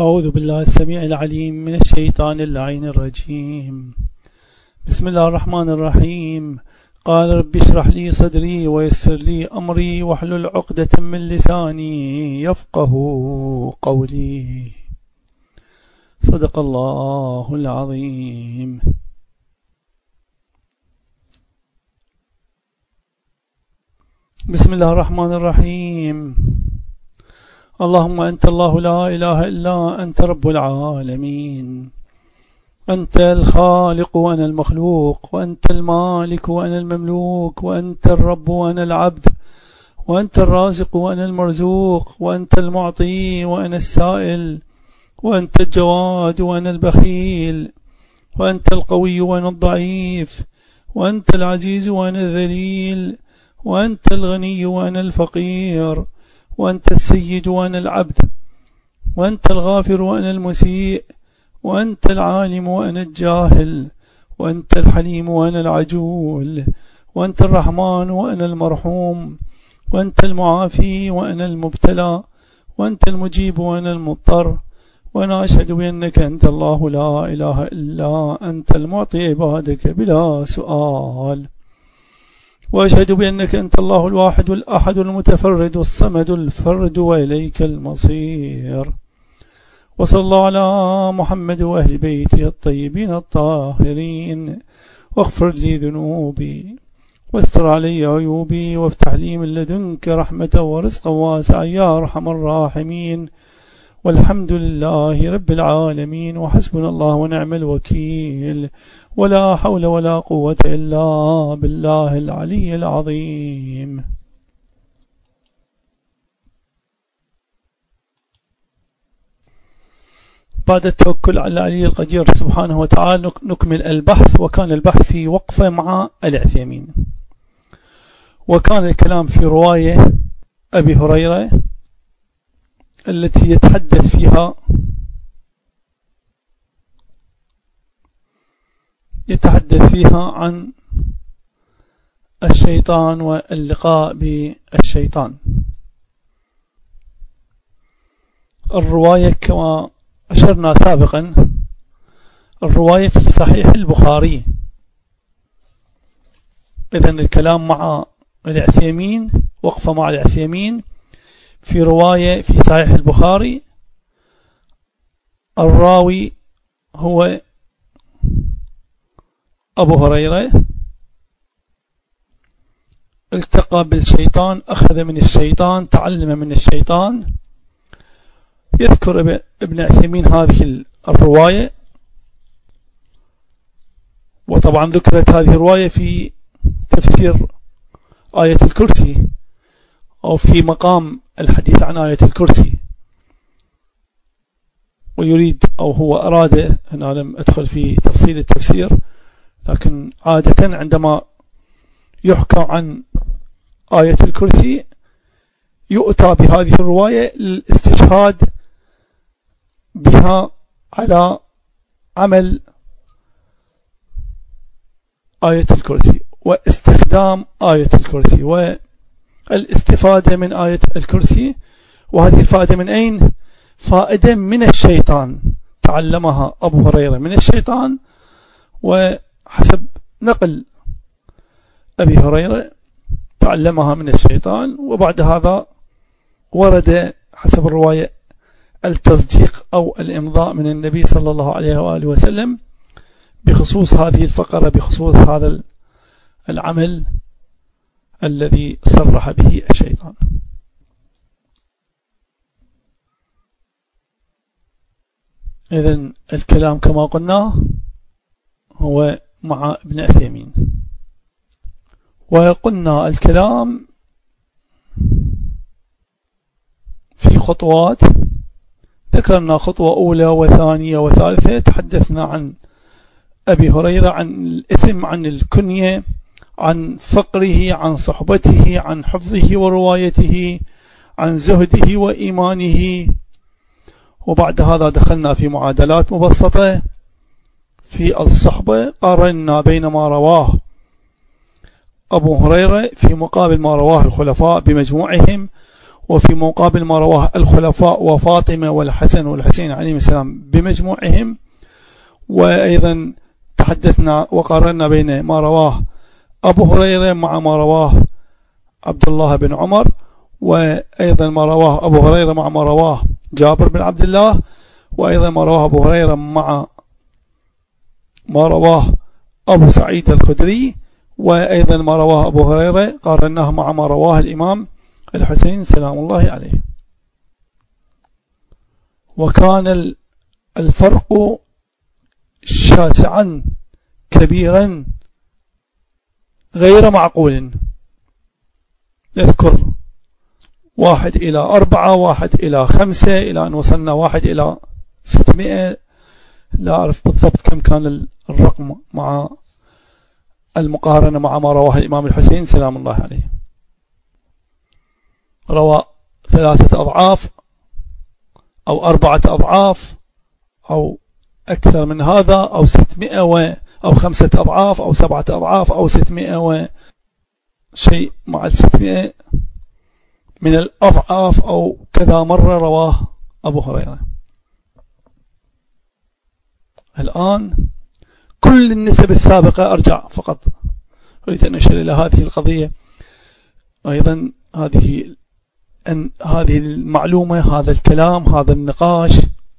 أعوذ بالله السميع العليم من الشيطان اللعين الرجيم. بسم الله الرحمن الرحيم. قال رب اشرح لي صدري ويسر لي أمري واحلل عقدة من لساني يفقه قولي. صدق الله العظيم. بسم الله الرحمن الرحيم. اللهم أنت الله لا إله إلا أنت رب العالمين. أنت الخالق وأنا المخلوق، وأنت المالك وأنا المملوك، وأنت الرب وأنا العبد، وأنت الرازق وأنا المرزوق، وأنت المعطي وأنا السائل، وأنت الجواد وأنا البخيل، وأنت القوي وأنا الضعيف، وأنت العزيز وأنا الذليل، وأنت الغني وأنا الفقير، وأنت السيد وأنا العبد، وأنت الغافر وأنا المسيء، وأنت العالم وأنا الجاهل، وأنت الحليم وأنا العجول، وأنت الرحمن وأنا المرحوم، وأنت المعافي وأنا المبتلى، وأنت المجيب وأنا المضطر. وأنا أشهد بأنك أنت الله لا إله إلا أنت المعطي عبادك بلا سؤال. وأشهد بأنك أنت الله الواحد الأحد المتفرد الصمد الفرد وإليك المصير. وصلى الله على محمد وأهل بيته الطيبين الطاهرين. واغفر لي ذنوبي واستر علي عيوبي وافتح لي من لدنك رحمة ورزقا واسعا يا أرحم الراحمين. والحمد لله رب العالمين، وحسبنا الله ونعم الوكيل، ولا حول ولا قوة إلا بالله العلي العظيم. بعد التوكل على العلي القدير سبحانه وتعالى نكمل البحث. وكان البحث في وقفة مع العثيمين، وكان الكلام في رواية أبي هريرة التي يتحدث فيها عن الشيطان واللقاء بالشيطان. الرواية كما أشرنا سابقا، الرواية في صحيح البخاري. إذن الكلام مع العثيمين، وقفة مع العثيمين في رواية في صحيح البخاري. الراوي هو أبو هريرة، التقى بالشيطان، أخذ من الشيطان، تعلم من الشيطان. يذكر ابن عثيمين هذه الرواية، وطبعا ذكرت هذه الرواية في تفسير آية الكرسي، أو في مقام الحديث عن آية الكرسي. ويريد أو هو أراد، أنا لم أدخل في تفصيل التفسير، لكن عادة عندما يحكى عن آية الكرسي يؤتى بهذه الرواية للاستشهاد بها على عمل آية الكرسي واستخدام آية الكرسي والاستفادة من آية الكرسي. وهذه الفائدة من أين؟ فائدة من الشيطان، تعلمها أبو هريرة من الشيطان، وحسب نقل أبي هريرة تعلمها من الشيطان. وبعد هذا ورد حسب الرواية التصديق أو الإمضاء من النبي صلى الله عليه وآله وسلم بخصوص هذه الفقرة، بخصوص هذا العمل الذي صرح به الشيطان. إذن الكلام كما قلنا هو مع ابن عثيمين. وقلنا الكلام في خطوات، ذكرنا خطوة أولى وثانية وثالثة. تحدثنا عن أبي هريرة، عن الاسم، عن الكنية، عن فقره، عن صحبته، عن حفظه وروايته، عن زهده وإيمانه. وبعد هذا دخلنا في معادلات مبسطة في الصحبة. قارنا بين ما رواه أبو هريرة في مقابل ما رواه الخلفاء بمجموعهم، وفي مقابل ما رواه الخلفاء وفاطمة والحسن والحسين عليهم السلام بمجموعهم. وأيضا تحدثنا وقارنا بين ما رواه أبو هريرة مع ما رواه عبد الله بن عمر، وأيضا ما رواه أبو هريرة مع ما رواه جابر بن عبد الله، وأيضا ما رواه أبو هريرة مع ما رواه أبو سعيد الخدري، وأيضا ما رواه أبو هريرة قارناه مع ما رواه الإمام الحسين سلام الله عليه. وكان الفرق شاسعا كبيرا غير معقول. نذكر 1 إلى 4، 1 إلى 5، إلى أن وصلنا 1 إلى 600. لا أعرف بالضبط كم كان الرقم مع المقارنة مع ما رواه الإمام الحسين سلام الله عليه. روى 3 أضعاف أو 4 أضعاف أو أكثر من هذا، أو 600 أو 5 أضعاف أو 7 أضعاف أو 600 شيء مع 600 من الأضعاف، أو كذا مرة رواه أبو هريرة. الآن كل النسب السابقة أرجع فقط أريد أن أشير إلى هذه القضية أيضا، هذه المعلومة، هذا الكلام، هذا النقاش،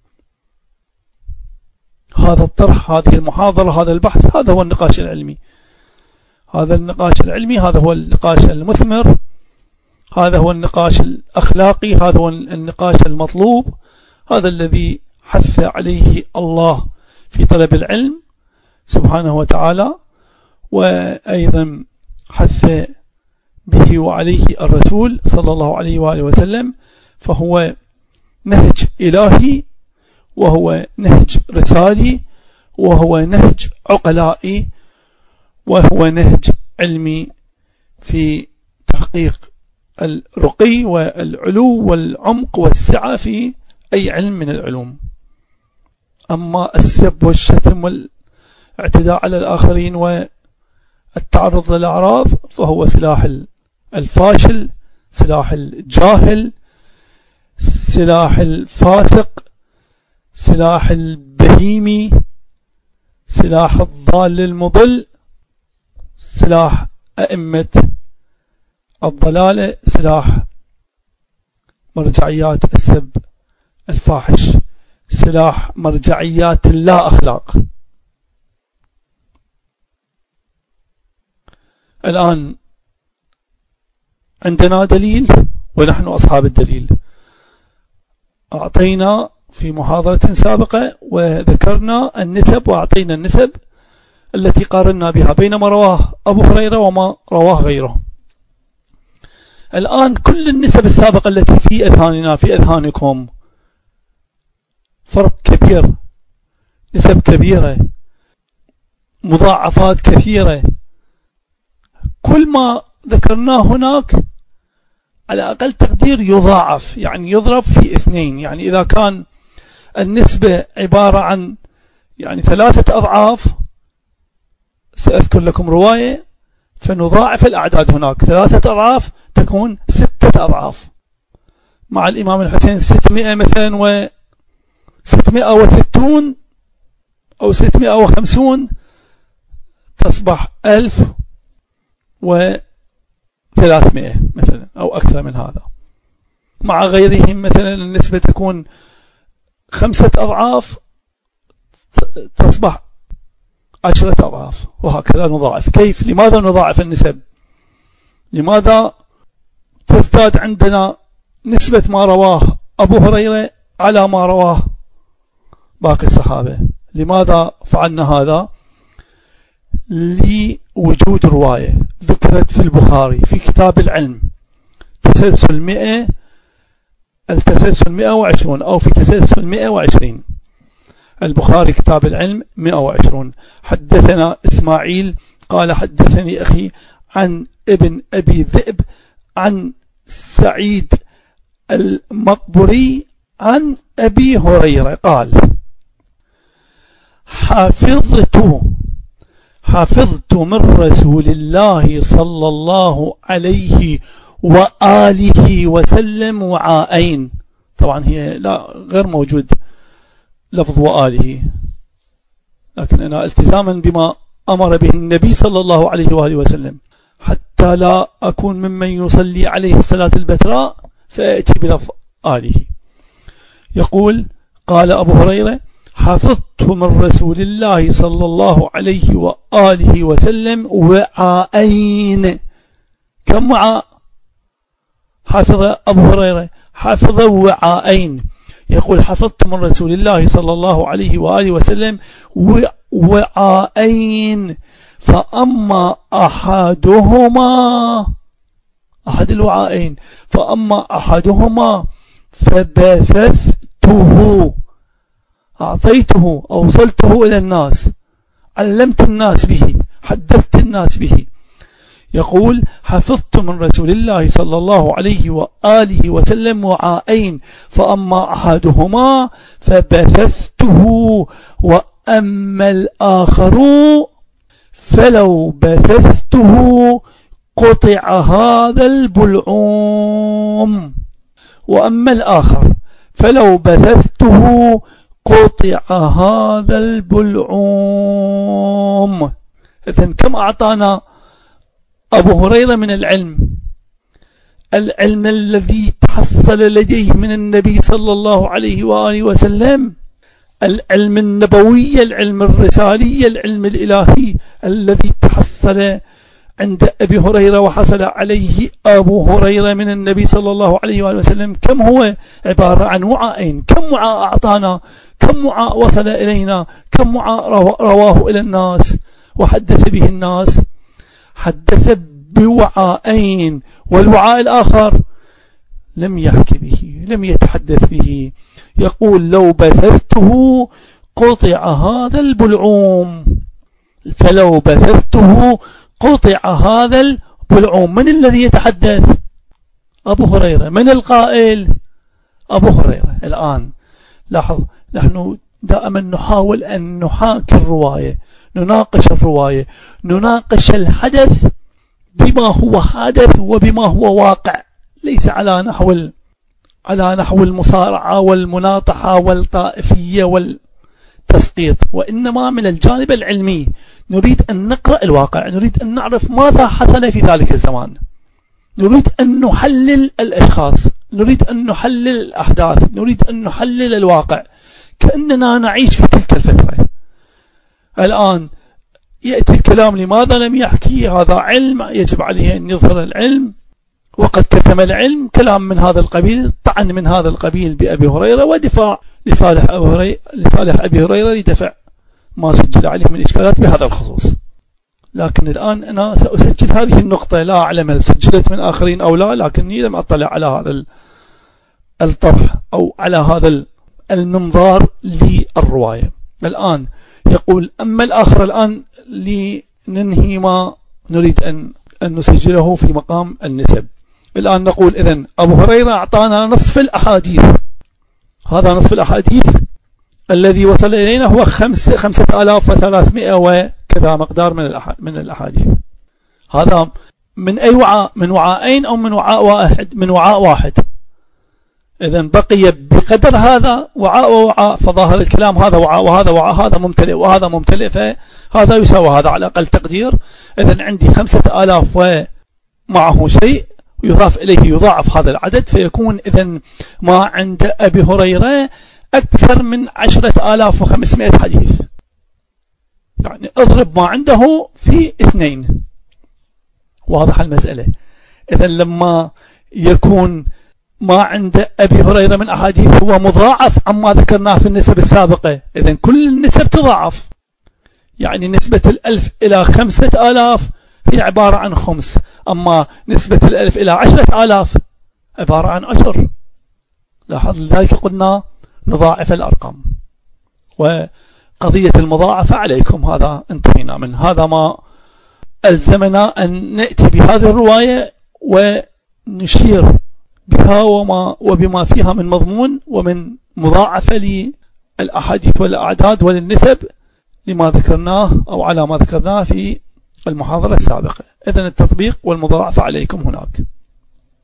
هذا الطرح، هذه المحاضرة، هذا البحث، هذا هو النقاش العلمي. هذا النقاش العلمي، هذا هو النقاش المثمر، هذا هو النقاش الأخلاقي، هذا هو النقاش المطلوب، هذا الذي حث عليه الله في طلب العلم سبحانه وتعالى، وأيضا حث به وعليه الرسول صلى الله عليه وآله وسلم. فهو نهج إلهي، وهو نهج رسالي، وهو نهج عقلائي، وهو نهج علمي في تحقيق الرقي والعلو والعمق والسعة في أي علم من العلوم. أما السب والشتم والاعتداء على الآخرين والتعرض للأعراض فهو سلاح الفاشل، سلاح الجاهل، سلاح الفاسق، سلاح البهيمي، سلاح الضال المضل، سلاح أئمة الضلالة، سلاح مرجعيات السب الفاحش، سلاح مرجعيات اللا أخلاق. الآن عندنا دليل ونحن أصحاب الدليل. أعطينا في محاضرة سابقة وذكرنا النسب، وأعطينا النسب التي قارنا بها بين ما رواه أبو هريرة وما رواه غيره. الآن كل النسب السابقة التي في أذهاننا في أذهانكم فرق كبير، نسب كبيرة، مضاعفات كثيرة. كل ما ذكرناه هناك على أقل تقدير يضاعف، يعني يضرب في 2. يعني إذا كان النسبة عبارة عن 3 أضعاف، سأذكر لكم رواية فنضاعف الأعداد هناك. 3 أضعاف تكون 6 أضعاف. مع الإمام الحسين 600 مثلا و 660 أو 650 تصبح 1300 مثلا أو أكثر من هذا. مع غيرهم مثلا النسبة تكون 5 أضعاف تصبح 10 أضعاف، وهكذا نضاعف. كيف؟ لماذا نضاعف النسب؟ لماذا تزداد عندنا نسبة ما رواه أبو هريرة على ما رواه باقي الصحابة؟ لماذا فعلنا هذا؟ لوجود رواية ذكرت في البخاري في كتاب العلم تسلسل 100، التسلسل 120 أو في تسلسل 120. البخاري كتاب العلم 120. حدثنا إسماعيل قال حدثني أخي عن ابن أبي ذئب عن سعيد المقبري عن أبي هريرة قال حفظت من رسول الله صلى الله عليه وآله وسلم وعاءين. طبعا هي لا غير موجود لفظ وآله، لكن أنا التزاما بما أمر به النبي صلى الله عليه وآله وسلم حتى لا أكون ممن يصلي عليه الصلاة البتراء فأتي بلفظ آله. يقول قال أبو هريرة: حفظت من رسول الله صلى الله عليه وآله وسلم وعاءين. كم وعاء حفظ أبو هريرة؟ حفظ وعاءين. يقول: حفظت من رسول الله صلى الله عليه وآله وسلم وعاءين، فأما أحدهما، أحد الوعاءين، فأما أحدهما فبثثته، أعطيته، أوصلته إلى الناس، علمت الناس به، حدثت الناس به. يقول: حفظت من رسول الله صلى الله عليه وآله وسلم وعاءين، فأما أحدهما فبثثته، وأما الآخر فلو بثثته قطع هذا البلعوم. وأما الآخر فلو بثثته قطع هذا البلعوم. إذن كم أعطانا أبو هريرة من العلم؟ العلم الذي تحصل لديه من النبي صلى الله عليه وآله وسلم، العلم النبوي، العلم الرسالي، العلم الإلهي الذي تحصل عند أبي هريرة وحصل عليه أبو هريرة من النبي صلى الله عليه وآله وسلم. كم هو؟ عبارة عن وعاءين. كم وعاء أعطانا؟ كم وعاء وصل إلينا؟ كم وعاء رواه إلى الناس وحدث به الناس؟ حدث بوعاءين، والوعاء الآخر لم يحكي به، لم يتحدث به. يقول: لو بثثته قطع هذا البلعوم، فلو بثثته قطع هذا البلعوم. من الذي يتحدث؟ أبو هريرة. من القائل؟ أبو هريرة. الآن لاحظ، نحن دائما نحاول أن نحاكي الرواية، نناقش الرواية، نناقش الحدث بما هو حادث وبما هو واقع، ليس على نحو المصارعة والمناطحة والطائفية والتسقيط، وإنما من الجانب العلمي. نريد أن نقرأ الواقع، نريد أن نعرف ماذا حصل في ذلك الزمان، نريد أن نحلل الأشخاص، نريد أن نحلل الأحداث، نريد أن نحلل الواقع كأننا نعيش في تلك الفترة. الآن يأتي الكلام: لماذا لم يحكي؟ هذا علم يجب عليه أن يظهر العلم، وقد كتم العلم. كلام من هذا القبيل، طعن من هذا القبيل بأبي هريرة، ودفاع لصالح أبي هريرة لدفع ما سجل عليه من إشكالات بهذا الخصوص. لكن الآن أنا سأسجل هذه النقطة، لا أعلم هل سجلت من آخرين أو لا، لكني لم أطلع على هذا الطرح أو على هذا المنظار للرواية. الآن يقول: أما الآخر، الآن لننهي ما نريد أن نسجله في مقام النسب. الآن نقول: إذن أبو هريرة أعطانا نصف الأحاديث، هذا نصف الأحاديث الذي وصل إلينا هو 5300 وكذا مقدار من الأحاديث. هذا من أي وعاء؟ من وعاءين أو من وعاء واحد؟ من وعاء واحد. إذن بقي بقدر هذا وعاء ووعاء، فظاهر الكلام هذا وعاء وهذا وعاء، هذا ممتلئ وهذا ممتلئ، فهذا يساوي هذا على أقل تقدير. إذن عندي 5000 ومعه شيء ويضاف إليه، يضاعف هذا العدد، فيكون إذن ما عند أبي هريرة أكثر من 10,500 حديث. يعني اضرب ما عنده في 2. واضح المسألة. إذن لما يكون ما عند أبي هريرة من أحاديث هو مضاعف عما ذكرناه في النسب السابقة، إذن كل النسب تضاعف. يعني نسبة 1000 إلى 5000 هي عبارة عن 5، أما نسبة 1000 إلى 10,000 عبارة عن 10. لاحظ، لذلك قلنا نضاعف الأرقام، وقضية المضاعفة عليكم هذا انتهينا من هذا. ما ألزمنا أن نأتي بهذه الرواية ونشير بها وبما فيها من مضمون ومن مضاعفة للأحاديث والأعداد وللنسب لما ذكرناه أو على ما ذكرناه في المحاضرة السابقة. إذن التطبيق والمضاعفة عليكم هناك.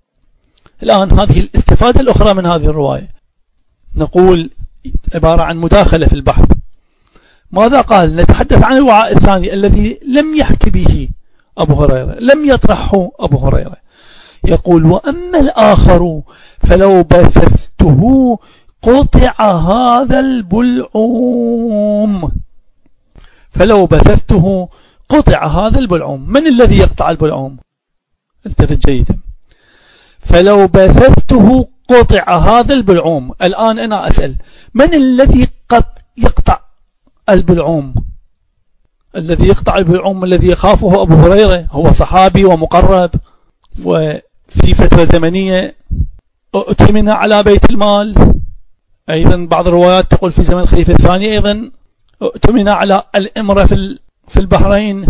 الآن هذه الاستفادة الأخرى من هذه الرواية، نقول عبارة عن مداخلة في البحث. ماذا قال؟ نتحدث عن الوعاء الثاني الذي لم يحكي به أبو هريرة، لم يطرحه أبو هريرة. يقول: وأما الآخر فلو بثثته قطع هذا البلعوم. فلو بثثته قطع هذا البلعوم. من الذي يقطع البلعوم؟ التفت جيدا. فلو بثثته قطع هذا البلعوم. الآن أنا أسأل: من الذي قد يقطع البلعوم؟ الذي يقطع البلعوم الذي يخافه أبو هريرة هو صحابي ومقرب، وفي فترة زمنية أؤتمن على بيت المال. أيضا بعض الروايات تقول في زمن الخليفة الثاني أيضا أؤتمن على الإمرة في البحرين،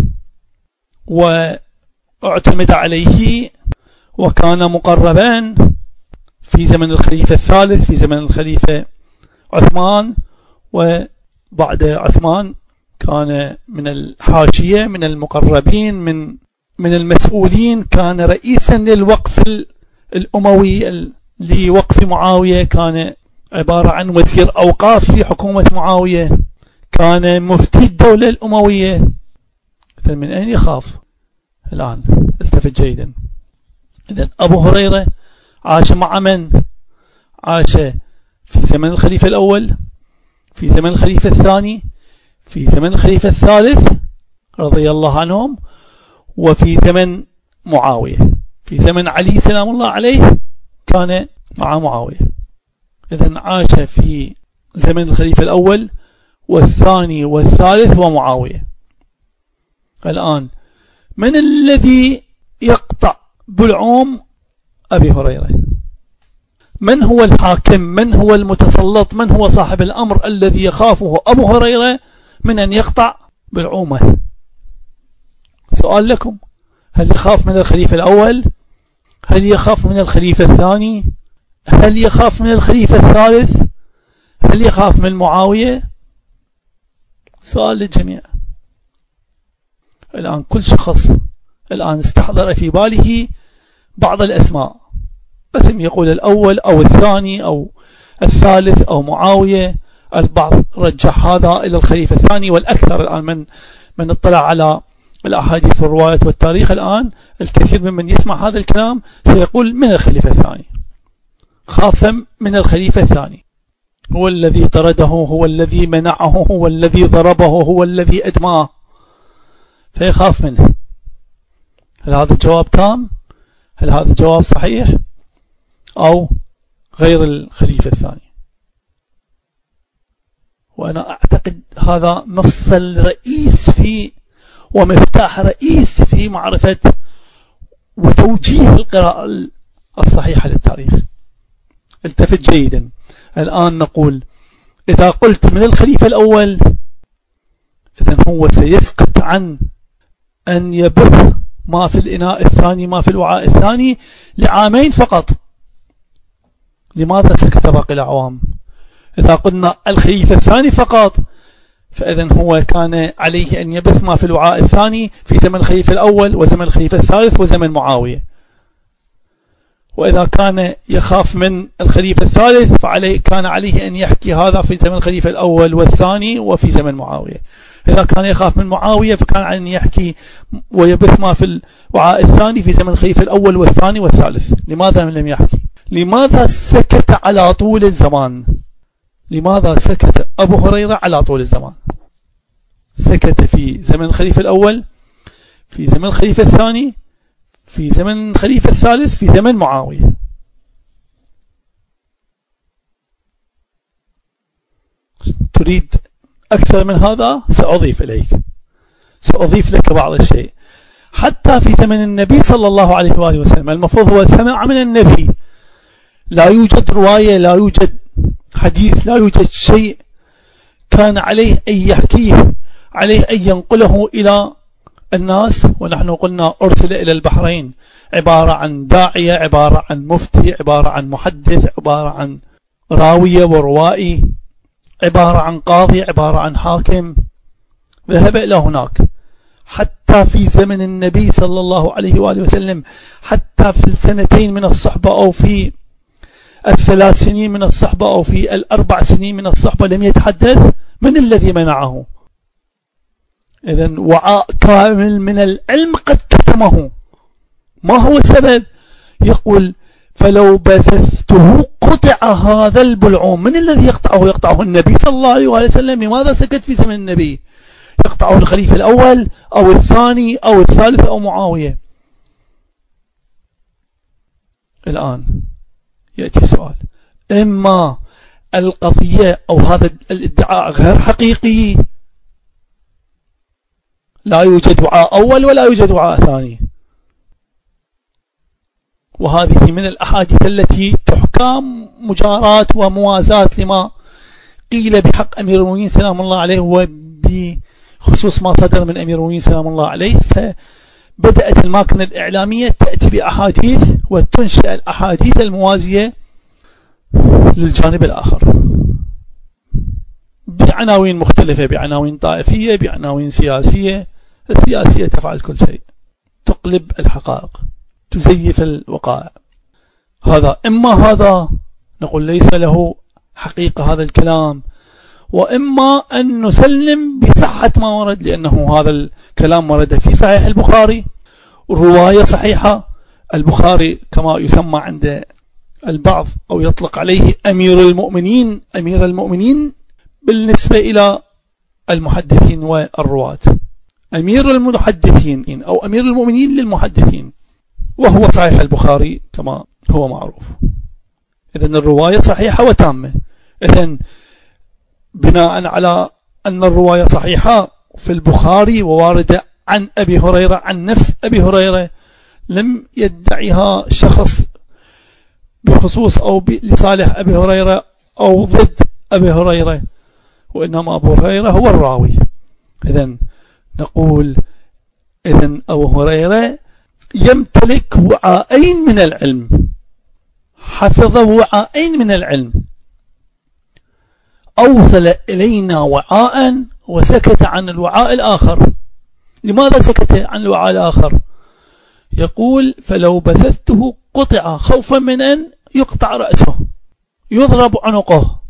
واعتمد عليه وكان مقربا في زمن الخليفة الثالث، في زمن الخليفة عثمان، وبعد عثمان كان من الحاشية، من المقربين، من المسؤولين. كان رئيسا للوقف الأموي لوقف معاوية، كان عبارة عن وزير أوقاف في حكومة معاوية، كان مفتي الدولة الأموية. إذن من أين يخاف؟ الآن التفت جيدا. إذن أبو هريرة عاش مع من؟ عاش في زمن الخليفة الأول، في زمن الخليفة الثاني، في زمن الخليفة الثالث رضي الله عنهم، وفي زمن معاوية. في زمن علي سلام الله عليه كان مع معاوية. إذن عاش في زمن الخليفة الأول والثاني والثالث ومعاوية. الآن من الذي يقطع بلعوم أبي هريرة؟ من هو الحاكم؟ من هو المتسلط؟ من هو صاحب الأمر الذي يخافه أبو هريرة من أن يقطع بلعومه؟ سؤال لكم: هل يخاف من الخليفة الأول؟ هل يخاف من الخليفة الثاني؟ هل يخاف من الخليفة الثالث؟ هل يخاف من معاوية؟ سؤال للجميع. الآن كل شخص الآن استحضر في باله بعض الأسماء، اسم يقول الأول أو الثاني أو الثالث أو معاوية. البعض رجح هذا إلى الخليفة الثاني، والأكثر الآن من اطلع على الأحاديث والروايات والتاريخ، الآن الكثير ممن يسمع هذا الكلام سيقول من الخليفة الثاني، خاف من الخليفة الثاني. هو الذي طرده، هو الذي منعه، هو الذي ضربه، هو الذي أدماه، فيخاف منه. هل هذا الجواب تام؟ هل هذا الجواب صحيح أو غير الخليفة الثاني؟ وأنا أعتقد هذا مفصل رئيس في ومفتاح رئيس في معرفة وتوجيه القراءة الصحيحة للتاريخ. التفت جيدا. الآن نقول: إذا قلت من الخليفة الأول، إذن هو سيسكت عن أن يبث ما في الإناء الثاني، ما في الوعاء الثاني، لعامين فقط. لماذا سكت باقي الأعوام؟ إذا قلنا الخليفة الثاني فقط، فإذن هو كان عليه أن يبث ما في الوعاء الثاني في زمن الخليفة الأول وزمن الخليفة الثالث وزمن معاوية. وإذا كان يخاف من الخليفة الثالث كان عليه أن يحكي هذا في زمن الخليفة الأول والثاني وفي زمن معاوية. إذا كان يخاف من معاوية فكان عليه أن يحكي ويبث ما في الوعاء الثاني في زمن الخليفة الأول والثاني والثالث. لماذا لم يحكي؟ لماذا سكت على طول الزمان؟ لماذا سكت أبو هريرة على طول الزمان؟ سكت في زمن الخليفة الأول، في زمن الخليفة الثاني، في زمن الخليفة الثالث، في زمن معاوية. تريد أكثر من هذا؟ سأضيف إليك، سأضيف لك بعض الشيء. حتى في زمن النبي صلى الله عليه وآله وسلم المفروض هو سمع من النبي، لا يوجد رواية، لا يوجد حديث، لا يوجد شيء كان عليه أن يحكيه، عليه أن ينقله إلى الناس. ونحن قلنا أرسل إلى البحرين عبارة عن داعية، عبارة عن مفتي، عبارة عن محدث، عبارة عن راوية وروائي، عبارة عن قاضي، عبارة عن حاكم. ذهب إلى هناك حتى في زمن النبي صلى الله عليه وآله وسلم، حتى في السنتين من الصحبة أو في ال3 سنين من الصحبة أو في ال4 سنين من الصحبة لم يتحدث؟ من الذي منعه؟ إذن وعاء كامل من العلم قد كتمه. ما هو السبب؟ يقول فلو بثثته قطع هذا البلعوم. من الذي يقطعه؟ يقطعه النبي صلى الله عليه وسلم. لماذا سكت في زمن النبي؟ يقطعه الخليفة الأول أو الثاني أو الثالث أو معاوية. الآن يأتي السؤال: إما القضية أو هذا الادعاء غير حقيقي، لا يوجد وعاء أول ولا يوجد وعاء ثاني، وهذه من الأحاديث التي تحكى مجاراة وموازاة لما قيل بحق أمير المؤمنين سلام الله عليه وبخصوص ما صدر من أمير المؤمنين سلام الله عليه. فبدأت الماكنة الإعلامية تأتي بأحاديث وتنشئ الأحاديث الموازية للجانب الآخر بعناوين مختلفة، بعناوين طائفية، بعناوين سياسية. السياسية تفعل كل شيء، تقلب الحقائق، تزيف الوقائع. هذا إما هذا نقول ليس له حقيقة هذا الكلام، وإما أن نسلم بصحة ما ورد، لأنه هذا الكلام ورد في صحيح البخاري، رواية صحيحة. البخاري كما يسمى عند البعض أو يطلق عليه أمير المؤمنين، أمير المؤمنين بالنسبة إلى المحدثين والرواة، أمير المحدثين أو أمير المؤمنين للمحدثين، وهو صحيح البخاري كما هو معروف. إذن الرواية صحيحة وتامة. إذن بناء على أن الرواية صحيحة في البخاري وواردة عن أبي هريرة، عن نفس أبي هريرة، لم يدعيها شخص بخصوص أو لصالح أبي هريرة أو ضد أبي هريرة، وإنما أبو هريرة هو الراوي. إذن نقول إذن أبو هريرة يمتلك وعاءين من العلم، حفظ وعاءين من العلم، أوصل إلينا وعاء وسكت عن الوعاء الآخر. لماذا سكت عن الوعاء الآخر؟ يقول فلو بثثته قطع، خوفا من أن يقطع رأسه، يضرب عنقه.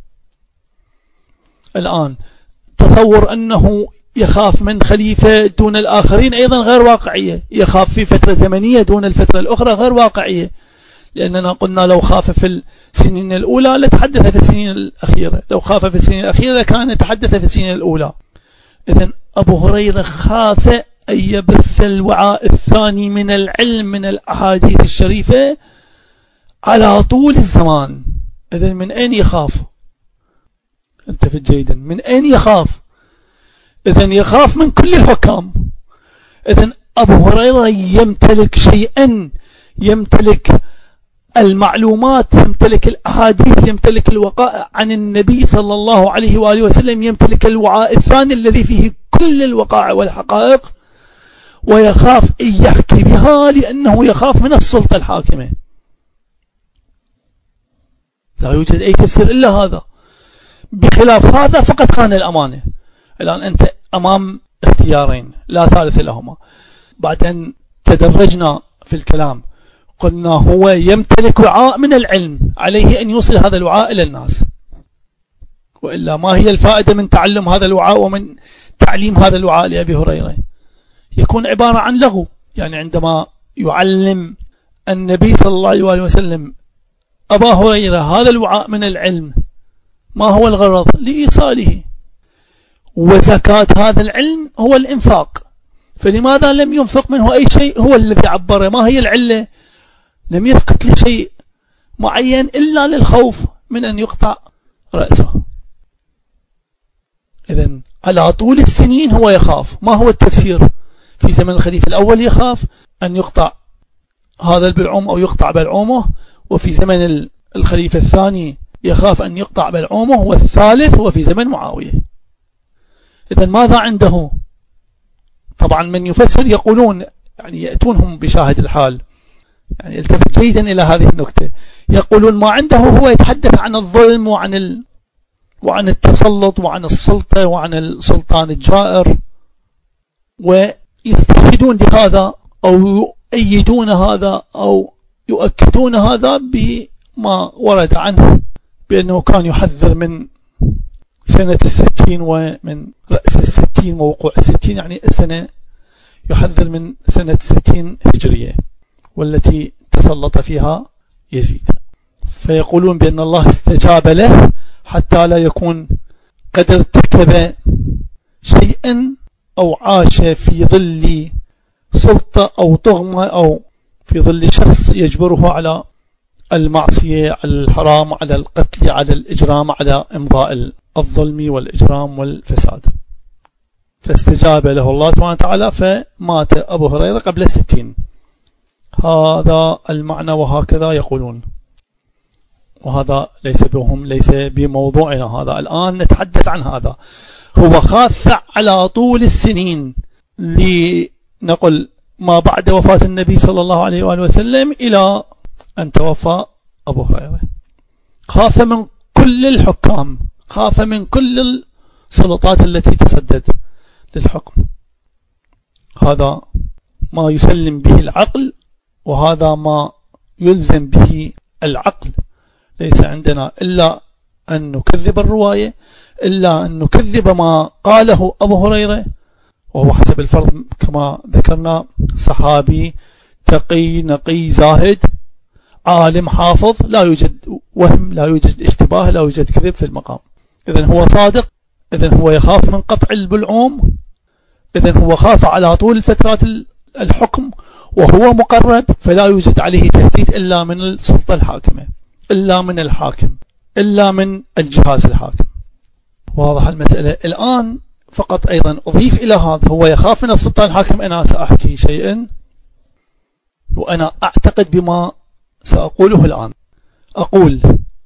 الآن تصور أنه يخاف من خليفة دون الآخرين أيضا غير واقعية، يخاف في فترة زمنية دون الفترة الأخرى غير واقعية، لأننا قلنا لو خاف في السنين الأولى لتحدث في السنين الأخيرة، لو خاف في السنين الأخيرة لكان يتحدث في السنين الأولى. إذن أبو هريرة خاف أن يبث الوعاء الثاني من العلم من الأحاديث الشريفة على طول الزمان. إذن من أين يخاف؟ انتبه جيدا، من أين يخاف؟ إذن يخاف من كل الحكام. إذن أبو هريرة يمتلك شيئا، يمتلك المعلومات، يمتلك الأحاديث، يمتلك الوقائع عن النبي صلى الله عليه وآله وسلم، يمتلك الوعاء الثاني الذي فيه كل الوقائع والحقائق، ويخاف أن يحكي بها لأنه يخاف من السلطة الحاكمة. لا يوجد أي تفسير إلا هذا. بخلاف هذا فقد خان الأمانة. الآن أنت أمام اختيارين لا ثالث لهما. بعد أن تدرجنا في الكلام قلنا هو يمتلك وعاء من العلم، عليه أن يوصل هذا الوعاء إلى الناس، وإلا ما هي الفائدة من تعلم هذا الوعاء ومن تعليم هذا الوعاء لأبي هريرة؟ يكون عبارة عن لغو. يعني عندما يعلم النبي صلى الله عليه وسلم أبا هريرة هذا الوعاء من العلم، ما هو الغرض؟ لإيصاله، وزكاة هذا العلم هو الإنفاق، فلماذا لم ينفق منه أي شيء؟ هو الذي عبره. ما هي العلة؟ لم يسقط لشيء معين إلا للخوف من أن يقطع رأسه. إذن على طول السنين هو يخاف. ما هو التفسير؟ في زمن الخليفة الأول يخاف أن يقطع هذا البلعوم أو يقطع بلعومه، وفي زمن الخليفة الثاني يخاف أن يقطع بلعومه، والثالث وفي زمن معاوية. إذن ماذا عنده؟ طبعا من يفسر يقولون، يعني يأتونهم بشاهد الحال، يعني التفت جيدا إلى هذه النكتة، يقولون ما عنده هو يتحدث عن الظلم وعن التسلط وعن السلطة وعن السلطان الجائر، يستشهدون لهذا أو يؤيدون هذا أو يؤكدون هذا بما ورد عنه بأنه كان يحذر من سنة 60 ومن رأس 60 ووقوع 60، يعني السنة يحذر من سنة 60 هجرية والتي تسلط فيها يزيد. فيقولون بأن الله استجاب له حتى لا يكون قد ارتكب شيئا أو عاش في ظل سلطة أو طغمة أو في ظل شخص يجبره على المعصية، على الحرام، على القتل، على الإجرام، على إمضاء الظلم والإجرام والفساد. فاستجاب له الله سبحانه وتعالى فمات أبو هريرة قبل 60. هذا المعنى وهكذا يقولون، وهذا ليس بموضوعنا، هذا الآن نتحدث عن هذا. هو خاف على طول السنين لنقل ما بعد وفاة النبي صلى الله عليه وآله وسلم إلى أن توفى أبو هريرة. خاف من كل الحكام، خاف من كل السلطات التي تسدد للحكم. هذا ما يسلم به العقل، وهذا ما يلزم به العقل. ليس عندنا إلا أن نكذب الرواية، إلا أن نكذب ما قاله أبو هريرة، وهو حسب الفرض كما ذكرنا صحابي تقي نقي زاهد عالم حافظ، لا يوجد وهم، لا يوجد اشتباه، لا يوجد كذب في المقام. إذن هو صادق، إذن هو يخاف من قطع البلعوم، إذن هو خاف على طول فترات الحكم، وهو مقرب، فلا يوجد عليه تهديد إلا من السلطة الحاكمة، إلا من الحاكم، إلا من الجهاز الحاكم. واضح المسألة الآن. فقط أيضا أضيف إلى هذا، هو يخاف من السلطة الحاكم. أنا سأحكي شيئا وأنا أعتقد بما سأقوله الآن. أقول،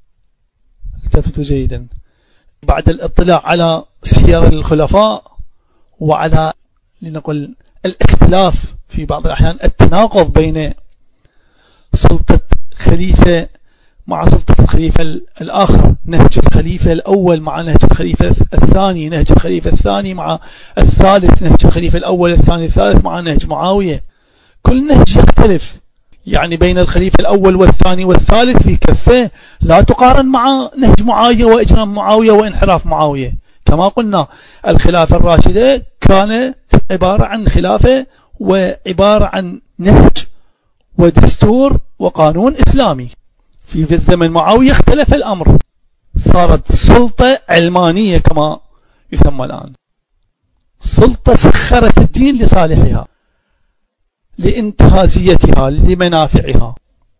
التفتوا جيدا، بعد الاطلاع على سير الخلفاء وعلى لنقل الاختلاف في بعض الأحيان، التناقض بين سلطة خليفة مع سلطة الخليفة الآخر، نهج الخليفة الأول مع نهج الخليفة الثاني، نهج الخليفة الثاني مع الثالث، نهج الخليفة الأول الثاني الثالث مع نهج معاوية. كل نهج يختلف، يعني بين الخليفة الأول والثاني والثالث في كفة لا تقارن مع نهج معاوية وإجرام معاوية وانحراف معاوية. كما قلنا الخلافة الراشدة كانت عبارة عن خلافة وعبارة عن نهج ودستور وقانون إسلامي. في الزمن معاوية اختلف الأمر، صارت سلطة علمانية كما يسمى الآن، سلطة سخرت الدين لصالحها، لانتهازيتها، لمنافعها.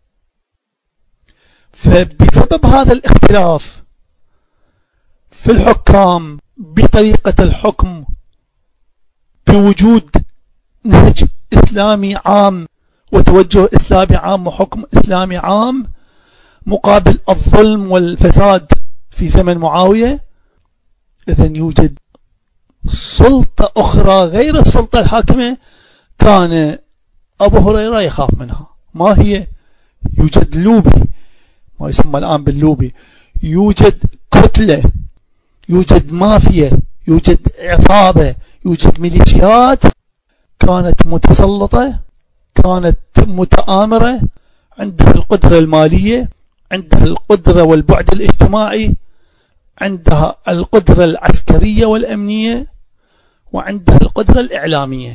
فبسبب هذا الاختلاف في الحكام، بطريقة الحكم، بوجود نهج إسلامي عام وتوجه إسلامي عام وحكم إسلامي عام مقابل الظلم والفساد في زمن معاوية، إذن يوجد سلطة أخرى غير السلطة الحاكمة كان أبو هريرة يخاف منها. ما هي؟ يوجد لوبي، ما يسمى الآن باللوبي، يوجد كتلة، يوجد مافيا، يوجد عصابة، يوجد ميليشيات كانت متسلطة، كانت متآمرة، عندها القدرة المالية، عندها القدرة والبعد الاجتماعي، عندها القدرة العسكرية والأمنية، وعندها القدرة الإعلامية.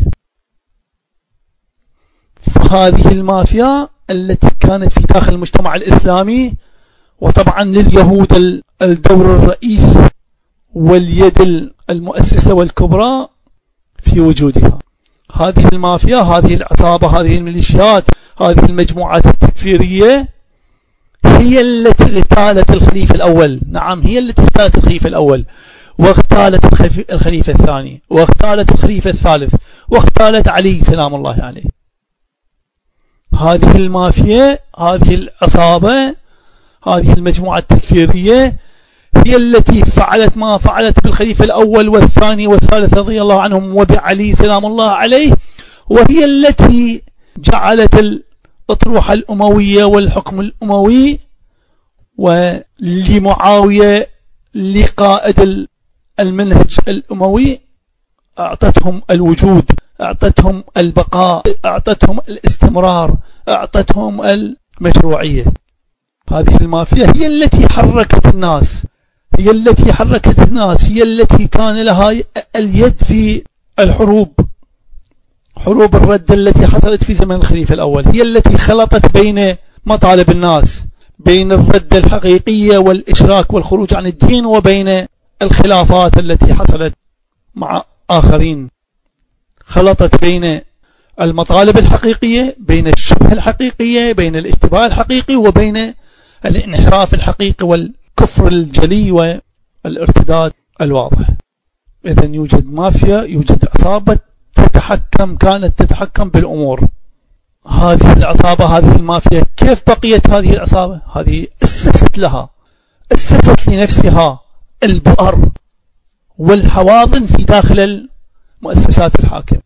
فهذه المافيا التي كانت في داخل المجتمع الإسلامي، وطبعا لليهود الدور الرئيس واليد المؤسسة والكبرى في وجودها. هذه المافيا، هذه العصابة، هذه الميليشيات، هذه المجموعات التكفيرية هي التي اغتالت الخليفة الأول. نعم، هي التي اغتالت الخليفة الأول، واغتالت الخليفة الثاني، واغتالت الخليفة الثالث، واغتالت علي سلام الله عليه. هذه المافيا، هذه العصابة، هذه المجموعة التكفيرية هي التي فعلت ما فعلت بالخليفة الأول والثاني والثالث رضي الله عنهم وبعلي سلام الله عليه، وهي التي جعلت الأطروحة الأموية والحكم الأموي ولمعاوية لقائد المنهج الأموي أعطتهم الوجود أعطتهم البقاء، أعطتهم الاستمرار، أعطتهم المشروعية. هذه المافيا هي التي حركت الناس، هي التي حركت الناس، هي التي كان لها اليد في الحروب، حروب الرد التي حصلت في زمن الخليفة الأول، هي التي خلطت بين مطالب الناس، بين الرد الحقيقية والإشراك والخروج عن الدين، وبين الخلافات التي حصلت مع آخرين، خلطت بين المطالب الحقيقية، بين الشبه الحقيقية، بين الاشتباه الحقيقي، وبين الانحراف الحقيقي والكفر الجلي والارتداد الواضح. إذن يوجد مافيا، يوجد عصابة كانت تتحكم بالأمور. هذه العصابة، هذه المافيا، كيف بقيت هذه العصابة؟ هذه أسست لنفسها البؤر والحواضن في داخل المؤسسات الحاكمة.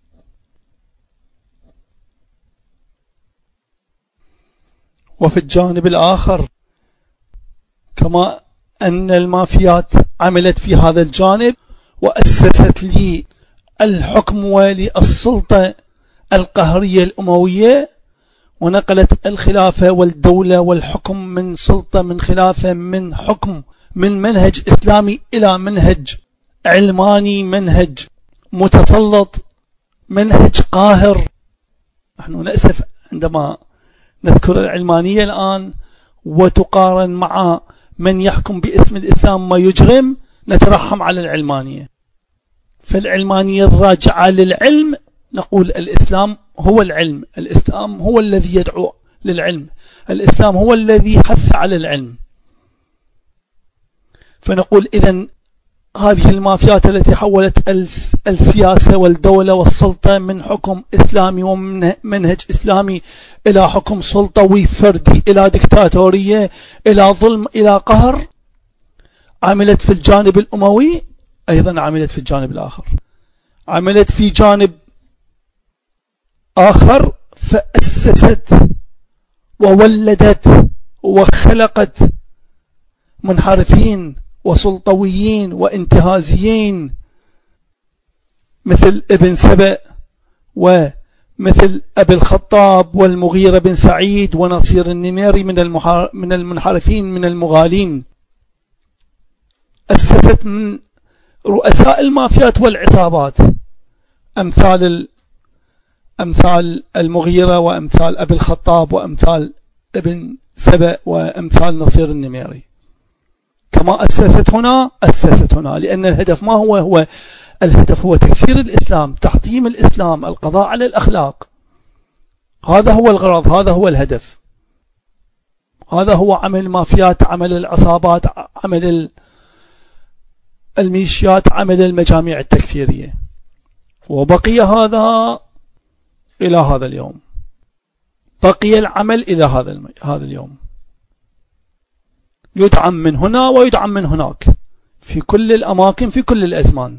وفي الجانب الآخر، كما أن المافيات عملت في هذا الجانب وأسست لي الحكم وللسلطة القهرية الأموية، ونقلت الخلافة والدولة والحكم من سلطة، من خلافة، من حكم، من منهج إسلامي إلى منهج علماني، منهج متسلط، منهج قاهر. نحن نأسف عندما نذكر العلمانية الآن وتقارن مع من يحكم باسم الإسلام ما يجرم، نترحم على العلمانية. فالعلمانية الراجعة للعلم، نقول الإسلام هو العلم، الإسلام هو الذي يدعو للعلم، الإسلام هو الذي حث على العلم. فنقول إذن هذه المافيات التي حولت السياسة والدولة والسلطة من حكم إسلامي ومن منهج إسلامي إلى حكم سلطوي فردي، إلى دكتاتورية، إلى ظلم، إلى قهر، عملت في الجانب الأموي، أيضا عملت في الجانب الآخر، عملت في جانب آخر، فأسست وولدت وخلقت منحرفين وسلطويين وانتهازيين مثل ابن سبأ ومثل أبي الخطاب والمغيرة بن سعيد ونصير النميري من المنحرفين، من المغالين. أسست من رؤساء المافيات والعصابات أمثال المغيرة، وأمثال أبي الخطاب، وأمثال ابن سبأ، وأمثال نصير النميري. كما أسست هنا، لأن الهدف ما هو الهدف هو تكسير الإسلام، تحطيم الإسلام، القضاء على الأخلاق. هذا هو الغرض، هذا هو الهدف، هذا هو عمل المافيات، عمل العصابات، عمل الميليشيات، عمل المجاميع التكفيرية. وبقي هذا إلى هذا اليوم، بقي العمل إلى هذا اليوم، يدعم من هنا ويدعم من هناك، في كل الأماكن، في كل الأزمان،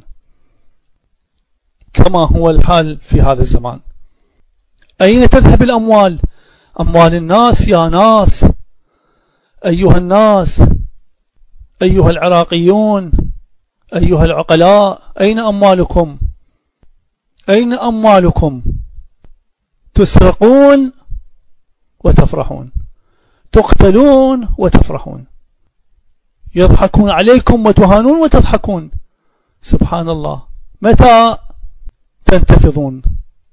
كما هو الحال في هذا الزمان. أين تذهب الأموال؟ أموال الناس يا ناس، أيها الناس، أيها العراقيون، أيها العقلاء، أين أموالكم؟ أين أموالكم؟ تسرقون وتفرحون، تقتلون وتفرحون، يضحكون عليكم وتهانون وتضحكون. سبحان الله. متى تنتفضون؟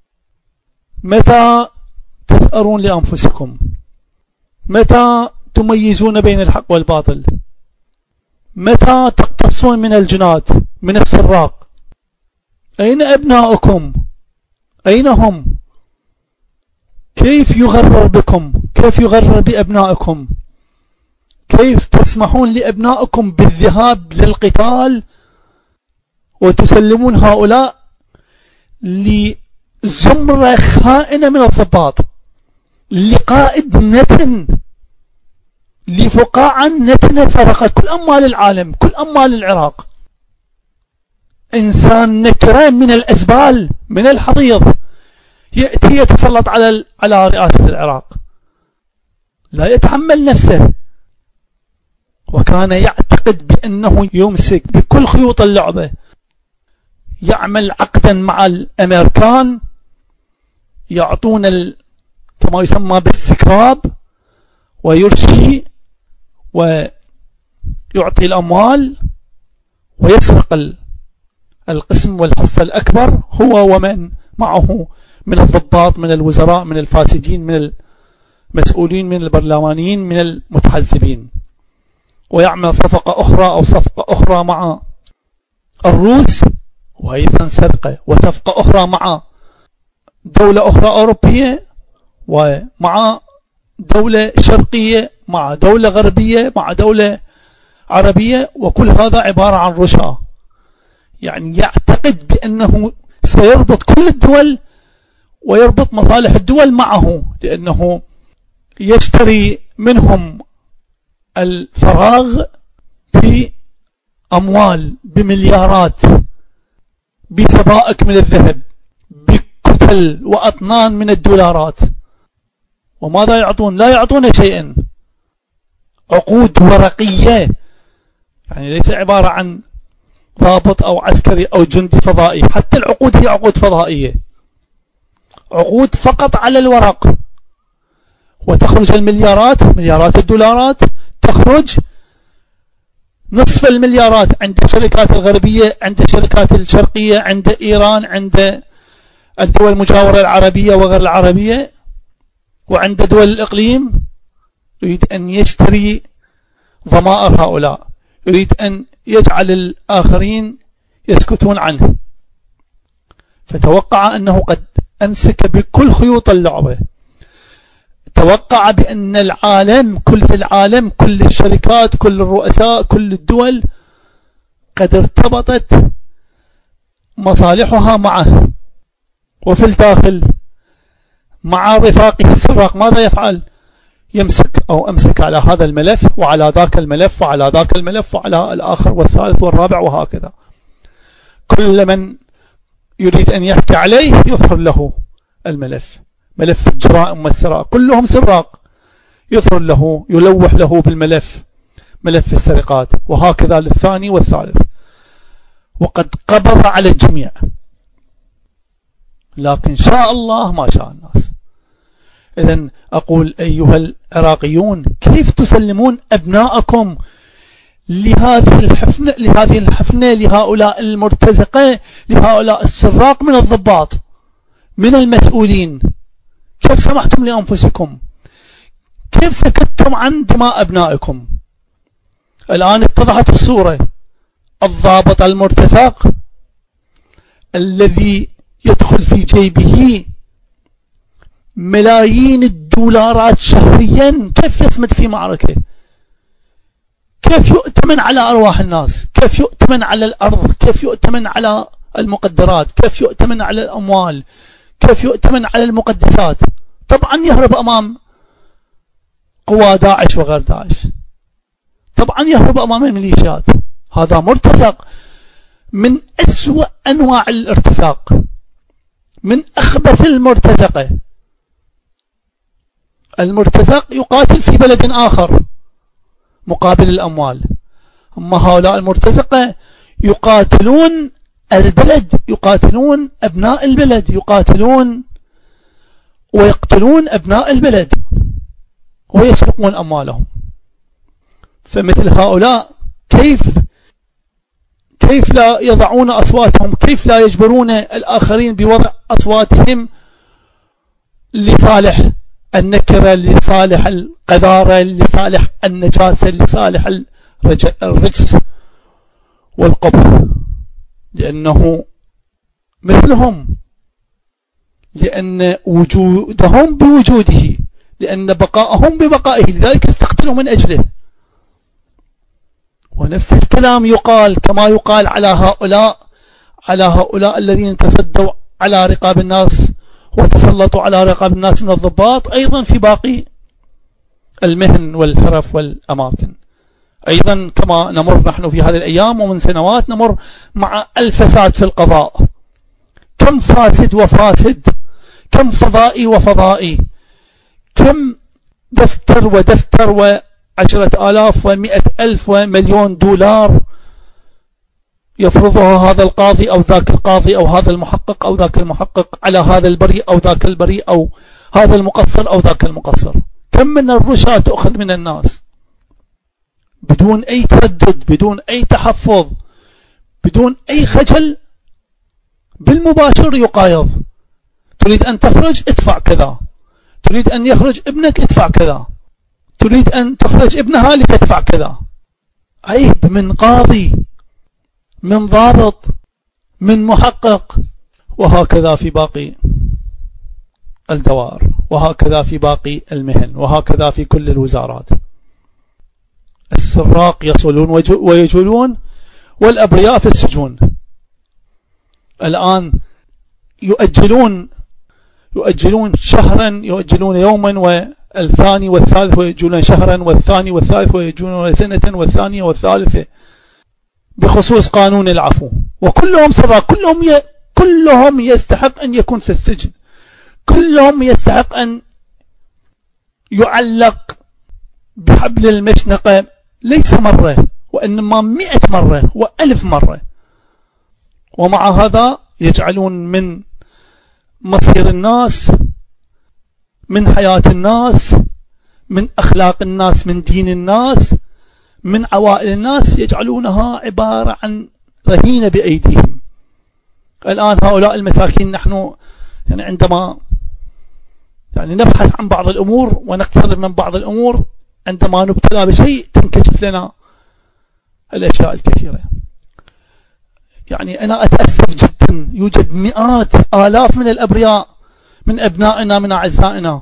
متى تثأرون لأنفسكم؟ متى تميزون بين الحق والباطل؟ متى تقتصون من الجنات، من السراق؟ أين أبناؤكم؟ أين هم؟ كيف يغرر بكم؟ كيف يغرر بأبنائكم؟ كيف تسمحون لأبنائكم بالذهاب للقتال وتسلمون هؤلاء لزمرة خائنة من الضباط، لقائد نتن، لفقاعة نتنة سرقت كل أموال العالم، كل أموال العراق، إنسان نكرة من الأزبال، من الحضيض، يأتي يتسلط على رئاسة العراق، لا يتحمل نفسه، وكان يعتقد بأنه يمسك بكل خيوط اللعبة، يعمل عقدا مع الأمريكان يعطون كما يسمى بالسكراب، ويرشي ويعطي الأموال ويسرق القسم والحصة الأكبر هو ومن معه من الضباط، من الوزراء، من الفاسدين، من المسؤولين، من البرلمانيين، من المتحزبين، ويعمل صفقة أخرى أو صفقة أخرى مع الروس وأيضا سرقة، وصفقة أخرى مع دولة أخرى أوروبية، ومع دولة شرقية، مع دولة غربية، مع دولة عربية، وكل هذا عبارة عن رشا. يعني يعتقد بأنه سيربط كل الدول ويربط مصالح الدول معه، لأنه يشتري منهم الفراغ بأموال، بمليارات، بسبائك من الذهب، بكتل وأطنان من الدولارات. وماذا يعطون؟ لا يعطون شيئا، عقود ورقية، يعني ليس عبارة عن ضابط أو عسكري أو جندي فضائي، حتى العقود هي عقود فضائية، عقود فقط على الورق. وتخرج المليارات، مليارات الدولارات، تخرج نصف المليارات عند الشركات الغربية، عند الشركات الشرقية، عند إيران، عند الدول المجاورة العربية وغير العربية، وعند دول الإقليم. يريد أن يشتري ضمائر هؤلاء، يريد أن يجعل الآخرين يسكتون عنه. فتوقع أنه قد أمسك بكل خيوط اللعبة. توقع بأن العالم، كل العالم، كل الشركات، كل الرؤساء، كل الدول قد ارتبطت مصالحها معه. وفي الداخل مع رفاقه السراق ماذا يفعل؟ يمسك أو أمسك على هذا الملف وعلى ذاك الملف وعلى ذاك الملف وعلى الآخر والثالث والرابع، وهكذا. كل من يريد أن يحكي عليه يظهر له الملف، ملف الجرائم والسرقة، كلهم سراق، يظهر له، يلوح له بالملف، ملف السرقات، وهكذا للثاني والثالث. وقد قبض على الجميع، لكن شاء الله ما شاء الناس. إذن أقول أيها العراقيون، كيف تسلمون أبناءكم لهذه الحفنة، لهؤلاء المرتزقة، لهؤلاء السراق من الضباط، من المسؤولين؟ كيف سمحتم لأنفسكم؟ كيف سكتتم عن دماء أبنائكم؟ الآن اتضحت الصورة. الضابط المرتزق الذي يدخل في جيبه ملايين الدولارات شهريا، كيف يصمد في معركة؟ كيف يؤتمن على أرواح الناس؟ كيف يؤتمن على الأرض؟ كيف يؤتمن على المقدرات؟ كيف يؤتمن على الأموال؟ كيف يؤتمن على المقدسات؟ طبعا يهرب أمام قوى داعش وغير داعش، طبعا يهرب أمام الميليشيات. هذا مرتزق من أسوأ أنواع الارتزاق، من أخبث المرتزقة. المرتزق يقاتل في بلد آخر مقابل الأموال، أما هؤلاء المرتزقة يقاتلون البلد، يقاتلون أبناء البلد، يقاتلون ويقتلون أبناء البلد ويسرقون أموالهم. فمثل هؤلاء كيف لا يضعون أصواتهم؟ كيف لا يجبرون الآخرين بوضع أصواتهم لصالح النكرة، لصالح القذارة، لصالح النجاسة، لصالح الرجس والقبح؟ لأنه مثلهم، لأن وجودهم بوجوده، لأن بقاءهم ببقائه، لذلك استقتلوا من أجله. ونفس الكلام يقال كما يقال على هؤلاء الذين تصدوا على رقاب الناس وتسلطوا على رقاب الناس من الضباط، أيضا في باقي المهن والحرف والأماكن. أيضا كما نمر نحن في هذه الأيام ومن سنوات نمر مع الفساد في القضاء. كم فاسد وفاسد، كم فضائي وفضائي، كم دفتر ودفتر و10,000 و100,000 ومليون دولار يفرضها هذا القاضي أو ذاك القاضي أو هذا المحقق أو ذاك المحقق على هذا البريء أو ذاك البريء أو هذا المقصر أو ذاك المقصر. كم من الرشا تأخذ من الناس بدون أي تردد، بدون أي تحفظ، بدون أي خجل، بالمباشر يقايض. تريد أن تخرج ادفع كذا، تريد أن يخرج ابنك ادفع كذا، تريد أن تخرج ابنها لك ادفع كذا. عيب من قاضي، من ضابط، من محقق. وهكذا في باقي الدوائر، وهكذا في باقي المهن، وهكذا في كل الوزارات. السراق يصلون ويجولون، والأبرياء في السجون. الآن يؤجلون شهرا، يؤجلون يوما، والثاني والثالث ويؤجلون شهرا، والثاني والثالث ويؤجلون سنة، والثانية والثالثة، بخصوص قانون العفو. وكلهم سراق، كلهم يستحق أن يكون في السجن، كلهم يستحق أن يعلق بحبل المشنقة، ليس مرة وإنما 100 مرة و1000 مرة. ومع هذا يجعلون من مصير الناس، من حياة الناس، من أخلاق الناس، من دين الناس، من عوائل الناس، يجعلونها عبارة عن رهينة بأيديهم. الآن هؤلاء المساكين، نحن يعني عندما نبحث عن بعض الأمور ونقترب من بعض الأمور، عندما نبتلى بشيء تنكشف لنا الأشياء الكثيرة. يعني أنا أتأسف جدا، يوجد مئات آلاف من الأبرياء، من أبنائنا، من أعزائنا،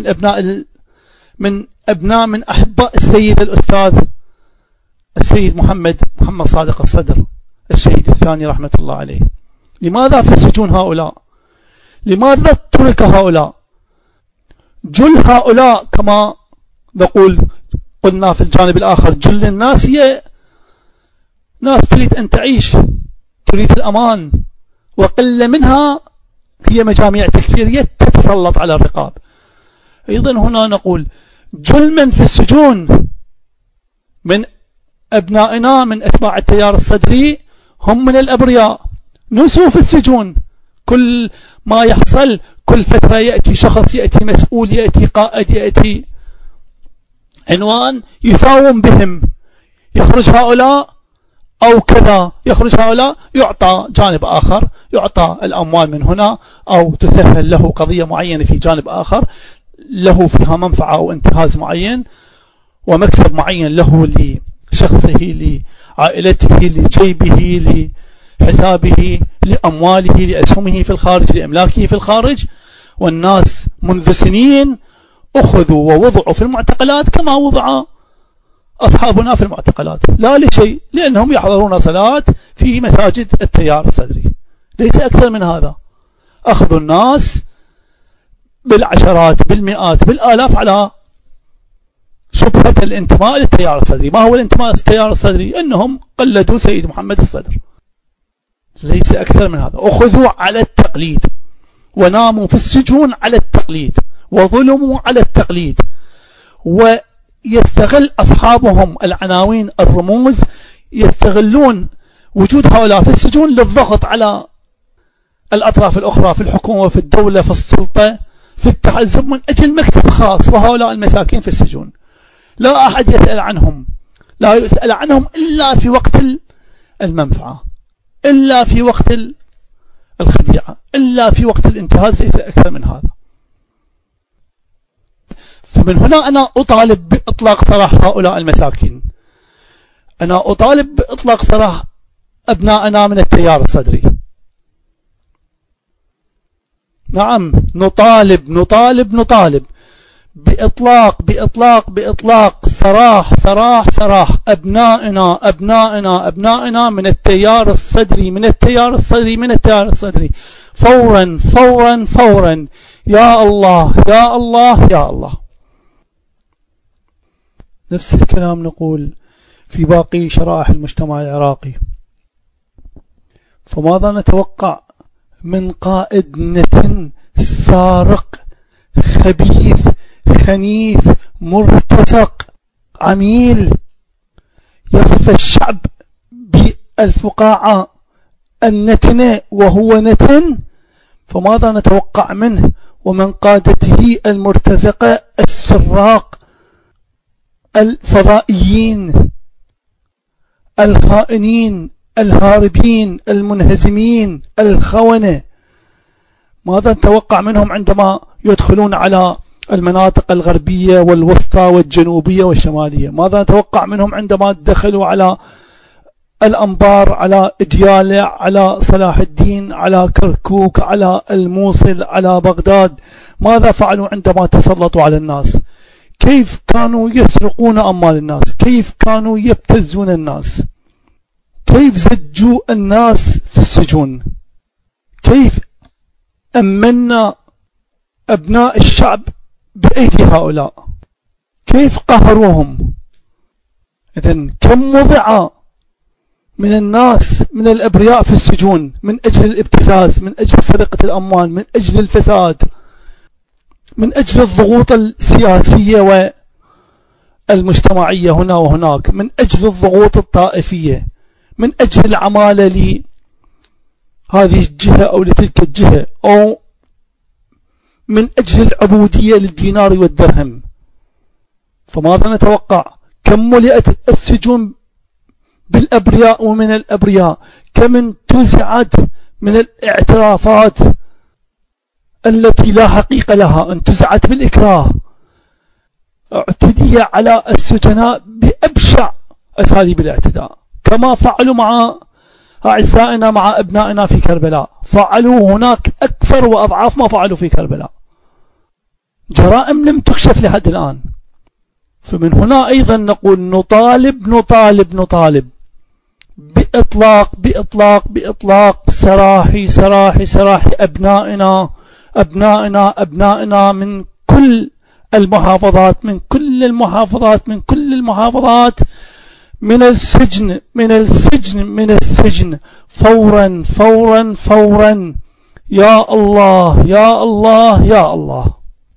من أحباء السيد الأستاذ السيد محمد صادق الصدر، الشهيد الثاني رحمة الله عليه. لماذا في السجون هؤلاء؟ لماذا ترك هؤلاء؟ جل هؤلاء كما نقول، قلنا في الجانب الآخر، جل الناس هي ناس تريد أن تعيش، تريد الأمان، وقل منها هي مجاميع تكفيرية تتسلط على الرقاب. أيضا هنا نقول جل من في السجون من أبنائنا، من أتباع التيار الصدري، هم من الأبرياء، نسوا في السجون. كل ما يحصل، كل فترة يأتي شخص، يأتي مسؤول، يأتي قائد، يأتي عنوان يساوم بهم، يخرج هؤلاء أو كذا، يخرج هؤلاء، يعطى جانب آخر، يعطى الأموال من هنا، أو تسهل له قضية معينة في جانب آخر له فيها منفعة أو انتهاز معين ومكسب معين له، لشخصه، لعائلته، لجيبه، لحسابه، لأمواله، لأسهمه في الخارج، لأملاكه في الخارج. والناس منذ سنين أخذوا ووضعوا في المعتقلات كما وضع أصحابنا في المعتقلات، لا لشيء، لأنهم يحضرون صلاة في مساجد التيار الصدري، ليس أكثر من هذا. أخذوا الناس بالعشرات، بالمئات، بالآلاف على شبهة الانتماء للتيار الصدري. ما هو الانتماء للتيار الصدري؟ أنهم قلدوا سيد محمد الصدر، ليس أكثر من هذا. أخذوا على التقليد، وناموا في السجون على التقليد، وظلموا على التقليد. ويستغل أصحابهم العناوين، الرموز، يستغلون وجود هؤلاء في السجون للضغط على الأطراف الأخرى في الحكومة، في الدولة، في السلطة، في التحزب، من أجل مكسب خاص. وهؤلاء المساكين في السجون لا أحد يسأل عنهم، لا يسأل عنهم إلا في وقت المنفعة، إلا في وقت الخديعة، إلا في وقت الانتهاز، ليس أكثر من هذا. فمن هنا أنا أطالب بإطلاق سراح هؤلاء المساكين، أنا أطالب بإطلاق سراح أبنائنا من التيار الصدري. نعم، نطالب بإطلاق سراح أبنائنا من التيار الصدري، فورا. يا الله. نفس الكلام نقول في باقي شرائح المجتمع العراقي. فماذا نتوقع من قائد نتن، سارق، خبيث، خنيث، مرتزق، عميل، يصف الشعب الفقاعة النتن وهو نتن، فماذا نتوقع منه ومن قادته المرتزقة السراق الفضائيين الخائنين الهاربين المنهزمين الخونة؟ ماذا نتوقع منهم عندما يدخلون على المناطق الغربية والوسطى والجنوبية والشمالية؟ ماذا نتوقع منهم عندما دخلوا على الأنبار، على إديالة، على صلاح الدين، على كركوك، على الموصل، على بغداد؟ ماذا فعلوا عندما تسلطوا على الناس؟ كيف كانوا يسرقون أموال الناس؟ كيف كانوا يبتزون الناس؟ كيف زجوا الناس في السجون؟ كيف أمنا أبناء الشعب بأيدي هؤلاء؟ كيف قهروهم؟ إذن كم وضع من الناس من الأبرياء في السجون من أجل الابتزاز، من أجل سرقة الأموال، من أجل الفساد، من أجل الضغوط السياسية والمجتمعية هنا وهناك، من أجل الضغوط الطائفية، من أجل العمالة لهذه الجهة أو لتلك الجهة، أو من أجل العبودية للدينار والدرهم. فماذا نتوقع؟ كم ملئت السجون بالأبرياء ومن الأبرياء؟ كم انتزعت من الاعترافات التي لا حقيقة لها، انتزعت بالإكراه. اعتدي على السجناء بأبشع أساليب الاعتداء، كما فعلوا مع أعزائنا مع أبنائنا في كربلاء، فعلوا هناك أكثر وأضعاف ما فعلوا في كربلاء، جرائم لم تكشف لحد الآن. فمن هنا أيضا نقول نطالب بإطلاق سراح أبنائنا من كل المحافظات، من السجن فورا. يا الله يا الله يا الله.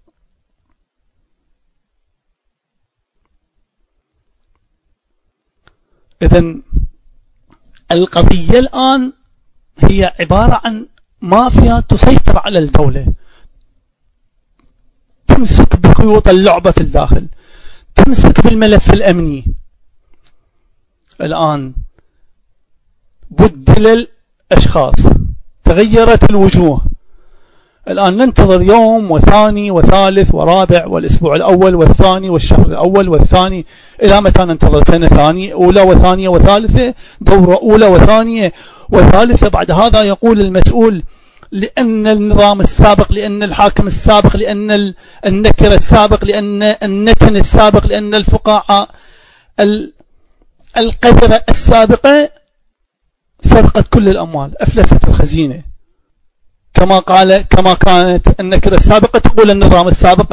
إذن القضية الآن هي عبارة عن مافيا تسيطر على الدولة، تمسك بخيوط اللعبة في الداخل، تمسك بالملف الأمني. الآن بدل الأشخاص، تغيرت الوجوه. الآن ننتظر يوم وثاني وثالث ورابع والأسبوع الأول والثاني والشهر الأول والثاني. إلى متى ننتظر؟ سنة ثانية، أولى وثانية وثالثة، دورة أولى وثانية وثالثة. بعد هذا يقول المسؤول لأن النظام السابق، لأن الحاكم السابق، لأن النكر السابق، لأن النتن السابق، لأن الفقاعة القذرة السابقة سرقت كل الأموال، أفلست الخزينة، كما كانت النكرة السابقة تقول النظام السابق.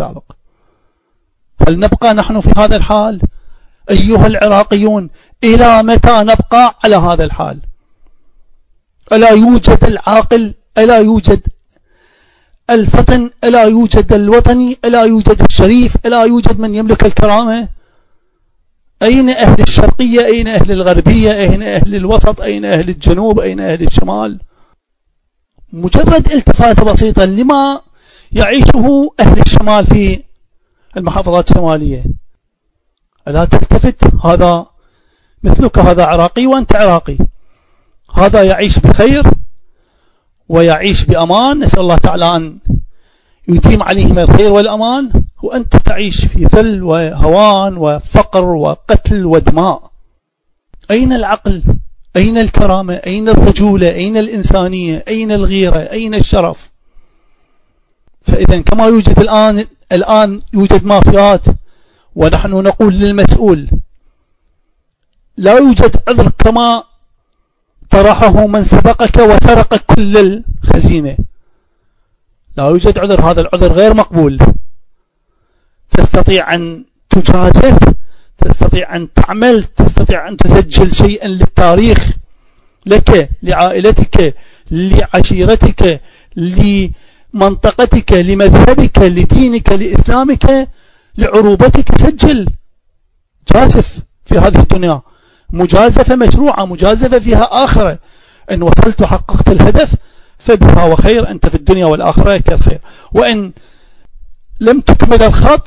هل نبقى نحن في هذا الحال أيها العراقيون؟ إلى متى نبقى على هذا الحال؟ ألا يوجد العاقل؟ ألا يوجد الفطن؟ ألا يوجد الوطني؟ ألا يوجد الشريف؟ ألا يوجد من يملك الكرامة؟ أين أهل الشرقية؟ أين أهل الغربية؟ أين أهل الوسط؟ أين أهل الجنوب؟ أين أهل الشمال؟ مجرد التفاتة بسيطة لما يعيشه أهل الشمال في المحافظات الشمالية. ألا تلتفت؟ هذا مثلك، هذا عراقي وأنت عراقي، هذا يعيش بخير ويعيش بأمان، نسأل الله تعالى أن يديم عليهم الخير والأمان، وأنت تعيش في ذل وهوان وفقر وقتل ودماء. أين العقل؟ أين الكرامة؟ أين الرجولة؟ أين الإنسانية؟ أين الغيرة؟ أين الشرف؟ فإذا كما يوجد الآن يوجد مافيات، ونحن نقول للمسؤول لا يوجد عذر كما طرحه من سبقك وسرق كل الخزينة. لا يوجد عذر، هذا العذر غير مقبول. تستطيع أن تجازف، تستطيع أن تعمل، تستطيع أن تسجل شيئا للتاريخ، لك، لعائلتك، لعشيرتك، لمنطقتك، لمذهبك، لدينك، لإسلامك، لعروبتك. سجل، جازف في هذه الدنيا، مجازفة مشروعة، مجازفة فيها آخرة. إن وصلت وحققت الهدف فبها وخير، أنت في الدنيا والآخرة كالخير. وإن لم تكمل الخط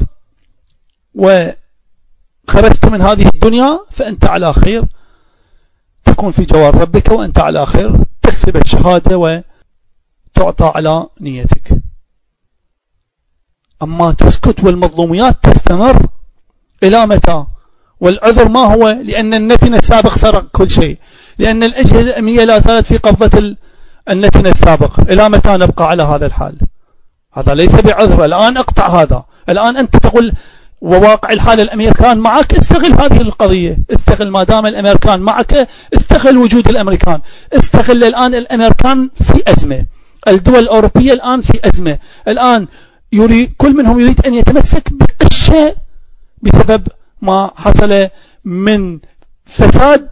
وخرجت من هذه الدنيا فأنت على خير، تكون في جوار ربك وأنت على خير، تكسب الشهادة وتعطى على نيتك. أما تسكت والمظلوميات تستمر إلى متى؟ والعذر ما هو؟ لأن النتن السابق سرق كل شيء، لأن الأجهزة الأمنية لا زالت في قبضة النتن السابق. إلى متى نبقى على هذا الحال؟ هذا ليس بعذر. الآن اقطع هذا. الآن أنت تقول وواقع الحال الأمريكان معك، استغل هذه القضية، استغل ما دام الأمريكان معك، استغل وجود الأمريكان، استغل الآن الأمريكان في أزمة، الدول الأوروبية الآن في أزمة، الآن كل منهم يريد أن يتمسك بالشيء بسبب ما حصل من فساد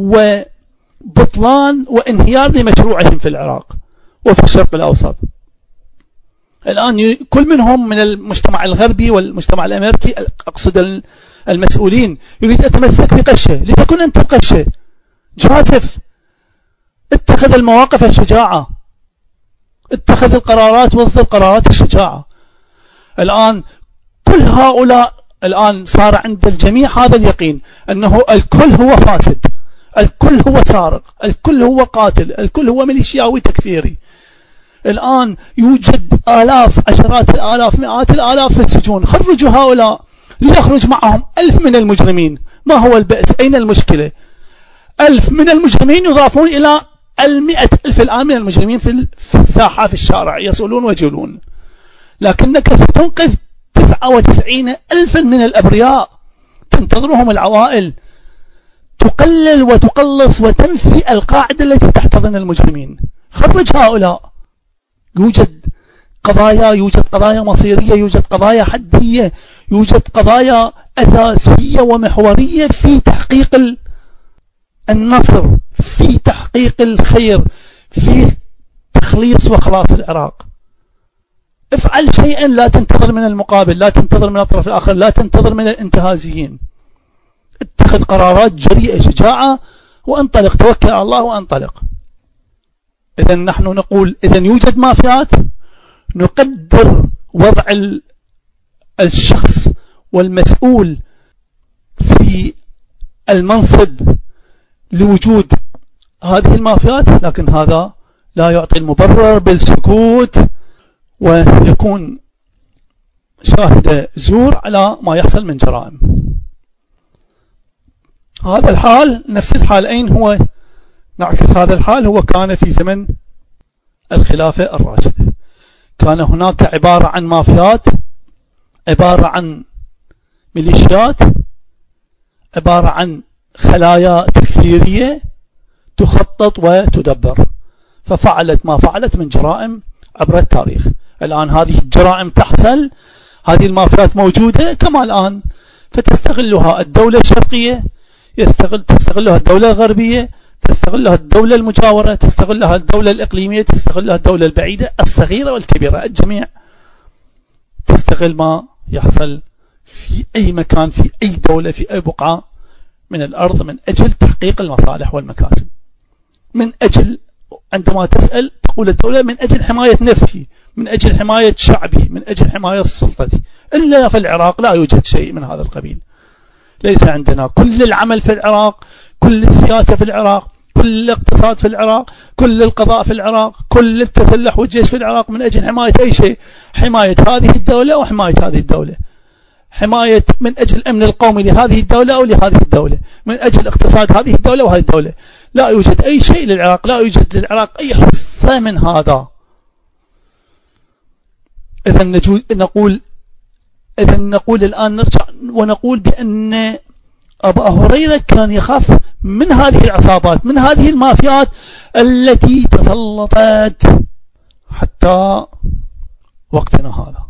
وبطلان وانهيار لمشروعهم في العراق وفي الشرق الأوسط. الآن كل منهم من المجتمع الغربي والمجتمع الأمريكي، أقصد المسؤولين، يريد أن يتمسك بقشة. لتكن أنت القشة، جازف، اتخذ المواقف الشجاعة، اتخذ القرارات، وصل قرارات الشجاعة. الآن كل هؤلاء الآن صار عند الجميع هذا اليقين أنه الكل هو فاسد، الكل هو سارق، الكل هو قاتل، الكل هو ميليشياوي تكفيري. الآن يوجد آلاف، عشرات الآلاف، مئات الآلاف في السجون. خرجوا هؤلاء، ليخرج معهم 1000 من المجرمين. ما هو البأس؟ أين المشكلة؟ 1000 من المجرمين يضافون إلى 100,000 الآن من المجرمين في الساحة، في الشارع يصولون ويجولون. لكنك ستنقذ 99,000 من الأبرياء تنتظرهم العوائل. تقلل وتقلص وتنفي القاعدة التي تحتضن المجرمين. خرج هؤلاء. يوجد قضايا مصيرية، يوجد قضايا حدية، يوجد قضايا أساسية ومحورية في تحقيق النصر، في تحقيق الخير، في تخليص وخلاص العراق. افعل شيئا، لا تنتظر من المقابل، لا تنتظر من الطرف الآخر، لا تنتظر من الانتهازيين. اتخذ قرارات جريئة شجاعة وانطلق، توكل على الله وانطلق. إذا نحن نقول إذا يوجد مافيات، نقدر وضع الشخص والمسؤول في المنصب لوجود هذه المافيات، لكن هذا لا يعطي المبرر بالسكوت ويكون شاهد زور على ما يحصل من جرائم. هذا الحال، نفس الحالين هو نعكس هذا الحال، هو كان في زمن الخلافة الراشدة. كان هناك عبارة عن مافيات، عبارة عن ميليشيات، عبارة عن خلايا تكفيرية تخطط وتدبر، ففعلت ما فعلت من جرائم عبر التاريخ. الآن هذه الجرائم تحصل، هذه المافيات موجودة كما الآن، فتستغلها الدولة الشرقية، تستغلها الدولة الغربية، تستغلها الدولة المجاورة، تستغلها الدولة الإقليمية، تستغلها الدولة البعيدة، الصغيرة والكبيرة، الجميع تستغل ما يحصل في أي مكان، في أي دولة، في أي بقعة من الأرض، من أجل تحقيق المصالح والمكاسب. من أجل، عندما تسأل تقول الدولة من أجل حماية نفسي، من أجل حماية شعبي، من أجل حماية سلطتي. إلا في العراق لا يوجد شيء من هذا القبيل. ليس عندنا. كل العمل في العراق، كل السياسة في العراق، كل الاقتصاد في العراق، كل القضاء في العراق، كل التسلح والجيش في العراق من أجل حماية أي شيء، حماية هذه الدولة وحماية هذه الدولة، حماية من أجل الأمن القومي لهذه الدولة أو لهذه الدولة، من أجل اقتصاد هذه الدولة وهذه الدولة. لا يوجد أي شيء للعراق، لا يوجد للعراق أي حصة من هذا. إذا نقول الآن، نرجع ونقول بأن أبا هريرة كان يخاف من هذه العصابات، من هذه المافيات التي تسلطت حتى وقتنا هذا.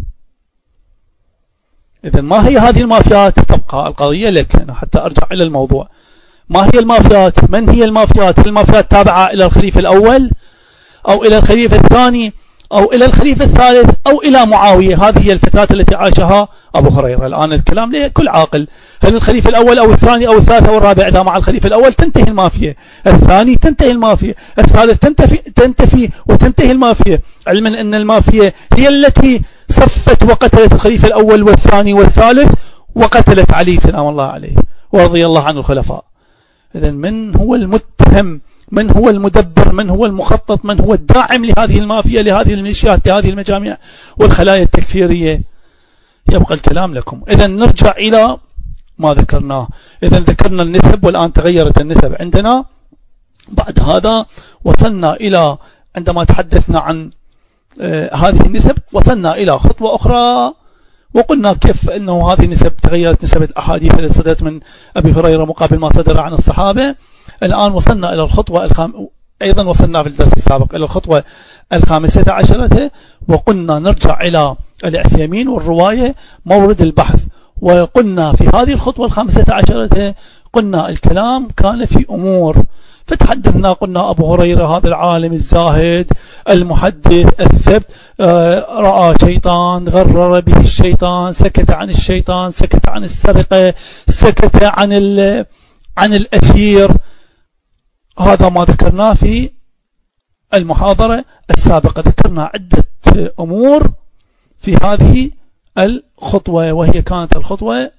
إذا ما هي هذه المافيات؟ تبقى القضية لك أنا حتى أرجع إلى الموضوع. ما هي المافيات؟ من هي المافيات؟ المافيات تابعة إلى الخليفة الأول أو إلى الخليفة الثاني أو إلى الخليفة الثالث أو إلى معاوية. هذه هي الفترات التي عاشها أبو هريرة. الآن الكلام لكل عاقل. هل الخليفة الأول أو الثاني أو الثالث أو الرابع؟ إذا مع الخليفة الأول تنتهي المافية، الثاني تنتهي المافية، الثالث تنتفي وتنتهي المافية، علما أن المافية هي التي صفت وقتلت الخليفة الأول والثاني والثالث وقتلت علي سلام الله عليه ورضي الله عن الخلفاء. إذن من هو المتهم؟ من هو المدبر؟ من هو المخطط؟ من هو الداعم لهذه المافيا، لهذه الميليشيات، لهذه المجامع والخلايا التكفيرية؟ يبقى الكلام لكم. إذن نرجع إلى ما ذكرناه. إذن ذكرنا النسب والآن تغيرت النسب عندنا. بعد هذا وصلنا إلى عندما تحدثنا عن هذه النسب وصلنا إلى خطوة أخرى وقلنا كيف أنه هذه النسب تغيرت، نسب الأحاديث التي صدرت من أبي هريرة مقابل ما صدر عن الصحابة. الآن وصلنا إلى الخطوة أيضا وصلنا في الدرس السابق إلى الخطوة 15 وقلنا نرجع إلى العثيمين والرواية مورد البحث. وقلنا في هذه الخطوة 15 قلنا الكلام كان في أمور، فتحدثنا قلنا أبو هريرة هذا العالم الزاهد المحدث الثبت رأى شيطان، غرر به الشيطان، سكت عن الشيطان، سكت عن السرقة، سكت عن الأسير. هذا ما ذكرناه في المحاضرة السابقة. ذكرنا عدة أمور في هذه الخطوة وهي كانت الخطوة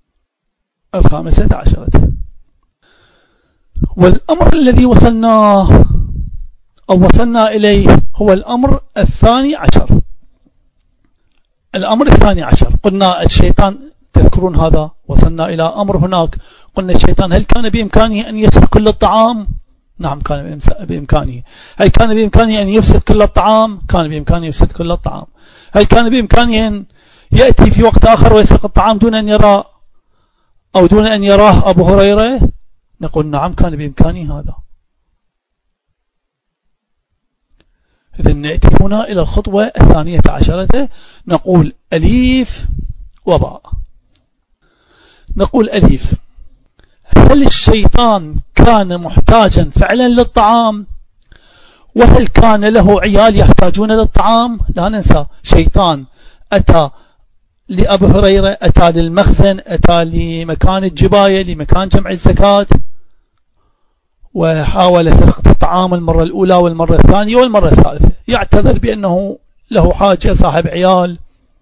15. والأمر الذي وصلنا إليه هو الأمر 12. الأمر 12 قلنا الشيطان، تذكرون هذا وصلنا إلى أمر هناك قلنا الشيطان هل كان بإمكانه أن يسرق كل الطعام؟ نعم كان بإمكانه. هل كان بإمكانه أن يفسد كل الطعام؟ كان بإمكانه يفسد كل الطعام. هل كان بإمكانه أن يأتي في وقت آخر ويسرق الطعام دون أن يرى أو دون أن يراه أبو هريرة؟ نقول نعم كان بإمكانه هذا. إذن نأتي هنا إلى الخطوة 12 نقول أليف وباء. نقول أليف، هل الشيطان كان محتاجا فعلا للطعام؟ وهل كان له عيال يحتاجون للطعام؟ لا ننسى شيطان أتى لأبو هريرة، أتى للمخزن، أتى لمكان الجباية، لمكان جمع الزكاة، وحاول سرقة الطعام المرة الأولى والمرة الثانية والمرة الثالثة. يعتذر بأنه له حاجة، صاحب عيال،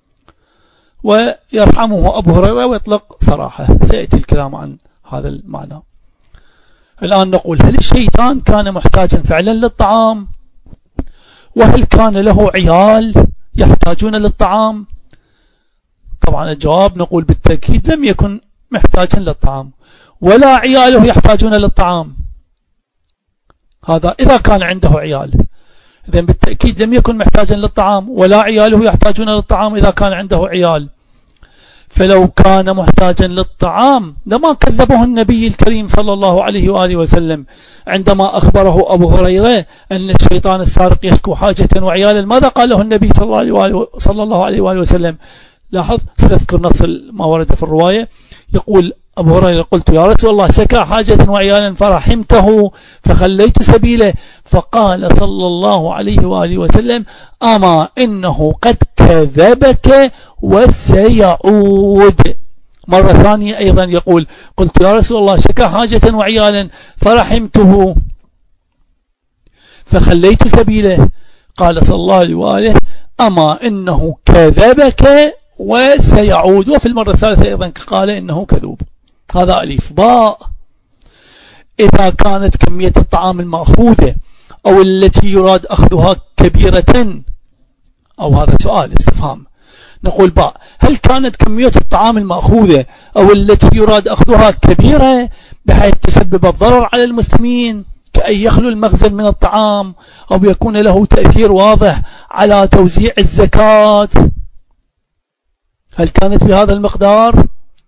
ويرحمه أبو هريرة ويطلق صراحة. سيأتي الكلام عن هذا المعنى. الآن نقول هل الشيطان كان محتاجا فعلا للطعام؟ وهل كان له عيال يحتاجون للطعام؟ طبعا الجواب نقول بالتأكيد لم يكن محتاجا للطعام ولا عياله يحتاجون للطعام. هذا إذا كان عنده عيال. إذن بالتأكيد لم يكن محتاجا للطعام ولا عياله يحتاجون للطعام إذا كان عنده عيال. فلو كان محتاجا للطعام لما كذبه النبي الكريم صلى الله عليه وآله وسلم عندما أخبره أبو هريرة أن الشيطان السارق يشكو حاجة وعيالا. ماذا قال له النبي صلى الله عليه وآله وسلم؟ لاحظ، سنذكر نص ما ورد في الرواية. يقول أبو هريرة قلت يا رسول الله شكا حاجة وعيالا فرحمته فخليت سبيله، فقال صلى الله عليه وآله وسلم أما إنه قد كذبك وسيعود. مرة ثانية أيضا يقول قلت يا رسول الله شكا حاجة وعيالا فرحمته فخليت سبيله، قال صلى الله عليه وآله أما إنه كذبك وسيعود. وفي المرة الثالثة أيضا قال إنه كذوب. هذا أليف. باء، إذا كانت كمية الطعام المأخوذة أو التي يراد أخذها كبيرة، أو هذا سؤال استفهام، نقول باء، هل كانت كمية الطعام المأخوذة أو التي يراد أخذها كبيرة بحيث تسبب الضرر على المسلمين كأن يخلو المخزن من الطعام أو يكون له تأثير واضح على توزيع الزكاة؟ هل كانت بهذا المقدار؟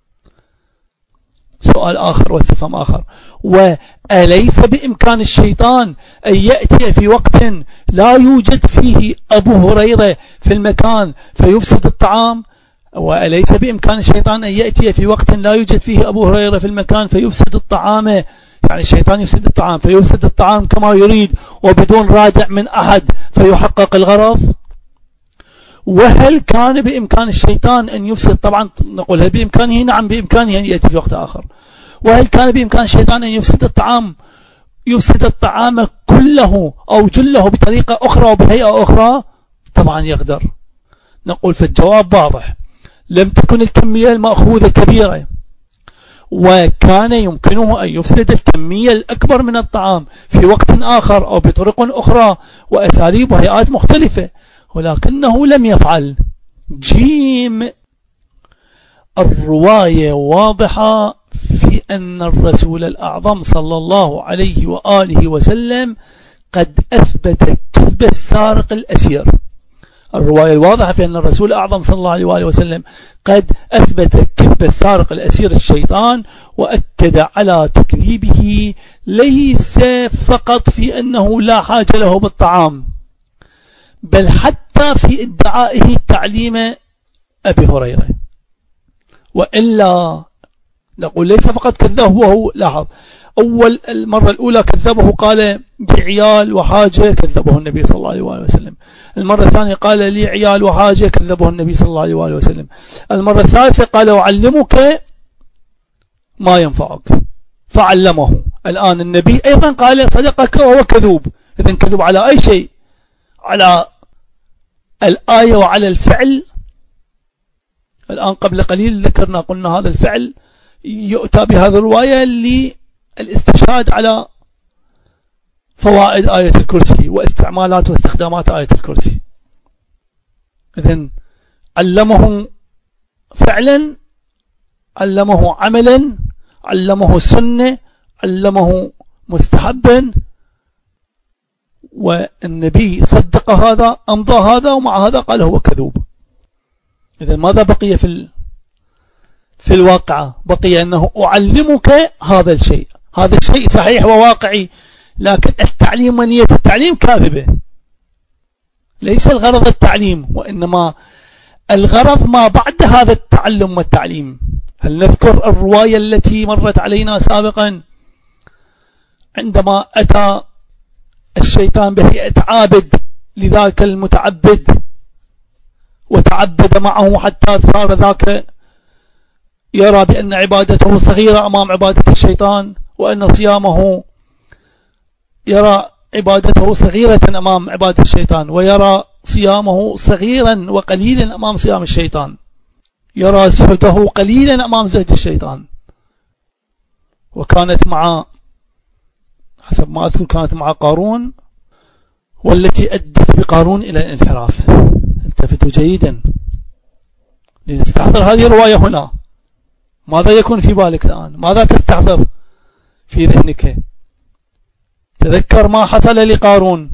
سؤال آخر واستفهام آخر. وأليس بإمكان الشيطان أن يأتي في وقت لا يوجد فيه أبو هريرة في المكان فيفسد الطعام؟ وأليس بإمكان الشيطان أن يأتي في وقت لا يوجد فيه أبو هريرة في المكان فيفسد الطعام؟ يعني الشيطان يفسد الطعام فيفسد الطعام كما يريد وبدون رادع من أحد فيحقق الغرض. وهل كان بإمكان الشيطان أن يفسد؟ طبعا نقول هل بإمكانه؟ نعم بإمكانه أن يأتي في وقت آخر. وهل كان بإمكان الشيطان أن يفسد الطعام كله أو جله بطريقة أخرى وبهيئة أخرى؟ طبعا يقدر. نقول فالجواب واضح، لم تكن الكمية المأخوذة كبيرة، وكان يمكنه أن يفسد الكمية الأكبر من الطعام في وقت آخر أو بطرق أخرى وأساليب وهيئات مختلفة، ولكنه لم يفعل. جيم، الرواية واضحة في أن الرسول الأعظم صلى الله عليه وآله وسلم قد أثبت كذب السارق الأسير. الرواية الواضحة في أن الرسول الأعظم صلى الله عليه وآله وسلم قد أثبت كذب السارق الأسير الشيطان، وأكد على تكذيبه ليس فقط في أنه لا حاجة له بالطعام، بل حتى في ادعائه تعليم أبي هريرة. وإلا نقول ليس فقط كذبه وهو، لاحظ، المرة الأولى كذبه قال لي عيال وحاجة، كذبه النبي صلى الله عليه وآله وسلم. المرة الثانية قال لي عيال وحاجة، كذبه النبي صلى الله عليه وآله وسلم. المرة الثالثة قال أعلمك ما ينفعك فعلمه. الآن النبي أيضا قال صدقك وهو كذوب. إذن كذب على أي شيء؟ على الآية وعلى الفعل. الآن قبل قليل ذكرنا قلنا هذا الفعل يؤتى بهذه الرواية للاستشهاد على فوائد آية الكرسي واستعمالات واستخدامات آية الكرسي. إذن علمه فعلا، علمه عملا، علمه سنة، علمه مستحبا، والنبي صدق هذا، أمضى هذا، ومع هذا قال هو كذوب. إذن ماذا بقي في الواقع؟ بقي أنه أعلمك هذا الشيء. هذا الشيء صحيح وواقعي، لكن التعليم ونية التعليم كاذبة. ليس الغرض التعليم، وإنما الغرض ما بعد هذا التعلم والتعليم. هل نذكر الرواية التي مرت علينا سابقا عندما أتى الشيطان بهيئة عابد لذاك المتعبد وتعبد معه حتى صار ذاك يرى بأن عبادته صغيرة أمام عبادة الشيطان، وأن صيامه يرى عبادته صغيرة أمام عبادة الشيطان، ويرى صيامه صغيرا وقليلا أمام صيام الشيطان، يرى زهده قليلا أمام زهد الشيطان. وكانت مع، حسب ما أذكر، كانت مع قارون، والتي أدت بقارون إلى الانحراف. التفتوا جيدا لنستحضر هذه الرواية هنا. ماذا يكون في بالك الآن؟ ماذا تستحضر في ذهنك؟ تذكر ما حصل لقارون،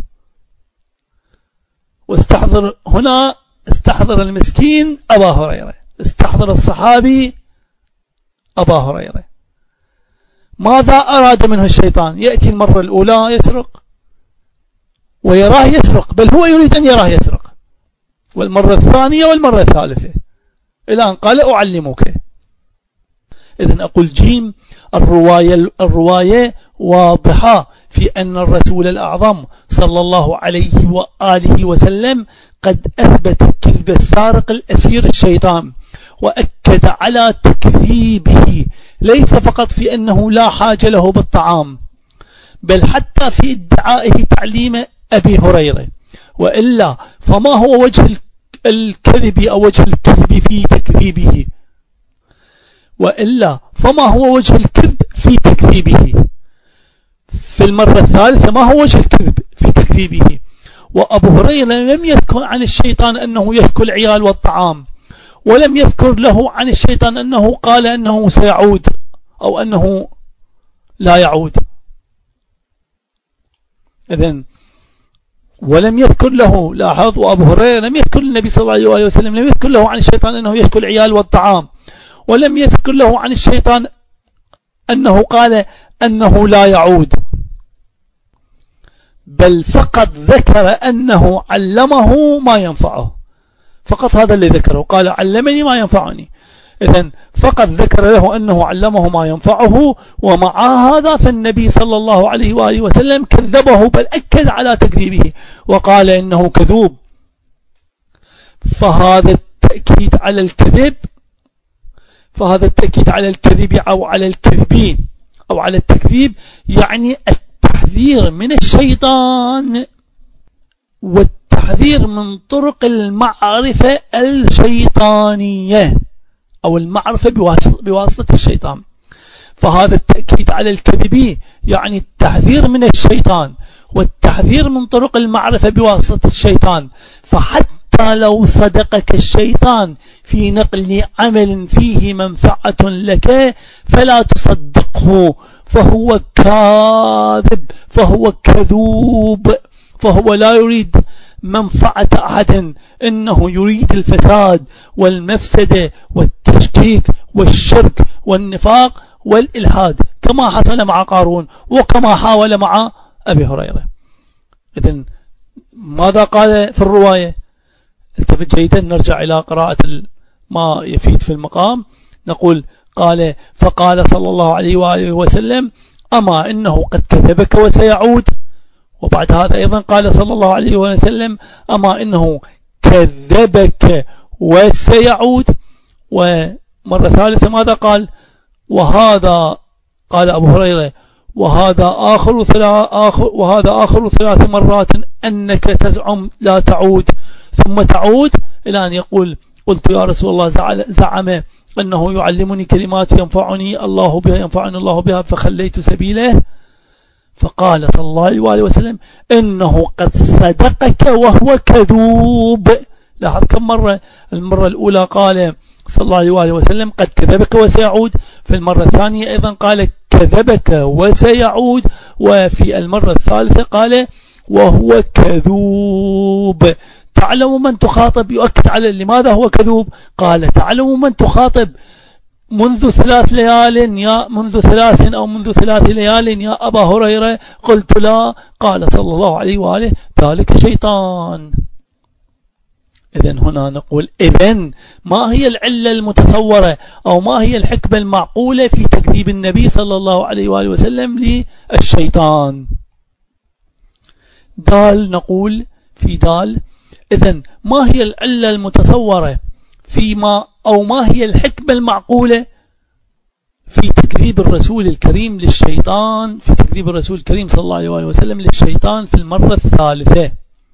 واستحضر هنا، استحضر المسكين أبا هريرة، استحضر الصحابي أبا هريرة. ماذا أراد منه الشيطان؟ يأتي المرة الأولى يسرق ويراه يسرق، بل هو يريد أن يراه يسرق، والمرة الثانية والمرة الثالثة، إلى أن قال أعلمك. إذن أقول جيم، الرواية واضحة في أن الرسول الأعظم صلى الله عليه وآله وسلم قد أثبت كذب السارق الأسير الشيطان، وأكد على تكذيبه ليس فقط في أنه لا حاجة له بالطعام، بل حتى في ادعائه تعليم أبي هريرة. وإلا فما هو وجه الكذب أو وجه الكذب في تكذيبه؟ وإلا فما هو وجه الكذب في تكذيبه؟ في المرة الثالثة ما هو وجه الكذب في تكذيبه؟ وأبو هريرة لم يذكر عن الشيطان أنه يأكل العيال والطعام، ولم يذكر له عن الشيطان أنه قال أنه سيعود أو أنه لا يعود. إذن ولم يذكر له، لاحظ، وأبو هريرة لم يذكر النبي صلى الله عليه وسلم لم يذكر له عن الشيطان أنه يأكل العيال والطعام، ولم يذكر له عن الشيطان أنه قال أنه لا يعود، بل فقط ذكر أنه علمه ما ينفعه. فقط هذا اللي ذكره، قال علمني ما ينفعني. إذن فقط ذكر له أنه علمه ما ينفعه، ومع هذا فالنبي صلى الله عليه وآله وسلم كذبه، بل أكد على تكذيبه وقال إنه كذوب. فهذا التأكيد على الكذب، فهذا التأكيد على الكذب أو على الكذبين أو على التكذيب، يعني التحذير من الشيطان والتحذير من طرق المعرفة الشيطانية أو المعرفة بواسطة الشيطان. فهذا التأكيد على الكذب يعني التحذير من الشيطان والتحذير من طرق المعرفة بواسطة الشيطان. فحتى لو صدقك الشيطان في نقل عمل فيه منفعة لك فلا تصدقه، فهو كاذب، فهو كذوب، فهو لا يريد منفعة أحد، إنه يريد الفساد والمفسدة والتشكيك والشرك والنفاق والإلحاد، كما حصل مع قارون وكما حاول مع أبي هريرة. إذن ماذا قال في الرواية؟ التفت جيدا، نرجع إلى قراءة ما يفيد في المقام. نقول قال فقال صلى الله عليه وآله وسلم أما إنه قد كذبك وسيعود. وبعد هذا أيضا قال صلى الله عليه وسلم أما إنه كذبك وسيعود. ومرة ثالثة ماذا قال؟ وهذا قال أبو هريرة وهذا آخر 3 مرات أنك تزعم لا تعود ثم تعود، إلى أن يقول قلت يا رسول الله زعم أنه يعلمني كلمات ينفعني الله بها، ينفعني الله بها، فخليت سبيله. فقال صلى الله عليه وسلم إنه قد صدقك وهو كذوب. لاحظ كم مرة؟ المرة الأولى قال صلى الله عليه وسلم قد كذبك وسيعود، في المرة الثانية أيضا قال كذبك وسيعود، وفي المرة الثالثة قال وهو كذوب. تعلم من تخاطب، يؤكد على لماذا هو كذوب. قال تعلم من تخاطب منذ 3 ليال منذ 3 ليال يا أبا هريرة؟ قلت لا. قال صلى الله عليه وآله ذلك شيطان. إذن هنا نقول إذن ما هي العلة المتصورة أو ما هي الحكمة المعقولة في تكذيب النبي صلى الله عليه وآله وسلم للشيطان؟ دال، نقول في دال إذن ما هي العلة المتصورة فيما أو ما هي الحكمة المعقولة في تكذيب الرسول الكريم للشيطان، في تكذيب الرسول الكريم صلى الله عليه وسلم للشيطان في المرة الثالثة.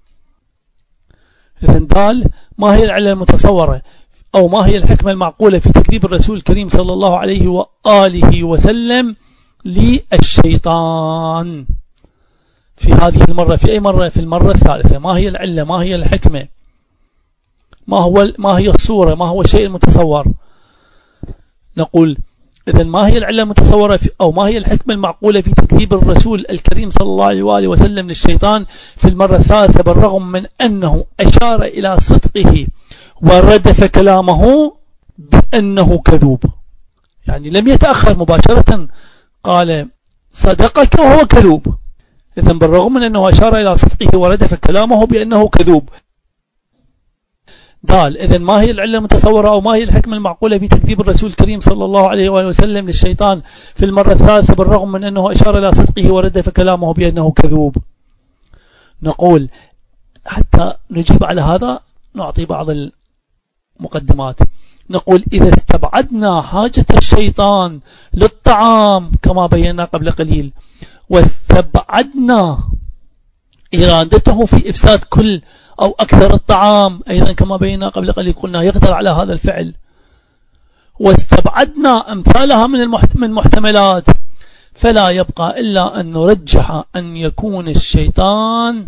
إذن دال ما هي العلة المتصورة أو ما هي الحكمة المعقولة في تكذيب الرسول الكريم صلى الله عليه وآله وسلم للشيطان في هذه المرة، في أي مرة؟ في المرة الثالثة. ما هي العلة؟ ما هي الحكمة؟ ما هي الصورة؟ ما هو الشيء المتصور؟ نقول إذن ما هي العلة المتصورة أو ما هي الحكمة المعقولة في تكذيب الرسول الكريم صلى الله عليه وآله وسلم للشيطان في المرة الثالثة، بالرغم من أنه أشار إلى صدقه وردف كلامه بأنه كذوب، يعني لم يتأخر مباشرة قال صدقك وهو كذوب. إذن بالرغم من أنه أشار إلى صدقه وردف كلامه بأنه كذوب. دال إذن ما هي العلة المتصورة أو ما هي الحكمة المعقولة في تكذيب الرسول الكريم صلى الله عليه وآله وسلم للشيطان في المرة الثالثة بالرغم من أنه أشار إلى صدقه وردف كلامه بأنه كذوب؟ نقول حتى نجيب على هذا نعطي بعض المقدمات. نقول إذا استبعدنا حاجة الشيطان للطعام كما بينا قبل قليل، واستبعدنا إرادته في إفساد كل أو أكثر الطعام أيضا كما بينا قبل قليل، قلنا يقدر على هذا الفعل، واستبعدنا أمثالها من محتملات، فلا يبقى إلا أن نرجح أن يكون الشيطان،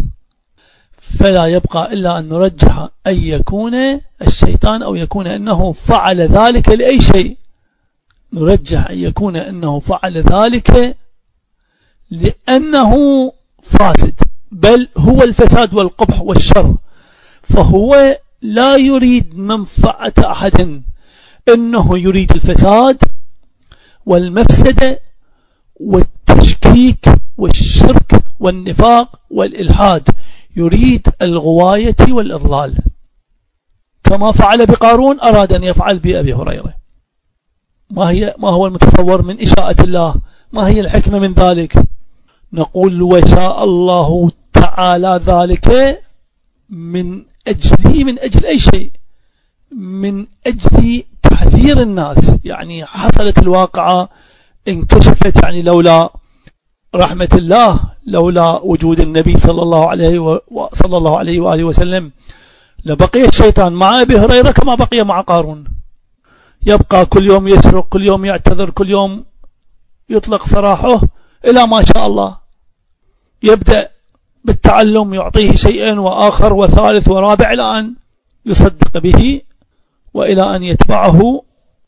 أو يكون أنه فعل ذلك لأي شيء. نرجح أن يكون أنه فعل ذلك لأنه فاسد، بل هو الفساد والقبح والشر، فهو لا يريد منفعة أحد، إنه يريد الفساد والمفسدة والتشكيك والشرك والنفاق والإلحاد، يريد الغواية والإضلال، كما فعل بقارون أراد أن يفعل بأبي هريرة. ما هو المتصور من إشاءة الله؟ ما هي الحكمة من ذلك؟ نقول وشاء الله تعالى ذلك من أجلي من أجل أي شيء، من أجل تحذير الناس. يعني حصلت الواقعة، انكشفت، يعني لولا رحمة الله، لولا وجود النبي صلى الله عليه وآله وسلم، لبقي الشيطان مع أبي هريرة كما بقي مع قارون، يبقى كل يوم يسرق، كل يوم يعتذر، كل يوم يطلق سراحه، إلى ما شاء الله يبدأ بالتعلم، يعطيه شيئا وآخر وثالث ورابع، إلى أن يصدق به، وإلى أن يتبعه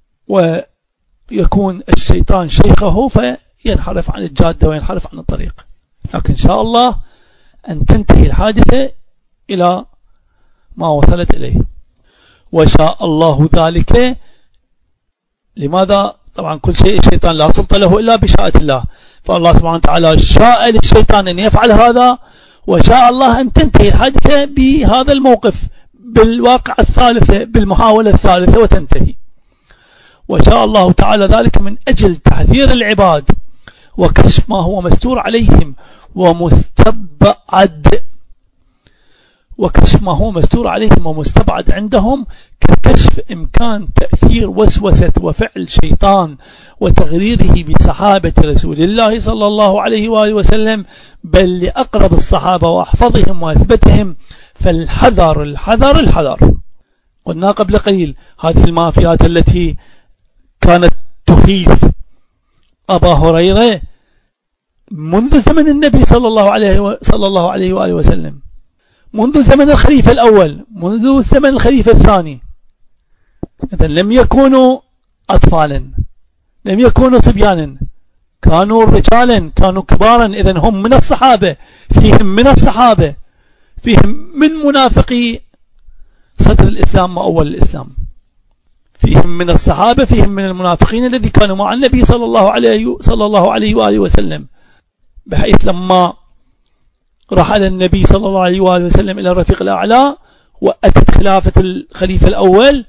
ويكون الشيطان شيخه فينحرف عن الجادة وينحرف عن الطريق. لكن إن شاء الله أن تنتهي الحادثة إلى ما وصلت إليه، وشاء الله ذلك. لماذا؟ طبعا كل شيء الشيطان لا سلطة له إلا بشاءة الله، فالله سبحانه وتعالى شاء للشيطان أن يفعل هذا، وشاء الله أن تنتهي الحادثة بهذا الموقف، بالواقع الثالثة، بالمحاولة الثالثة وتنتهي. وشاء الله تعالى ذلك من أجل تحذير العباد وكشف ما هو مستور عليهم ومستبعد، وكشف ما هو مستور عليهم ومستبعد عندهم، ككشف إمكان تأثير وسوسة وفعل شيطان وتغريره بصحابة رسول الله صلى الله عليه وآله وسلم، بل لأقرب الصحابة وأحفظهم وأثبتهم. فالحذر الحذر الحذر. قلنا قبل قليل هذه المافيات التي كانت تخيف أبا هريرة منذ زمن النبي صلى الله عليه وآله وسلم، منذ زمن الخليفة الأول، منذ زمن الخليفة الثاني. إذن لم يكونوا أطفالا، لم يكونوا صبيانا، كانوا رجالا، كانوا كبارا. إذن هم من الصحابة، فيهم من الصحابة، فيهم من منافقي صدر الإسلام وأول الإسلام، فيهم من الصحابة، فيهم من المنافقين الذي كانوا مع النبي صلى الله عليه وآله وسلم، بحيث لما رحل النبي صلى الله عليه وآله وسلم إلى الرفيق الأعلى وأتت خلافة الخليفة الأول،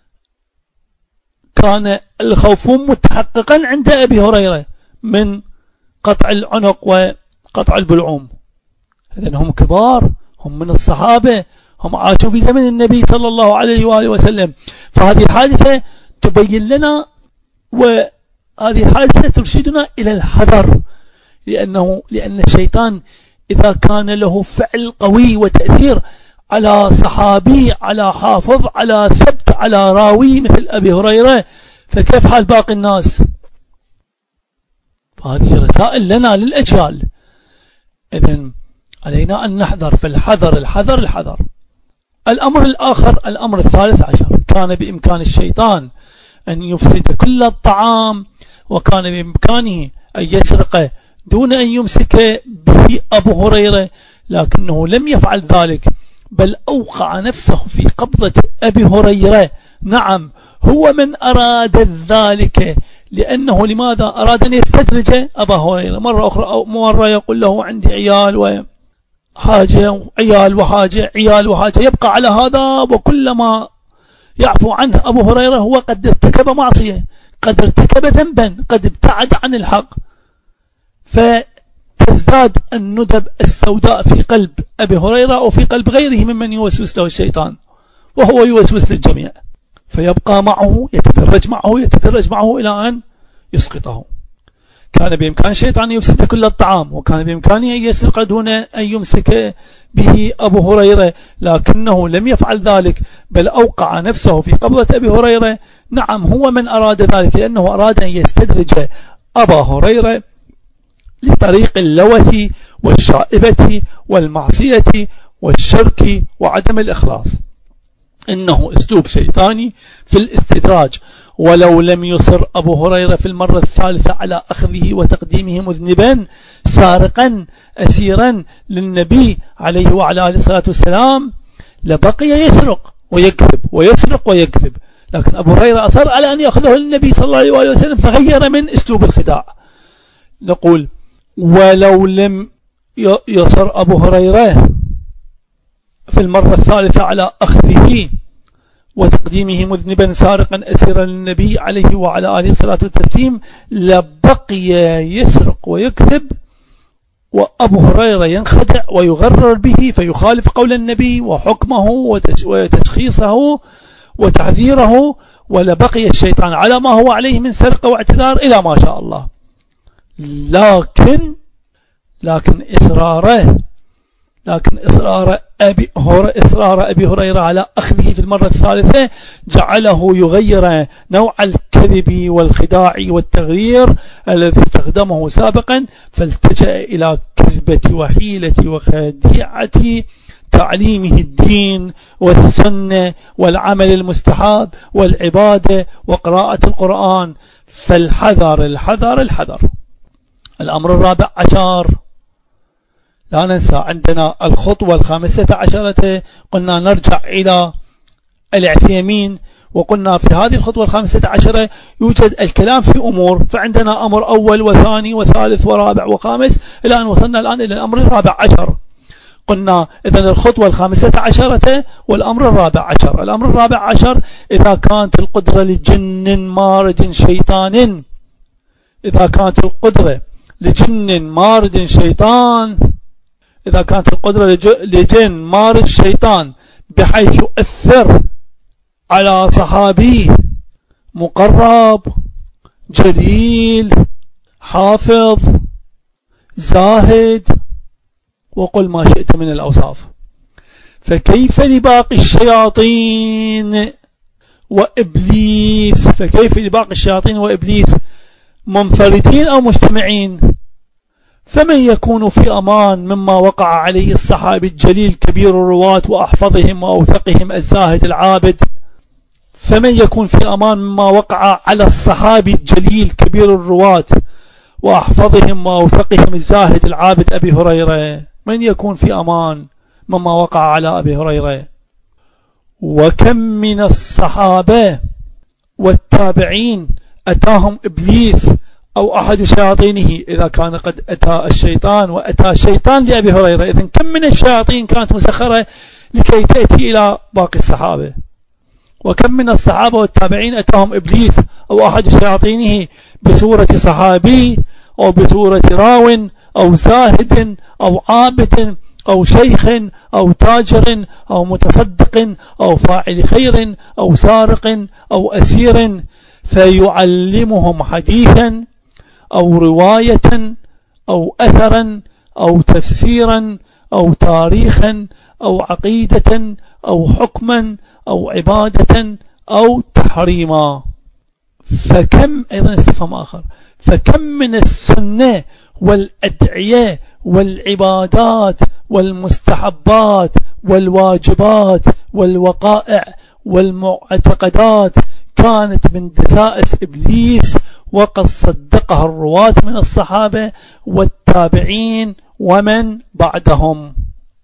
كان الخوف متحققا عند أبي هريرة من قطع العنق وقطع البلعوم. إذن هم كبار، هم من الصحابة، هم عاشوا في زمن النبي صلى الله عليه وآله وسلم. فهذه الحادثة تبين لنا، وهذه الحادثة ترشدنا إلى الحذر، لأن الشيطان إذا كان له فعل قوي وتأثير على صحابي، على حافظ، على ثبت، على راوي مثل أبي هريرة، فكيف حال باقي الناس؟ فهذه رسائل لنا للأجيال. إذن علينا أن نحذر، فالحذر الحذر الحذر. الأمر الآخر، الأمر الثالث عشر، كان بإمكان الشيطان أن يفسد كل الطعام، وكان بإمكانه أن يسرق دون أن يمسك به أبو هريرة، لكنه لم يفعل ذلك، بل أوقع نفسه في قبضة أبي هريرة. نعم، هو من أراد ذلك، لأنه لماذا أراد أن يستدرج أبا هريرة؟ مرة أخرى أو مرة يقول له عندي عيال وحاجة، عيال وحاجة، عيال وحاجة، يبقى على هذا. وكلما يعفو عنه أبو هريرة هو قد ارتكب معصية، قد ارتكب ذنبا، قد ابتعد عن الحق، فتزداد الندب السوداء في قلب أبي هريرة وفي قلب غيره ممن يوسوس له الشيطان، وهو يوسوس للجميع، فيبقى معه، يتدرج معه إلى أن يسقطه. كان بإمكان الشيطان أن يفسد كل الطعام، وكان بإمكانه أن يسرق دون أن يمسك به أبو هريرة، لكنه لم يفعل ذلك، بل أوقع نفسه في قبضة أبي هريرة. نعم، هو من أراد ذلك، لأنه أراد أن يستدرج أبا هريرة لطريق اللوث والشائبة والمعصية والشرك وعدم الإخلاص. إنه أسلوب شيطاني في الاستدراج. ولو لم يصر أبو هريرة في المرة الثالثة على أخذه وتقديمه مذنبا سارقا أسيرا للنبي عليه وعلى آله الصلاة والسلام، لبقي يسرق ويكذب ويسرق ويكذب. لكن أبو هريرة أصر على أن يأخذه للنبي صلى الله عليه وسلم، فغير من أسلوب الخداع. نقول ولو لم يصر أبو هريرة في المرة الثالثة على أخذه وتقديمه مذنبا سارقا أسيرا للنبي عليه وعلى آله الصلاة والتسليم، لبقي يسرق ويكذب وأبو هريرة ينخدع ويغرر به فيخالف قول النبي وحكمه وتشخيصه وتحذيره، ولبقي الشيطان على ما هو عليه من سرقة واعتذار إلى ما شاء الله. لكن إصرار أبي هريرة على أخذه في المرة الثالثة جعله يغير نوع الكذب والخداع والتغيير الذي استخدمه سابقا، فالتجأ إلى كذبة وحيلة وخديعة تعليمه الدين والسنة والعمل المستحب والعبادة وقراءة القرآن. فالحذر الحذر الحذر. الأمر الرابع عشر، لا ننسى عندنا الخطوة 15 قلنا نرجع إلى العثيمين، وقلنا في هذه الخطوة 15 يوجد الكلام في أمور، فعندنا أمر أول وثاني وثالث ورابع وخامس إلى أن وصلنا الآن إلى الأمر 14. قلنا إذن الخطوة 15 والأمر 14. الأمر 14 إذا كانت القدرة لجن مارد شيطان، إذا كانت القدرة لجن مارد شيطان، إذا كانت القدرة لجن مارد شيطان بحيث يؤثر على صحابي مقرب جليل حافظ زاهد وقل ما شئت من الأوصاف، فكيف لباقي الشياطين وإبليس؟ فكيف لباقي الشياطين وإبليس منفردين أو مجتمعين؟ فمن يكون في أمان مما وقع عليه الصحابي الجليل كبير الرواة وأحفظهم وأوثقهم الزاهد العابد؟ فمن يكون في أمان مما وقع على الصحابي الجليل كبير الرواة وأحفظهم وأوثقهم الزاهد العابد أبي هريرة؟ من يكون في أمان مما وقع على أبي هريرة؟ وكم من الصحابة والتابعين أتاهم إبليس أو أحد شياطينه، إذا كان قد أتى الشيطان وأتى الشيطان لأبي هريرة، إذن كم من الشياطين كانت مسخرة لكي تأتي إلى باقي الصحابة؟ وكم من الصحابة والتابعين أتاهم إبليس أو أحد شياطينه بصورة صحابي أو بصورة راو أو زاهد أو عابد أو شيخ أو تاجر أو متصدق أو فاعل خير أو سارق أو أسير، فيعلمهم حديثا أو رواية أو أثرا أو تفسيرا أو تاريخا أو عقيدة أو حكما أو عبادة أو تحريما. فكم أيضا استفهام آخر، فكم من السنة والأدعية والعبادات والمستحبات والواجبات والوقائع والمعتقدات كانت من دسائس إبليس وقد صدقها الرواة من الصحابة والتابعين ومن بعدهم.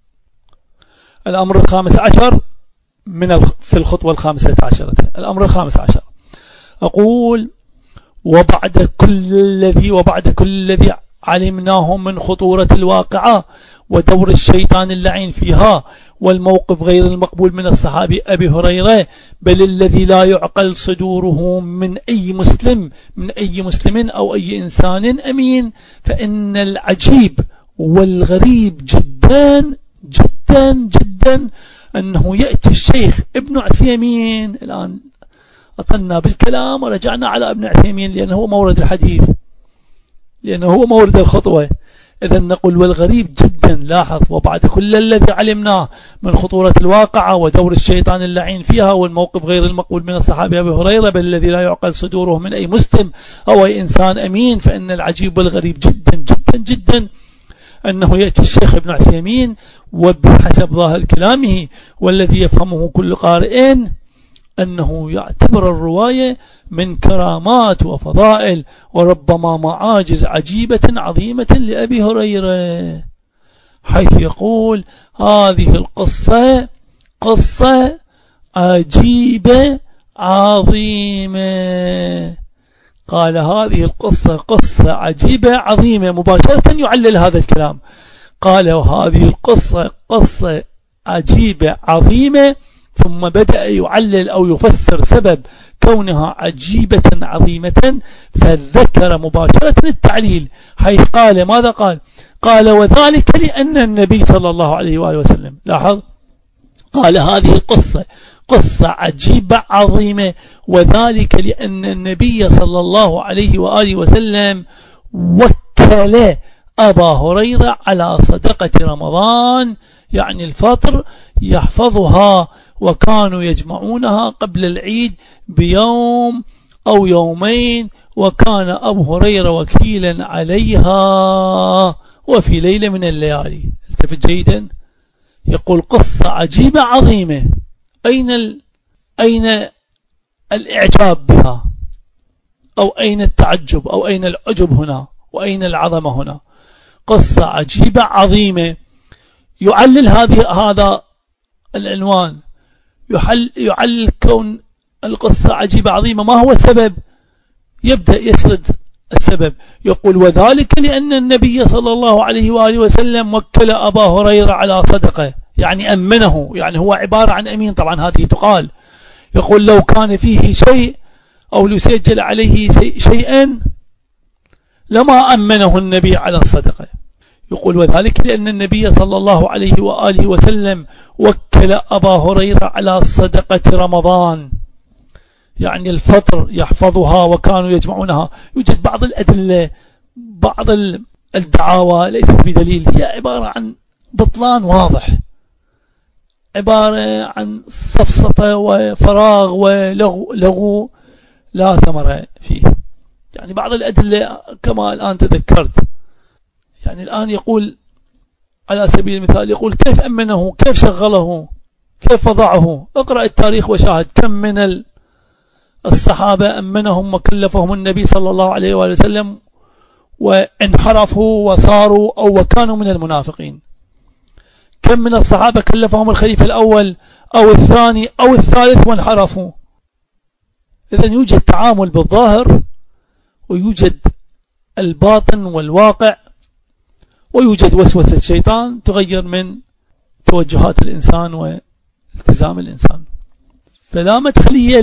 الأمر 15 في الخطوة 15. الأمر 15 أقول وبعد كل الذي علمناه من خطورة الواقعة ودور الشيطان اللعين فيها والموقف غير المقبول من الصحابي أبي هريرة، بل الذي لا يعقل صدوره من أي مسلم أو أي إنسان أمين، فإن العجيب والغريب جدا جدا جدا أنه يأتي الشيخ ابن عثيمين، الآن أطلنا بالكلام ورجعنا على ابن عثيمين لأنه هو مورد الحديث، لأنه هو مورد الخطوة. إذن نقول والغريب جدا، لاحظ وبعد كل الذي علمناه من خطورة الواقعة ودور الشيطان اللعين فيها والموقف غير المقبول من الصحابي أبي هريرة، بل الذي لا يعقل صدوره من أي مسلم أو أي إنسان أمين، فإن العجيب والغريب جدا جدا جدا أنه يأتي الشيخ ابن عثيمين وبحسب ظاهر كلامه والذي يفهمه كل قارئ أنه يعتبر الرواية من كرامات وفضائل وربما معاجز عجيبة عظيمة لأبي هريرة، حيث يقول هذه القصة قصة عجيبة عظيمة. قال هذه القصة قصة عجيبة عظيمة، مباشرة يعلل هذا الكلام، قال هذه القصة قصة عجيبة عظيمة، ثم بدأ يعلل أو يفسر سبب كونها عجيبة عظيمة، فذكر مباشرة التعليل، حيث قال ماذا قال؟ قال وذلك لأن النبي صلى الله عليه وآله وسلم، لاحظ، قال هذه قصة عجيبة عظيمة، وذلك لأن النبي صلى الله عليه وآله وسلم وكل أبا هريرة على صدقة رمضان، يعني الفطر، يحفظها، وكانوا يجمعونها قبل العيد بيوم أو يومين، وكان أبو هريرة وكيلا عليها وفي ليلة من الليالي. التفت جيدا، يقول قصة عجيبة عظيمة، أين الإعجاب بها، أو أين التعجب، أو أين العجب هنا، وأين العظمة هنا؟ قصة عجيبة عظيمة. يعلل هذا العنوان، يعلل كون القصة عجيبة عظيمة. ما هو السبب؟ يبدأ يسرد السبب، يقول وذلك لأن النبي صلى الله عليه وآله وسلم وكل أبا هريرة على صدقه، يعني أمنه، يعني هو عبارة عن أمين. طبعا هذه تقال، يقول لو كان فيه شيء أو لسجل عليه شيئا لما أمنه النبي على الصدقة. يقول وذلك لأن النبي صلى الله عليه وآله وسلم وكل أبا هريرة على صدقة رمضان، يعني الفطر يحفظها وكانوا يجمعونها. يوجد بعض الأدلة، بعض الدعاوى ليست بدليل، هي عبارة عن بطلان واضح، عبارة عن سفسطة وفراغ ولغو لا ثمر فيه. يعني بعض الأدلة كما الآن تذكرت، يعني الآن يقول على سبيل المثال، يقول كيف أمنه، كيف شغله، كيف وضعه. اقرأ التاريخ وشاهد كم من الصحابة أمنهم وكلفهم النبي صلى الله عليه وآله وسلم وانحرفوا وصاروا أو وكانوا من المنافقين. كم من الصحابة كلفهم الخليفة الأول أو الثاني أو الثالث وانحرفوا. إذن يوجد تعامل بالظاهر، ويوجد الباطن والواقع، ويوجد وسوسة الشيطان تغير من توجهات الإنسان والتزام الإنسان. فلا مدخلية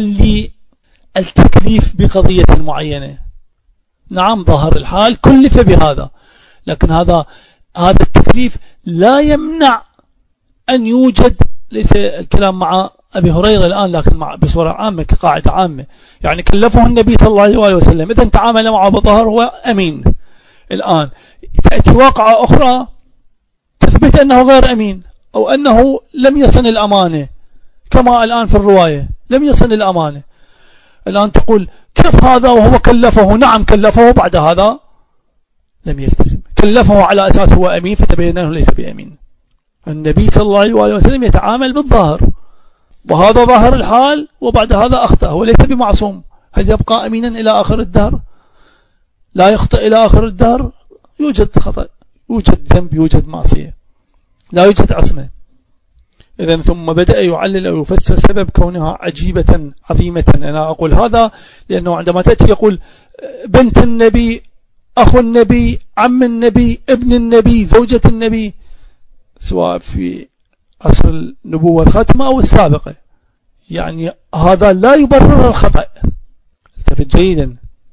للتكليف بقضية معينة. نعم ظاهر الحال كلف بهذا، لكن هذا التكليف لا يمنع أن يوجد، ليس الكلام مع أبي هريرة الآن، لكن بصورة عامة كقاعدة عامة. يعني كلفه النبي صلى الله عليه وسلم، إذن تعامل معه بظاهر هو أمين. الآن تأتي واقعة أخرى تثبت أنه غير أمين، أو أنه لم يصن الأمانة، كما الآن في الرواية لم يصن الأمانة. الآن تقول كيف هذا وهو كلفه؟ نعم كلفه، بعد هذا لم يلتزم، كلفه على أساس هو أمين فتبين أنه ليس بأمين. النبي صلى الله عليه وسلم يتعامل بالظاهر، وهذا ظاهر الحال، وبعد هذا أخطأ، هو ليس بمعصوم. هل يبقى أمينا إلى آخر الدهر؟ لا يخطئ إلى آخر الدهر. يوجد خطأ، يوجد ذنب، يوجد معصية، لا يوجد عصمة. إذن ثم بدأ يعلل أو يفسر سبب كونها عجيبة عظيمة. أنا أقول هذا لأنه عندما تأتي يقول بنت النبي، أخو النبي، عم النبي، ابن النبي، زوجة النبي، سواء في عصر النبوة الخاتمة أو السابقة، يعني هذا لا يبرر الخطأ. التفت جيدا،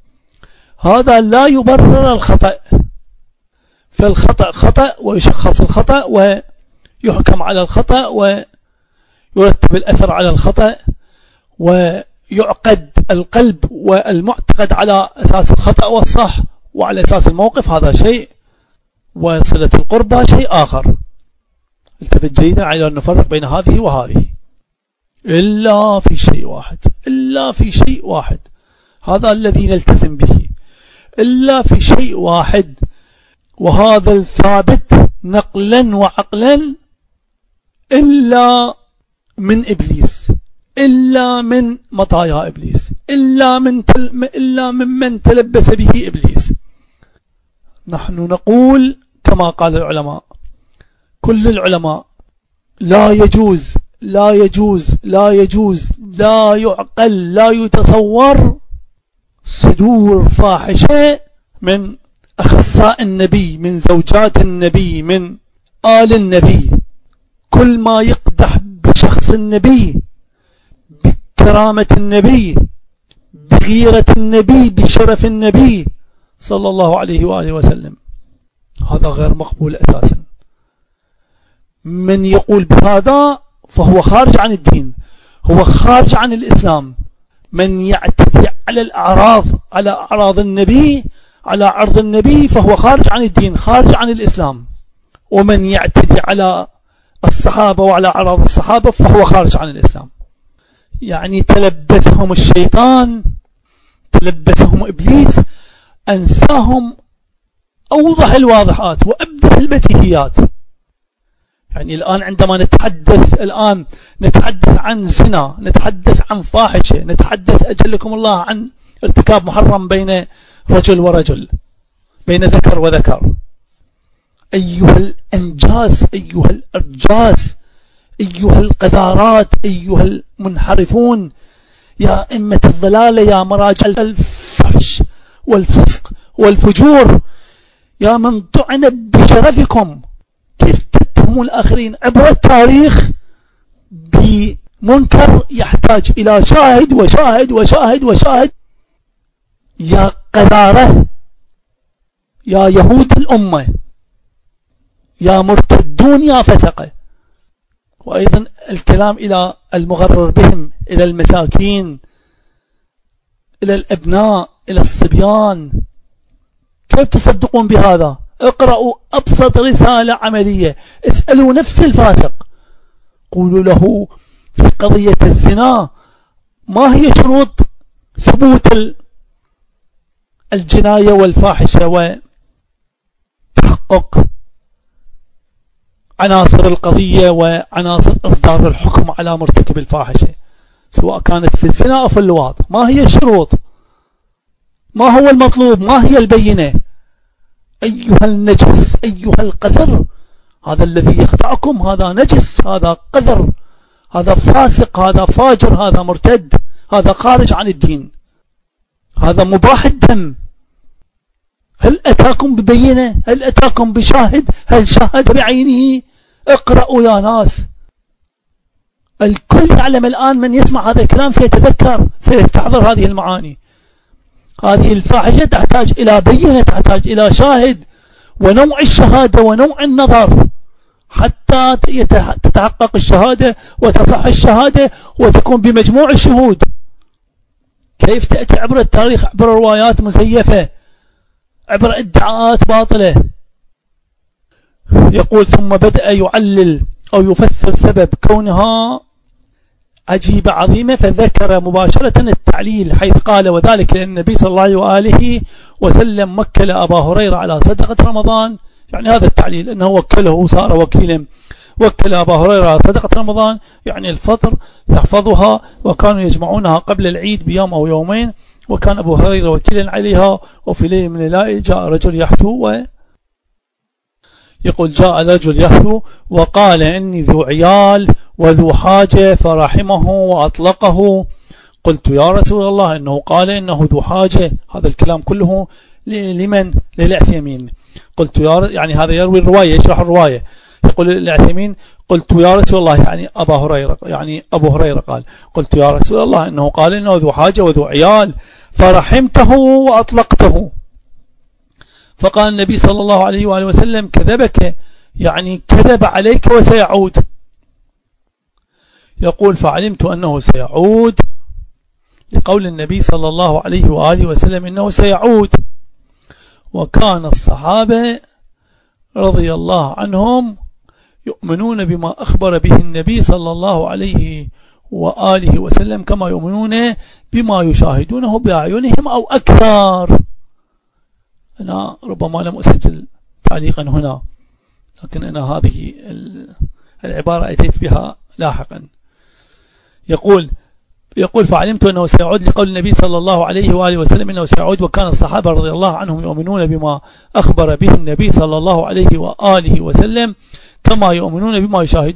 هذا لا يبرر الخطأ، فالخطأ خطأ، ويشخص الخطأ ويحكم على الخطأ ويرتب الأثر على الخطأ، ويعقد القلب والمعتقد على أساس الخطأ والصح، وعلى أساس الموقف هذا شيء، وصلة القربى شيء آخر. التفت جيدا على أن نفرق بين هذه وهذه، إلا في شيء واحد، إلا في شيء واحد، هذا الذي نلتزم به، إلا في شيء واحد، وهذا الثابت نقلا وعقلا، إلا من إبليس، إلا من مطايا إبليس، إلا ممن تلبس به إبليس. نحن نقول كما قال العلماء، كل العلماء، لا يجوز لا يجوز لا يجوز، لا يعقل، لا يتصور صدور فاحشة من أخصاء النبي، من زوجات النبي، من آل النبي. كل ما يقدح بشخص النبي، بكرامة النبي، بغيرة النبي، بشرف النبي صلى الله عليه وآله وسلم، هذا غير مقبول أساسا. من يقول بهذا فهو خارج عن الدين، هو خارج عن الإسلام. من يعتدي على الأعراض، على أعراض النبي، على عرض النبي، فهو خارج عن الدين، خارج عن الإسلام. ومن يعتدي على الصحابة وعلى أعراض الصحابة فهو خارج عن الإسلام. يعني تلبسهم الشيطان، تلبسهم إبليس، أنساهم أوضح الواضحات وأبدأ البديهيات. يعني الآن عندما نتحدث عن زنا، نتحدث عن فاحشة، نتحدث أجلكم الله عن ارتكاب محرم بين رجل ورجل، بين ذكر وذكر. أيها الأنجاس، أيها الأرجاس، أيها القذارات، أيها المنحرفون، يا أئمة الضلالة، يا مراجع الفحش والفسق والفجور، يا من طعن بشرفكم، كيف تتهمون الآخرين؟ عبر التاريخ بمنكر يحتاج إلى شاهد وشاهد وشاهد وشاهد. يا قذارة، يا يهود الأمة، يا مرتدون، يا فسقة. وأيضا الكلام إلى المغرر بهم، إلى المساكين، إلى الأبناء، إلى الصبيان. كيف تصدقون بهذا؟ اقرأوا أبسط رسالة عملية، اسألوا نفس الفاسق، قولوا له في قضية الزنا ما هي شروط ثبوت الجناية والفاحشة وتحقق عناصر القضية وعناصر إصدار الحكم على مرتكب الفاحشة، سواء كانت في الزنا أو في اللواط. ما هي الشروط؟ ما هو المطلوب؟ ما هي البينة؟ أيها النجس، أيها القذر، هذا الذي يخدعكم هذا نجس، هذا قذر، هذا فاسق، هذا فاجر، هذا مرتد، هذا خارج عن الدين، هذا مباح الدم. هل أتاكم ببينة؟ هل أتاكم بشاهد؟ هل شاهد بعينه؟ اقرأوا يا ناس. الكل يعلم الآن، من يسمع هذا الكلام سيتذكر، سيستحضر هذه المعاني. هذه الفاحشة تحتاج إلى بينة، تحتاج إلى شاهد، ونوع الشهادة ونوع النظر، حتى تتحقق الشهادة وتصح الشهادة وتكون بمجموع الشهود. كيف تأتي عبر التاريخ، عبر روايات مزيفة، عبر ادعاءات باطلة؟ يقول ثم بدأ يعلل أو يفسر سبب كونها عجيبة عظيمة، فذكر مباشرة التعليل، حيث قال: وذلك لأن النبي صلى الله عليه وآله وسلم وكل أبا هريرة على صدقة رمضان. يعني هذا التعليل أنه وكله، صار وكيلا، وكل أبا هريرة على صدقة رمضان، يعني الفطر يحفظها، وكانوا يجمعونها قبل العيد بيوم أو يومين، وكان أبو هريرة وكيلا عليها. وفي ليلة من الليالي جاء رجل يحثو، يقول: جاء رجل يحثو وقال: إني ذو عيال وذو حاجة، فرحمه وأطلقه. قلت: يا رسول الله، إنه قال إنه ذو حاجة. هذا الكلام كله لمن؟ للعثيمين. قلت: يعني هذا يروي الرواية، يشرح الرواية. يقول العثيمين: قلت: يا رسول الله، يعني أبا هريرة، يعني أبو هريرة قال: قلت: يا رسول الله، إنه قال إنه ذو حاجة وذو عيال، فرحمته وأطلقته. فقال النبي صلى الله عليه وآله وسلم: كذبك، يعني كذب عليك وسيعود. يقول: فعلمت أنه سيعود لقول النبي صلى الله عليه وآله وسلم إنه سيعود. وكان الصحابة رضي الله عنهم يؤمنون بما أخبر به النبي صلى الله عليه وآله وسلم كما يؤمنون بما يشاهدونه بأعينهم أو أكثر. أنا ربما لم أسجل تعليقا هنا، لكن أنا هذه العبارة أتيت بها لاحقا. يقول: فعلمت أنه سيعود لقول النبي صلى الله عليه وآله وسلم إنه سيعود. وكان الصحابة رضي الله عنهم يؤمنون بما أخبر به النبي صلى الله عليه وآله وسلم كما يؤمنون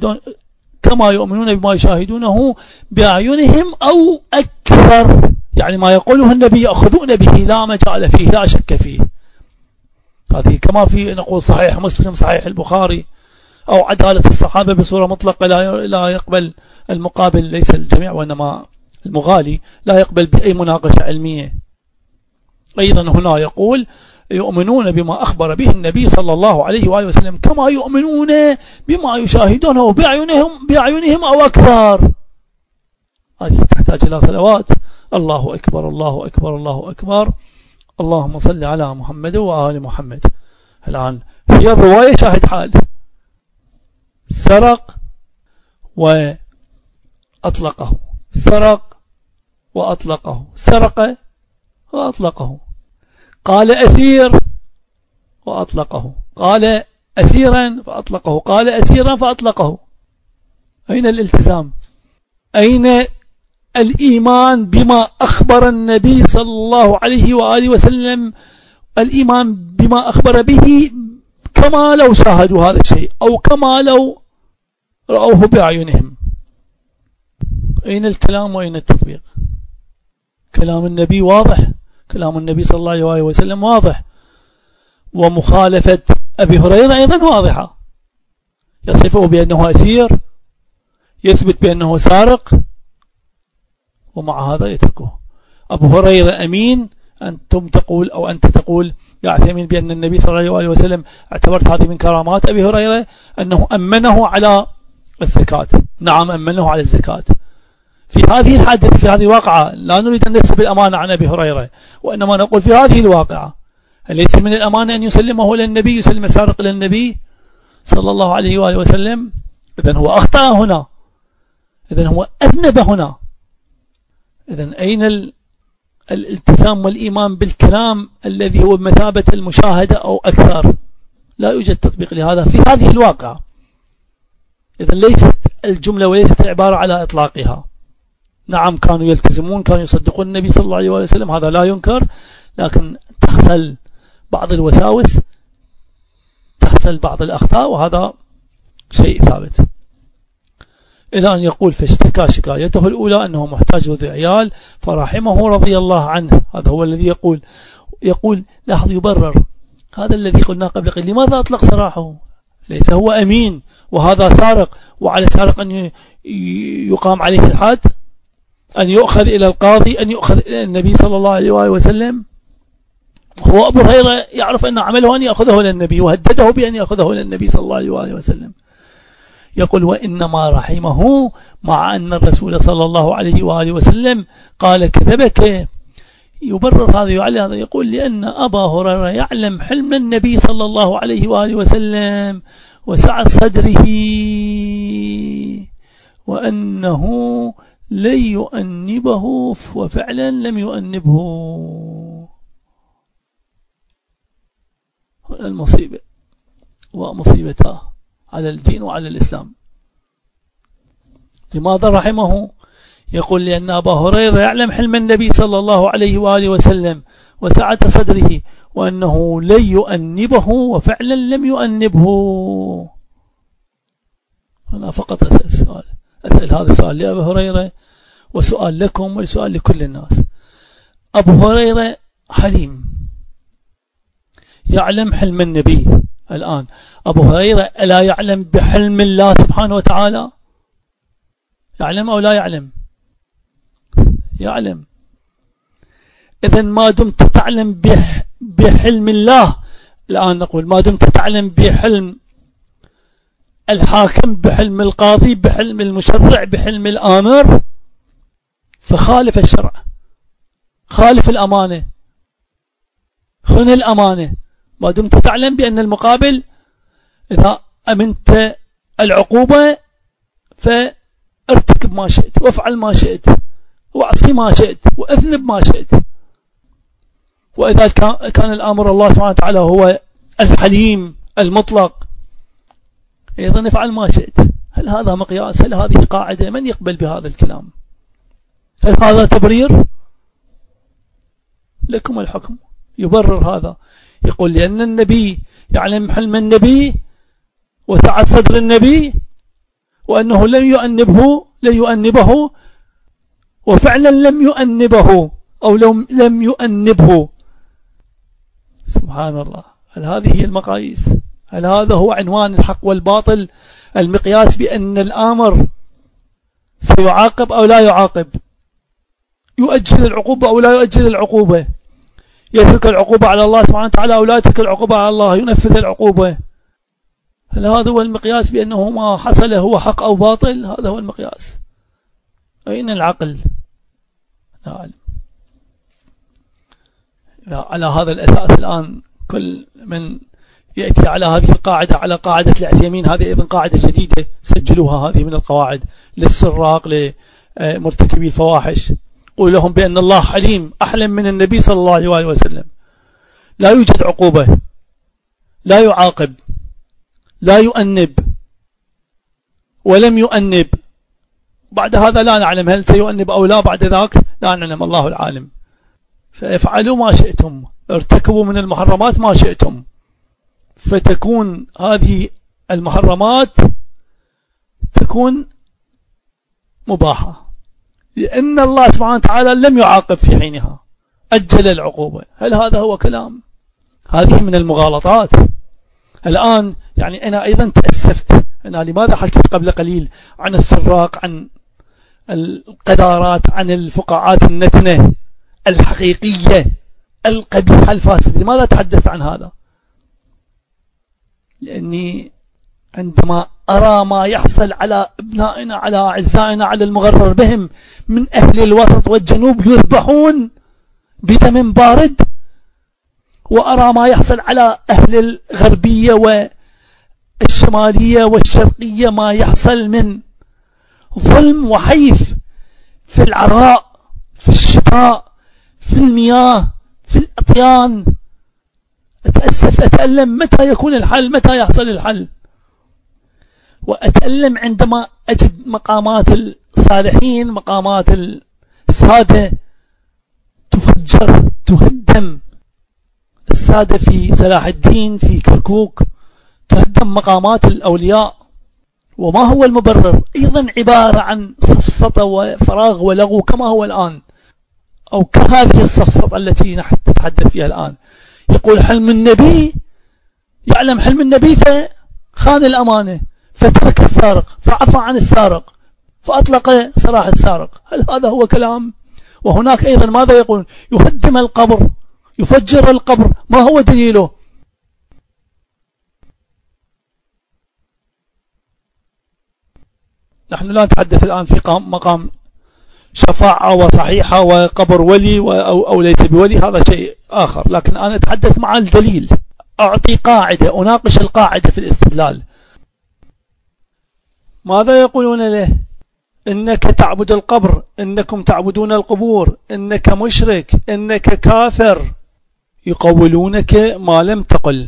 بما يشاهدونه بأعينهم أو أكثر. يعني ما يقوله النبي يأخذون به، لا مجال فيه، لا شك فيه. هذه كما في نقول صحيح مسلم، صحيح البخاري، أو عدالة الصحابة بصورة مطلقة، لا يقبل المقابل، ليس الجميع وإنما المغالي، لا يقبل بأي مناقشة علمية. أيضا هنا يقول: يؤمنون بما أخبر به النبي صلى الله عليه وآله وسلم كما يؤمنون بما يشاهدونه بأعينهم أو أكثر. هذه تحتاج إلى صلوات. الله أكبر الله أكبر الله أكبر، اللهم صل على محمد وآل محمد. الآن هي الرواية شاهد حال، سرق وأطلقه، سرق وأطلقه، سرق وأطلقه، قال أسير وأطلقه، قال أسيرا فأطلقه، قال أسيرا فأطلقه. أين الالتزام؟ أين الإيمان بما أخبر النبي صلى الله عليه وآله وسلم، الإيمان بما أخبر به كما لو شاهدوا هذا الشيء أو كما لو رأوه بأعينهم؟ أين الكلام وأين التطبيق؟ كلام النبي واضح، كلام النبي صلى الله عليه وسلم واضح، ومخالفة أبي هريرة أيضا واضحة، يصفه بأنه أسير، يثبت بأنه سارق، ومع هذا يتركه. أبو هريرة أمين، أنتم تقول أو أنت تقول يا عثيمين بأن النبي صلى الله عليه وسلم اعتبرت هذه من كرامات أبي هريرة أنه أمنه على الزكاة. نعم أمنه على الزكاة. في هذه الحادثة، في هذه الواقعة، لا نريد أن نسلب الأمانة عن أبي هريرة، وإنما نقول في هذه الواقعة أليس من الأمانة أن يسلمه إلى النبي، يسلم السارق إلى النبي صلى الله عليه وآله وسلم؟ إذن هو أخطأ هنا، إذن هو أذنب هنا. إذن أين الالتزام والإيمان بالكلام الذي هو بمثابة المشاهدة أو أكثر؟ لا يوجد تطبيق لهذا في هذه الواقعة. إذن ليست الجملة وليست العبارة على إطلاقها. نعم كانوا يلتزمون، كانوا يصدقون النبي صلى الله عليه وسلم، هذا لا ينكر، لكن تحصل بعض الوساوس، تحصل بعض الأخطاء، وهذا شيء ثابت. إلى أن يقول فاشتكى شكايته الأولى أنه محتاج ذو عيال فرحمه رضي الله عنه. هذا هو الذي يقول لاحظ يبرر هذا الذي قلنا قبل قليل. لماذا أطلق سراحه؟ ليس هو أمين وهذا سارق، وعلى سارق أن يقام عليه الحد، أن يؤخذ إلى القاضي، أن يؤخذ إلى النبي صلى الله عليه وسلم. هو أبو هريرة يعرف أن عمله أن يأخذه إلى النبي، وهدده بأن يأخذه إلى النبي صلى الله عليه وسلم. يقول وإنما رحمه مع أن الرسول صلى الله عليه وآله وسلم قال كذبك. يبرر هذا وعلى هذا، يقول لأن أبا هريرة يعلم حلم النبي صلى الله عليه وآله وسلم وسعة صدره، وأنه لن يؤنبه، وفعلا لم يؤنبه. المصيبة ومصيبته على الدين وعلى الإسلام. لماذا رحمه؟ يقول لأن أبا هريرة يعلم حلم النبي صلى الله عليه وآله وسلم وسعة صدره، وأنه لن يؤنبه، وفعلا لم يؤنبه. أنا فقط أسأل هذا السؤال لأبي هريرة، وسؤال لكم، وسؤال لكل الناس. أبو هريرة حليم، يعلم حلم النبي. الآن أبو هريرة ألا يعلم بحلم الله سبحانه وتعالى؟ يعلم أو لا يعلم؟ يعلم. إذن ما دمت تعلم بحلم الله، الآن نقول ما دمت تعلم بحلم الحاكم، بحلم القاضي، بحلم المشرع، بحلم الآمر، فخالف الشرع، خالف الأمانة، خن الأمانة. ما دمت تعلم بأن المقابل إذا أمنت العقوبة فارتكب ما شئت، وافعل ما شئت، واعصي ما شئت، واذنب ما شئت. وإذا كان الأمر الله سبحانه وتعالى هو الحليم المطلق، أيضا افعل ما شئت. هل هذا مقياس؟ هل هذه قاعدة؟ من يقبل بهذا الكلام؟ هل هذا تبرير؟ لكم الحكم. يبرر هذا، يقول لأن النبي يعلم حلم النبي وسعة صدر النبي، وأنه لم يؤنبه، وفعلا لم يؤنبه أو لم يؤنبه. سبحان الله. هل هذه هي المقاييس؟ هل هذا هو عنوان الحق والباطل؟ المقياس بأن الآمر سيعاقب أو لا يعاقب، يؤجل العقوبة أو لا يؤجل العقوبة، يترك العقوبة على الله سبحانه وتعالى أو لا يترك العقوبة على الله، ينفذ العقوبة؟ هل هذا هو المقياس بأنه ما حصل هو حق أو باطل؟ هذا هو المقياس. أين العقل؟ لا أعلم. على هذا الأساس الآن كل من يأتي على هذه القاعدة، على قاعدة العثيمين، هذه أيضا قاعدة جديدة سجلوها، هذه من القواعد للسراق لمرتكبي الفواحش. قول لهم بأن الله حليم أحلم من النبي صلى الله عليه وسلم، لا يوجد عقوبة، لا يعاقب، لا يؤنب ولم يؤنب. بعد هذا لا نعلم هل سيؤنب أو لا، بعد ذاك لا نعلم، الله العالم. فافعلوا ما شئتم، ارتكبوا من المحرمات ما شئتم، فتكون هذه المحرمات تكون مباحة، لأن الله سبحانه وتعالى لم يعاقب في حينها، أجل العقوبة. هل هذا هو كلام؟ هذه من المغالطات. الآن يعني أنا أيضا تأسفت، أنا لماذا حكيت قبل قليل عن السراق، عن القذارات، عن الفقاعات النتنة الحقيقية القبيحة الفاسدة، لماذا تحدثت عن هذا؟ لأني عندما أرى ما يحصل على أبنائنا، على أعزائنا، على المغرر بهم من أهل الوسط والجنوب يذبحون بدم بارد، وأرى ما يحصل على أهل الغربية والشمالية والشرقية، ما يحصل من ظلم وحيف في العراء، في الشتاء، في المياه، في الأطيان، أتأسف، أتألم. متى يكون الحل؟ متى يحصل الحل؟ وأتألم عندما أجد مقامات الصالحين، مقامات السادة تفجر، تهدم. السادة في صلاح الدين، في كركوك، تهدم مقامات الأولياء. وما هو المبرر؟ أيضا عبارة عن سفسطة وفراغ ولغو كما هو الآن، أو كهذه السفسطة التي نحن نتحدث فيها الآن. يقول حلم النبي، يعلم حلم النبي فخان الأمانة، فترك السارق، فعفى عن السارق، فأطلق سراح السارق. هل هذا هو كلام؟ وهناك أيضا ماذا يقول؟ يهدم القبر، يفجر القبر. ما هو دليله؟ نحن لا نتحدث الآن في مقام شفاعة وصحيحة وقبر ولي أو ليس بولي، هذا شيء آخر، لكن أنا أتحدث مع الدليل، أعطي قاعدة، أناقش القاعدة في الاستدلال. ماذا يقولون له؟ إنك تعبد القبر، إنكم تعبدون القبور، إنك مشرك، إنك كافر. يقولونك ما لم تقل،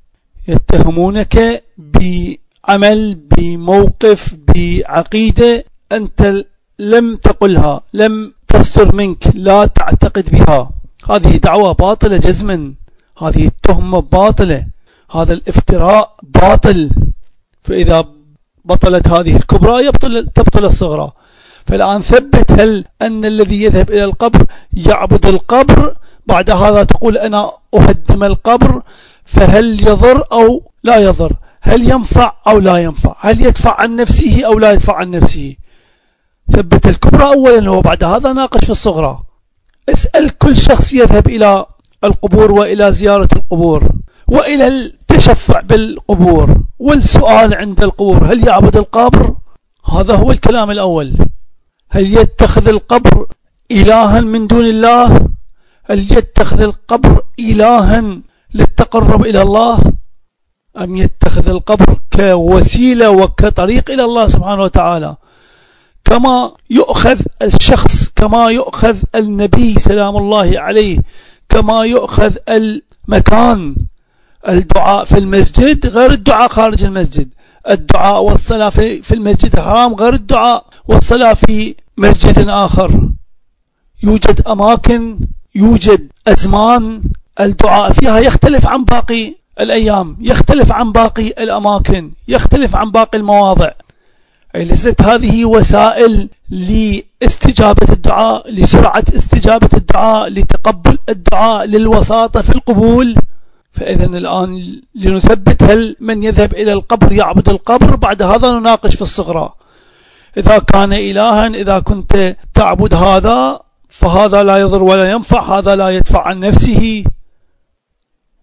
يتهمونك بعمل، بموقف، بعقيدة أنت لم تقلها، لم تصدر منك، لا تعتقد بها. هذه دعوة باطلة جزما، هذه التهمة باطلة، هذا الافتراء باطل. فإذا بطلت هذه الكبرى تبطل الصغرى. فالآن ثبت، هل أن الذي يذهب إلى القبر يعبد القبر، بعد هذا تقول أنا أهدم القبر، فهل يضر أو لا يضر؟ هل ينفع أو لا ينفع؟ هل يدفع عن نفسه أو لا يدفع عن نفسه؟ ثبت الكبرى أولا، وبعد هذا ناقش في الصغرى. اسأل كل شخص يذهب إلى القبور وإلى زيارة القبور وإلى التشفع بالقبور والسؤال عند القبور، هل يعبد القبر؟ هذا هو الكلام الأول. هل يتخذ القبر إلها من دون الله؟ هل يتخذ القبر إلها للتقرب إلى الله؟ أم يتخذ القبر كوسيلة وكطريق إلى الله سبحانه وتعالى؟ كما يؤخذ الشخص، كما يؤخذ النبي سلام الله عليه، كما يؤخذ المكان. الدعاء في المسجد غير الدعاء خارج المسجد، الدعاء والصلاة في المسجد الحرام غير الدعاء والصلاة في مسجد آخر. يوجد أماكن، يوجد أزمان الدعاء فيها يختلف عن باقي الأيام، يختلف عن باقي الأماكن، يختلف عن باقي المواضع. ليست هذه وسائل لاستجابة الدعاء، لسرعة استجابة الدعاء، لتقبل الدعاء، للوساطة في القبول. فإذا الآن لنثبت، هل من يذهب إلى القبر يعبد القبر؟ بعد هذا نناقش في الصغرى. إذا كان إلها، إذا كنت تعبد هذا فهذا لا يضر ولا ينفع، هذا لا يدفع عن نفسه،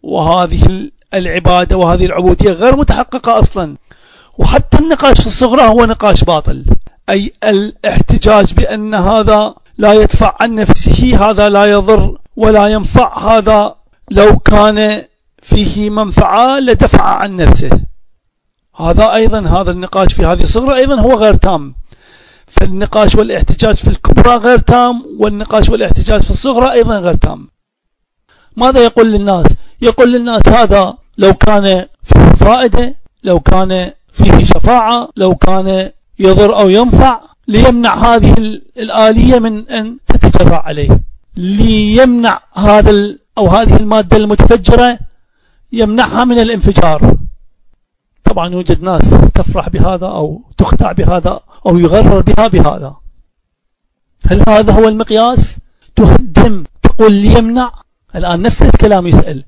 وهذه العبادة وهذه العبودية غير متحققة أصلا. وحتى النقاش في الصغرى هو نقاش باطل، أي الاحتجاج بأن هذا لا يدفع عن نفسه، هذا لا يضر ولا ينفع، هذا لو كان فيه منفعة لدفع عن نفسه، هذا أيضا هذا النقاش في هذه الصغرى أيضا هو غير تام. فالنقاش والاحتجاج في الكبرى غير تام، والنقاش والاحتجاج في الصغرى أيضا غير تام. ماذا يقول للناس؟ يقول للناس هذا لو كان فيه فائدة، لو كان فيه شفاعة، لو كان يضر أو ينفع، ليمنع هذه الآلية من أن تتجرع عليه، ليمنع هذا أو هذه المادة المتفجرة يمنعها من الانفجار. طبعا يوجد ناس تفرح بهذا أو تخدع بهذا أو يغرر بها بهذا. هل هذا هو المقياس؟ تهدم تقول ليمنع. الآن نفس الكلام يسأل،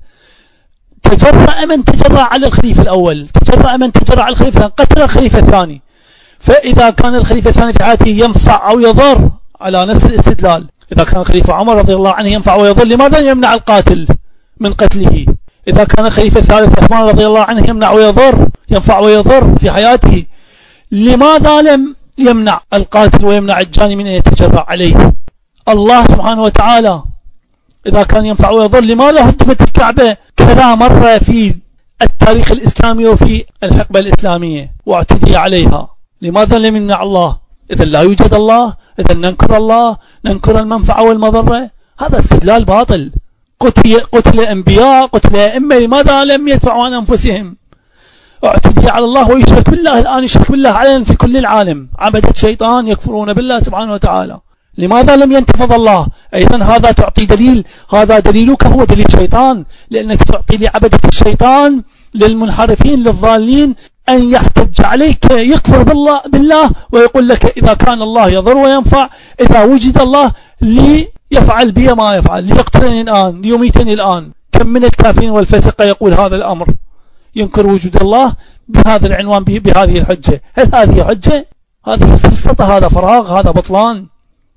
تجرأ من تجرأ على الخليفة الأول، تجرأ من تجرأ على الخليفة الثاني، قتل الخليفة الثاني، فإذا كان الخليفة الثاني في حياته ينفع أو يضر على نفس الاستدلال، إذا كان الخليفة عمر رضي الله عنه ينفع ويضر، لماذا يمنع القاتل من قتله؟ إذا كان الخليفة الثالث عثمان رضي الله عنه يمنع ويضر، ينفع ويضر في حياته، لماذا لم يمنع القاتل ويمنع الجاني من أن يتجرأ عليه؟ الله سبحانه وتعالى إذا كان ينفع ويضر، لماذا هدمت الكعبة كذا مرة في التاريخ الإسلامي وفي الحقبة الإسلامية واعتدي عليها؟ لماذا لم يمنع الله؟ إذا لا يوجد الله، إذا ننكر الله، ننكر المنفعة والمضرة، هذا استدلال باطل. قتل أنبياء، قتل أئمة، لماذا لم يدفعوا عن أنفسهم؟ اعتدي على الله ويشرك بالله، الآن يشرك بالله علنا في كل العالم، عبدة شيطان يكفرون بالله سبحانه وتعالى، لماذا لم ينتفض الله؟ أيضا هذا تعطي دليل، هذا دليلك هو دليل شيطان، لأنك تعطي لعبدة الشيطان للمنحرفين للضالين أن يحتج عليك، يكفر بالله ويقول لك إذا كان الله يضر وينفع، إذا وجد الله ليفعل بي ما يفعل، ليقتلني الآن، ليميتني الآن. كم من الكافرين والفسقة يقول هذا الأمر، ينكر وجود الله بهذا العنوان، بهذه الحجة. هل هذه حجة؟ هذه سفسطة، هذا فراغ، هذا بطلان.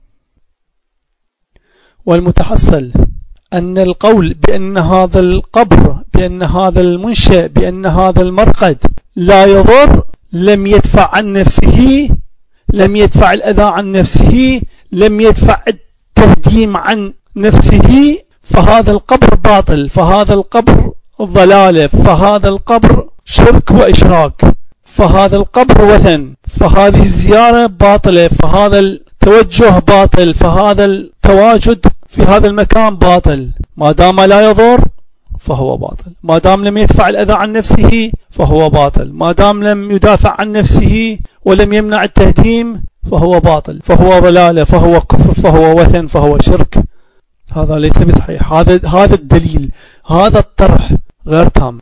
والمتحصل أن القول بأن هذا القبر، بأن هذا المنشأ، بأن هذا المرقد لا يضر، لم يدفع عن نفسه، لم يدفع الأذى عن نفسه، لم يدفع التهديم عن نفسه، فهذا القبر باطل، فهذا القبر ضلالة، فهذا القبر شرك وإشراك، فهذا القبر وثن، فهذه الزيارة باطلة، فهذا التوجه باطل، فهذا التواجد في هذا المكان باطل. ما دام لا يضر فهو باطل، ما دام لم يدفع الأذى عن نفسه فهو باطل، ما دام لم يدافع عن نفسه ولم يمنع التهديم فهو باطل، فهو ضلالة، فهو كفر، فهو وثن، فهو شرك. هذا ليس بصحيح، هذا الدليل، هذا الطرح غير تام.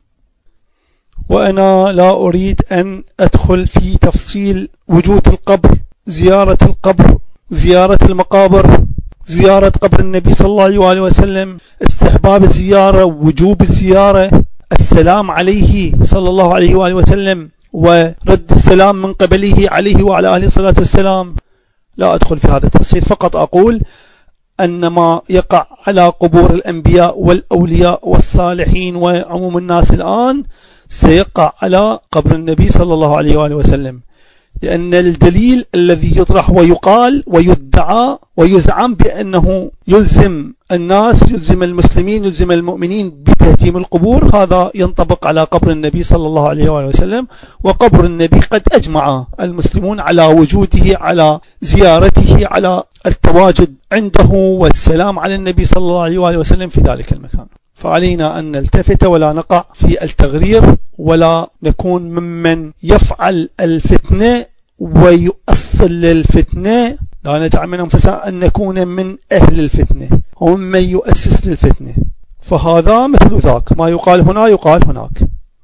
وأنا لا أريد أن أدخل في تفصيل وجود القبر، زيارة القبر، زيارة المقابر، زيارة قبر النبي صلى الله عليه وسلم، استحباب الزيارة، وجوب الزيارة، السلام عليه صلى الله عليه وآله وسلم، ورد السلام من قبله عليه وعلى آله الصلاة والسلام. لا أدخل في هذا التفصيل، فقط أقول أن ما يقع على قبور الأنبياء والأولياء والصالحين وعموم الناس الآن سيقع على قبر النبي صلى الله عليه وآله وسلم، لأن الدليل الذي يطرح ويقال ويدعى ويزعم بأنه يلزم الناس، يلزم المسلمين، يلزم المؤمنين بتهديم القبور، هذا ينطبق على قبر النبي صلى الله عليه وآله وسلم. وقبر النبي قد أجمع المسلمون على وجوده، على زيارته، على التواجد عنده والسلام على النبي صلى الله عليه وآله وسلم في ذلك المكان. فعلينا أن نلتفت ولا نقع في التغرير، ولا نكون ممن يفعل الفتنة ويؤصل للفتنة، لا نجعل من أنفسنا أن نكون من أهل الفتنة ومن يؤسس للفتنة، فهذا مثل ذاك، ما يقال هنا يقال هناك.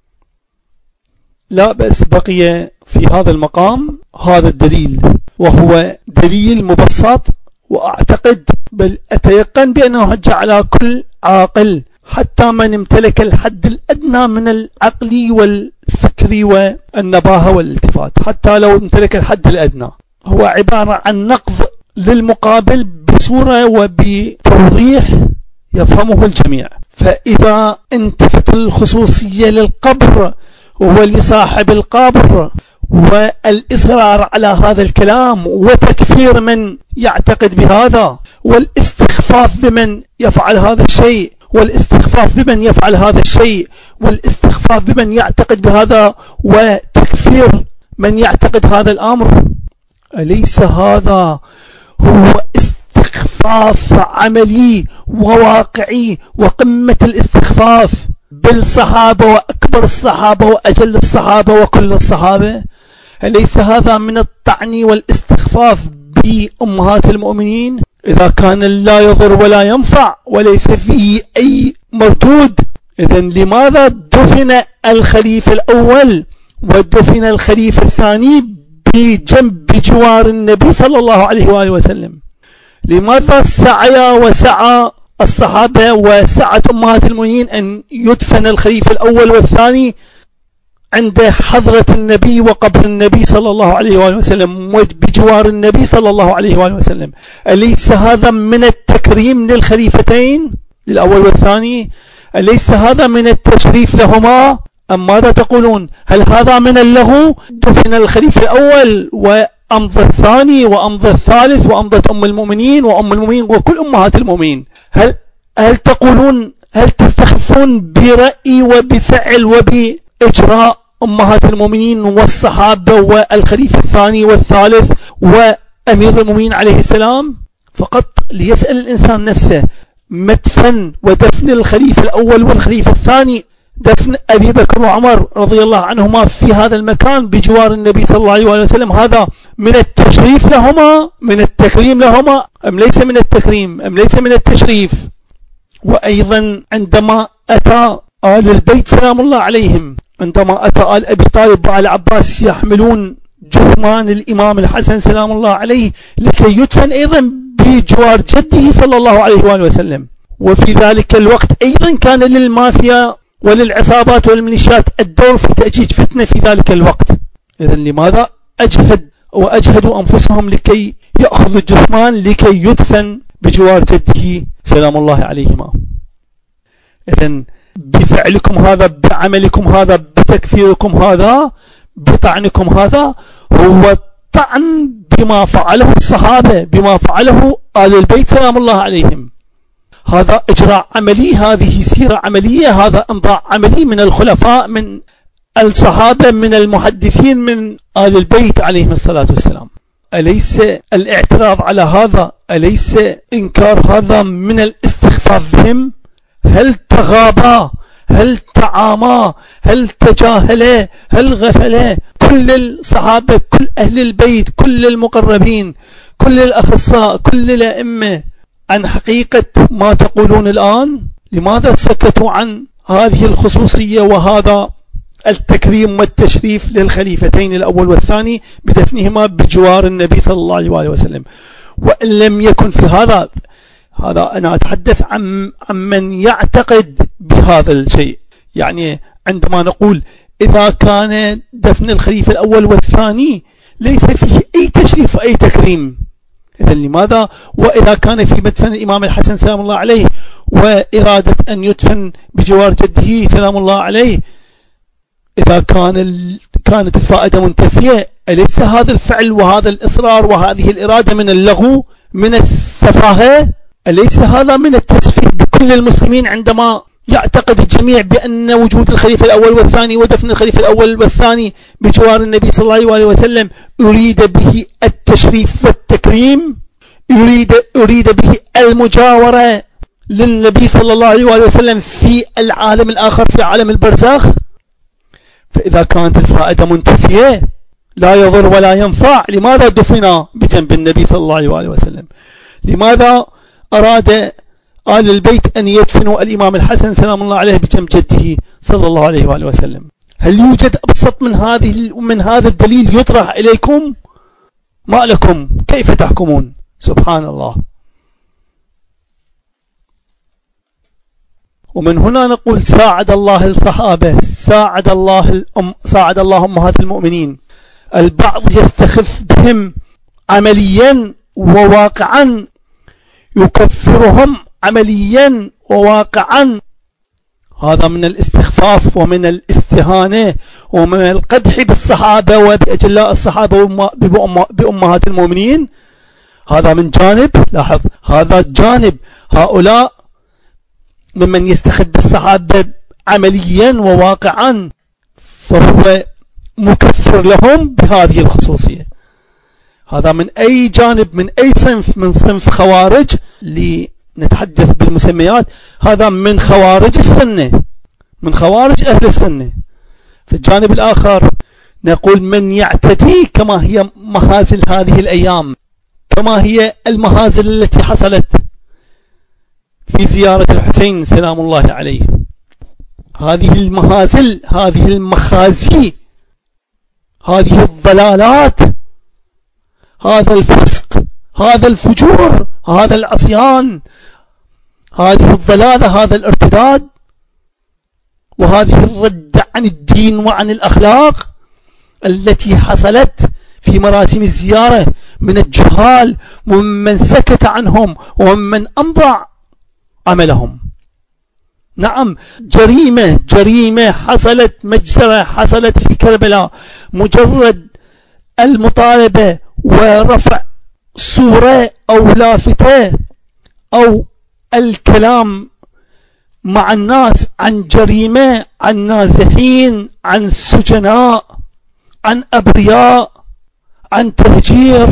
لا بأس، بقي في هذا المقام هذا الدليل، وهو دليل مبسط، وأعتقد بل أتيقن بأنه حجة على كل عاقل، حتى من امتلك الحد الأدنى من العقل والفكر والنباهة والالتفات، حتى لو امتلك الحد الأدنى، هو عبارة عن نقض للمقابل بصورة وبتوضيح يفهمه الجميع. فإذا انتفت الخصوصية للقبر ولصاحب القبر والإصرار على هذا الكلام وتكفير من يعتقد بهذا والاستخفاف بمن يفعل هذا الشيء والاستخفاف بمن يفعل هذا الشيء والاستخفاف بمن يعتقد بهذا وتكفير من يعتقد هذا الأمر، أليس هذا هو استخفاف عملي وواقعي وقمة الاستخفاف بالصحابة وأكبر الصحابة وأجل الصحابة وكل الصحابة؟ أليس هذا من الطعن والاستخفاف بأمهات المؤمنين إذا كان لا يضر ولا ينفع وليس فيه أي مردود؟ إذن لماذا دفن الخليفة الأول ودفن الخليفة الثاني بجوار النبي صلى الله عليه وآله وسلم؟ لماذا وسعى الصحابة وسعت أمهات المؤمنين أن يدفن الخليفة الأول والثاني عند حضرة النبي وقبر النبي صلى الله عليه وآله وسلم وبجوار النبي صلى الله عليه وآله وسلم؟ أليس هذا من التكريم للخليفتين للأول والثاني؟ أليس هذا من التشريف لهما؟ أم ماذا تقولون؟ هل هذا من اللغو؟ دفن الخليفة الأول وأمضى الثاني وأمضى الثالث وأمضت أم المؤمنين وأم المؤمنين وكل أمهات المؤمنين. هل تقولون، هل تستخفون برأي وبفعل وبإجراء أمهات المؤمنين والصحابة والخليفة الثاني والثالث وأمير المؤمنين عليه السلام؟ فقط ليسأل الإنسان نفسه، مدفن ودفن الخليفة الأول والخليفة الثاني، دفن أبي بكر وعمر رضي الله عنهما في هذا المكان بجوار النبي صلى الله عليه وسلم، هذا من التشريف لهما، من التكريم لهما، أم ليس من التكريم، أم ليس من التشريف؟ وأيضا عندما أتى آل البيت سلام الله عليهم، عندما أتى آل أبي طالب وآل عباس يحملون جثمان الإمام الحسن سلام الله عليه لكي يدفن أيضا بجوار جده صلى الله عليه وآله وسلم، وفي ذلك الوقت أيضا كان للمافيا وللعصابات والميليشيات الدور في تأجيج فتنة في ذلك الوقت. إذن لماذا أجهدوا أنفسهم لكي يأخذوا الجثمان لكي يدفن بجوار جده سلام الله عليهما؟ إذن بفعلكم هذا، بعملكم هذا، بتكفيركم هذا، بطعنكم هذا، هو طعن بما فعله الصحابة، بما فعله آل البيت سلام الله عليهم. هذا إجراء عملي، هذه سيرة عملية، هذا إمضاء عملي من الخلفاء، من الصحابة، من المحدثين، من آل البيت عليهم الصلاة والسلام. أليس الاعتراض على هذا، أليس إنكار هذا من الاستخفاف بهم؟ هل تغابا؟ هل تعاما؟ هل تجاهلا؟ هل غفلا كل الصحابة، كل أهل البيت، كل المقربين، كل الأخصاء، كل الأئمة عن حقيقة ما تقولون الآن؟ لماذا سكتوا عن هذه الخصوصية وهذا التكريم والتشريف للخليفتين الأول والثاني بدفنهما بجوار النبي صلى الله عليه وسلم؟ وإن لم يكن في هذا أنا أتحدث عن من يعتقد بهذا الشيء. يعني عندما نقول إذا كان دفن الخليفة الأول والثاني ليس فيه أي تشريف وأي تكريم، إذن لماذا؟ وإذا كان في مدفن الإمام الحسن سلام الله عليه وإرادة أن يدفن بجوار جده سلام الله عليه، إذا كانت الفائدة منتفية، أليس هذا الفعل وهذا الإصرار وهذه الإرادة من اللغو، من السفاهة؟ أليس هذا من التسفيه بكل المسلمين عندما يعتقد الجميع بأن وجود الخليفة الأول والثاني ودفن الخليفة الأول والثاني بجوار النبي صلى الله عليه وسلم يريد به التشريف والتكريم، يريد به المجاورة للنبي صلى الله عليه وسلم في العالم الآخر، في عالم البرزخ؟ فإذا كانت الفائدة منتفية لا يضر ولا ينفع، لماذا دفنا بجنب النبي صلى الله عليه وسلم؟ لماذا أراد آل البيت أن يدفنوا الإمام الحسن سلام الله عليه بجنب جده صلى الله عليه وآله وسلم؟ هل يوجد أبسط من هذا الدليل يطرح إليكم؟ ما لكم؟ كيف تحكمون؟ سبحان الله. ومن هنا نقول ساعد الله الصحابة، ساعد الله أمهات المؤمنين. البعض يستخف بهم عمليا وواقعا، يكفرهم عمليا وواقعا هذا من الاستخفاف ومن الاستهانة ومن القدح بالصحابة وبأجلاء الصحابة بأمهات المؤمنين. هذا من جانب. لاحظ، هذا جانب. هؤلاء ممن يستخف الصحابة عمليا وواقعا، فهو مكفر لهم بهذه الخصوصية. هذا من أي جانب، من أي صنف، من صنف خوارج، لنتحدث بالمسميات، هذا من خوارج السنة، من خوارج أهل السنة. في الجانب الآخر نقول من يعتدي كما هي مهازل هذه الأيام، كما هي المهازل التي حصلت في زيارة الحسين سلام الله عليه. هذه المهازل، هذه المخازي، هذه الضلالات، هذا الفسق، هذا الفجور، هذا العصيان، هذه الضلالة، هذا الارتداد، وهذه الردة عن الدين وعن الأخلاق التي حصلت في مراسم الزيارة من الجهال ومن سكت عنهم ومن أمضى عملهم. نعم، جريمة حصلت، مجزرة حصلت في كربلاء. مجرد المطالبة ورفع صورة أو لافتة أو الكلام مع الناس عن جريمة، عن نازحين، عن سجناء، عن أبرياء، عن تهجير،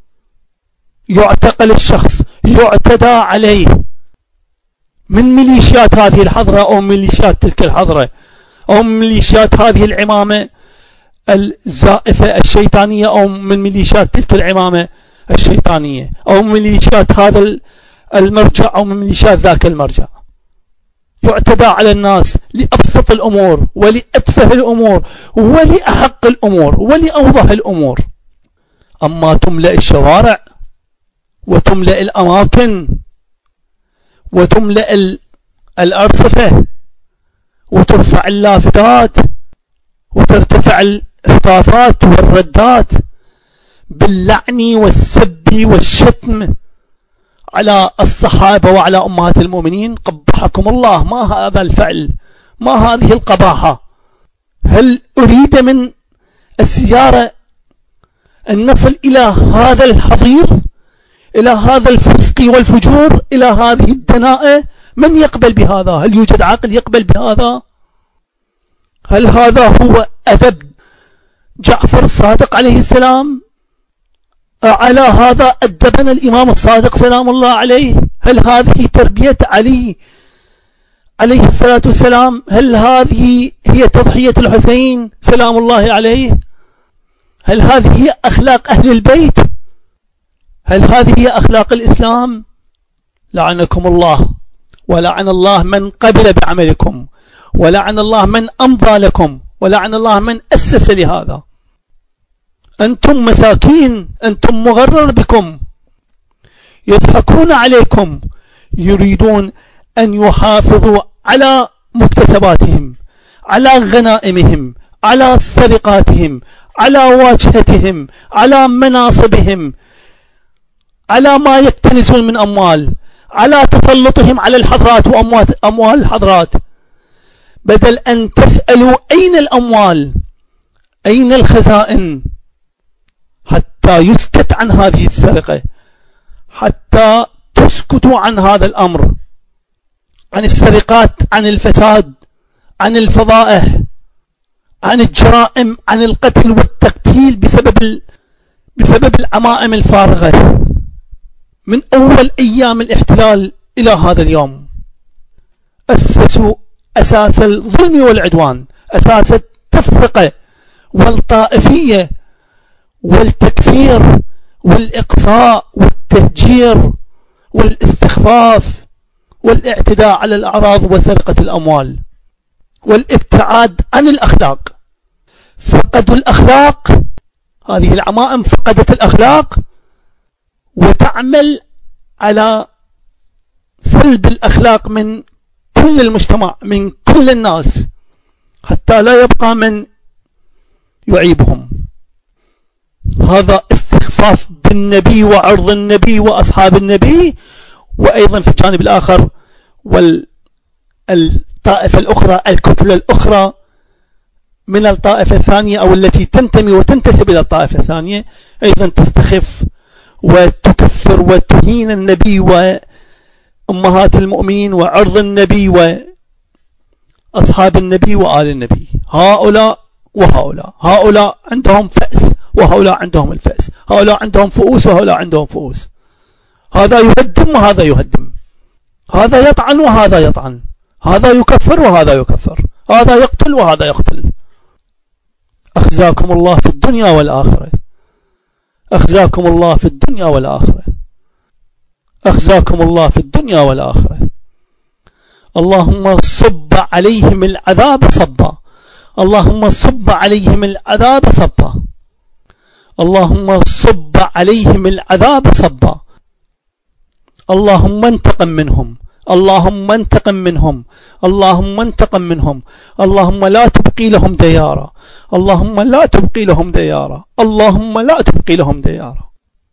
يعتقل الشخص، يعتدى عليه من ميليشيات هذه الحضرة أو ميليشيات تلك الحضرة أو ميليشيات هذه العمامة الزائفة الشيطانية أو من ميليشيات تلك العمامة الشيطانية أو ميليشيات هذا المرجع أو من ميليشيات ذاك المرجع. يعتدى على الناس لأبسط الأمور ولأتفه الأمور ولأحق الأمور ولأوضح الأمور. أما تملأ الشوارع وتملأ الأماكن وتملأ الأرصفة وترفع اللافتات وترتفع الهتافات والردات باللعن والسب والشتم على الصحابة وعلى أمهات المؤمنين، قبحكم الله. ما هذا الفعل؟ ما هذه القباحة؟ هل أريد من السيارة أن نصل إلى هذا الحضير، إلى هذا الفسق والفجور، إلى هذه الدناءة؟ من يقبل بهذا؟ هل يوجد عاقل يقبل بهذا؟ هل هذا هو أدب جعفر الصادق عليه السلام؟ على هذا أدبنا الإمام الصادق سلام الله عليه؟ هل هذه تربية علي عليه الصلاة والسلام؟ هل هذه هي تضحية الحسين سلام الله عليه؟ هل هذه هي أخلاق أهل البيت؟ هل هذه هي أخلاق الإسلام؟ لعنكم الله، ولعن الله من قبل بعملكم، ولعن الله من أمضى لكم، ولعن الله من أسس لهذا. أنتم مساكين، أنتم مغرر بكم، يضحكون عليكم، يريدون أن يحافظوا على مكتسباتهم، على غنائمهم، على سرقاتهم، على واجهتهم، على مناصبهم، على ما يكتنزون من أموال، على تسلطهم على الحضرات وأموال الحضرات. بدل أن تسألوا أين الأموال، أين الخزائن، حتى يسكت عن هذه السرقة، حتى تسكتوا عن هذا الأمر، عن السرقات، عن الفساد، عن الفضائح، عن الجرائم، عن القتل والتقتيل بسبب العمائم الفارغة من أول أيام الاحتلال إلى هذا اليوم. أسسوا أساس الظلم والعدوان، أساس التفرقة والطائفية والتكفير والإقصاء والتهجير والاستخفاف والاعتداء على الأعراض وسرقة الأموال والابتعاد عن الأخلاق. فقدوا الأخلاق، هذه العمائم فقدت الأخلاق وتعمل على سلب الأخلاق من كل المجتمع، من كل الناس، حتى لا يبقى من يعيبهم. هذا استخفاف بالنبي وعرض النبي وأصحاب النبي. وأيضا في الجانب الآخر الطائفة الأخرى، الكتلة الأخرى من الطائفة الثانية أو التي تنتمي وتنتسب إلى الطائفة الثانية أيضا تستخف وتكفر وتهين النبي وأمهات المؤمنين وعرض النبي وأصحاب النبي وآل النبي. هؤلاء وهؤلاء، هؤلاء عندهم فأس وهؤلاء عندهم الفأس، هؤلاء عندهم فؤوس وهؤلاء عندهم فؤوس، هذا يهدم وهذا يهدم، هذا يطعن وهذا يطعن، هذا يكفر وهذا يكفر، هذا يقتل وهذا يقتل. أخزاكم الله في الدنيا والآخرة، أخزاكم الله في الدنيا والآخرة، أخزاكم الله في الدنيا والآخرة. اللهم صب عليهم العذاب صبا، اللهم صب عليهم العذاب صبا، اللهم صب عليهم العذاب صبا. اللهم انتقم منهم، اللهم انتقم منهم، اللهم انتقم منهم، اللهم لا تبقي لهم ديارا، اللهم لا تبقي لهم ديارا، اللهم لا تبقي لهم ديارا.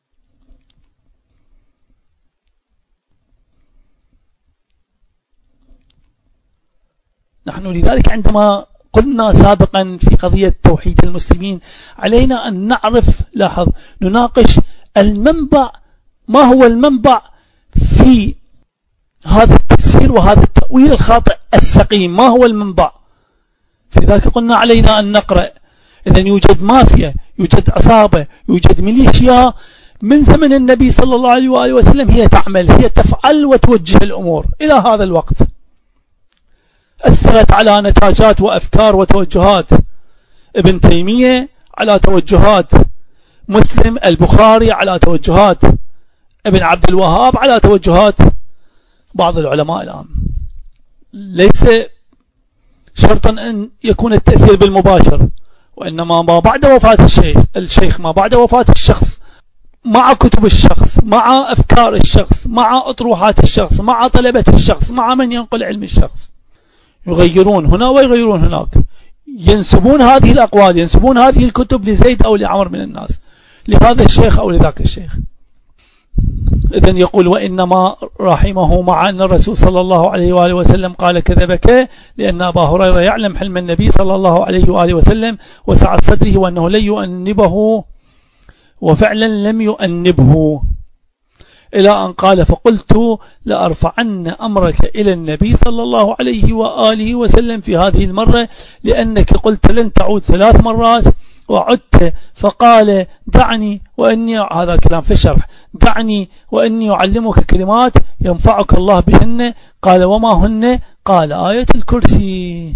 نحن لذلك عندما قلنا سابقا في قضية توحيد المسلمين علينا أن نعرف، لاحظ، نناقش المنبع، ما هو المنبع في هذا التفسير وهذا التأويل الخاطئ السقيم، ما هو المنبع؟ فلذلك قلنا علينا أن نقرأ. إذن يوجد مافيا، يوجد عصابة، يوجد ميليشيا من زمن النبي صلى الله عليه وآله وسلم، هي تعمل، هي تفعل وتوجه الأمور إلى هذا الوقت، أثرت على نتاجات وأفكار وتوجهات ابن تيمية، على توجهات مسلم البخاري، على توجهات ابن عبد الوهاب، على توجهات بعض العلماء الآن. ليس شرطا أن يكون التأثير بالمباشر، وإنما ما بعد وفاة الشيخ ما بعد وفاة الشخص، مع كتب الشخص، مع أفكار الشخص، مع أطروحات الشخص، مع طلبة الشخص، مع من ينقل علم الشخص، يغيرون هنا ويغيرون هناك، ينسبون هذه الأقوال، ينسبون هذه الكتب لزيد أو لعمر من الناس، لهذا الشيخ أو لذاك الشيخ. إذن يقول وإنما رحمه مع أن الرسول صلى الله عليه وآله وسلم قال كذبك، لأن أبا هريرة يعلم حلم النبي صلى الله عليه وآله وسلم وسعة صدره وأنه لن يؤنبه، وفعلا لم يؤنبه، إلى أن قال فقلت لأرفعن أمرك إلى النبي صلى الله عليه وآله وسلم في هذه المرة، لأنك قلت لن تعود 3 مرات وعدت، فقال دعني وأني، هذا كلام في الشرح، دعني وأني أعلمك كلمات ينفعك الله بهن. قال وما هن؟ قال آية الكرسي.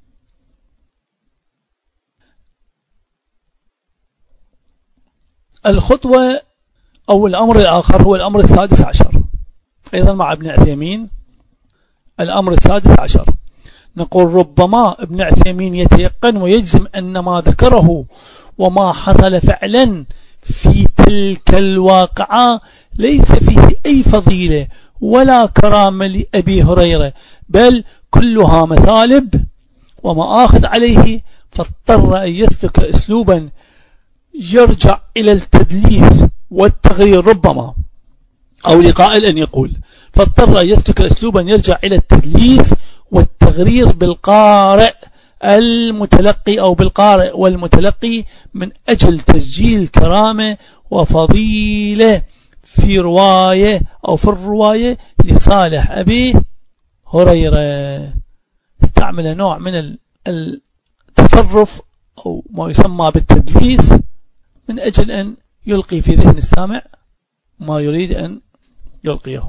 الخطوة أو الأمر الآخر هو الأمر السادس عشر، أيضا مع ابن عثيمين. الأمر السادس عشر نقول ربما ابن عثيمين يتيقن ويجزم أن ما ذكره وما حصل فعلا في تلك الواقعة ليس فيه أي فضيلة ولا كرامة لأبي هريرة، بل كلها مثالب ومآخذ عليه، فاضطر أن يسلك أسلوبا يرجع إلى التدليس والتغيير، ربما أو لقائل أن يقول فاضطر أن يسلك أسلوبا يرجع إلى التدليس والتغرير بالقارئ المتلقي أو بالقارئ والمتلقي من أجل تسجيل كرامة وفضيلة في رواية أو في الرواية لصالح أبي هريرة. استعمل نوع من التصرف أو ما يسمى بالتدليس من أجل أن يلقي في ذهن السامع ما يريد أن يلقيه.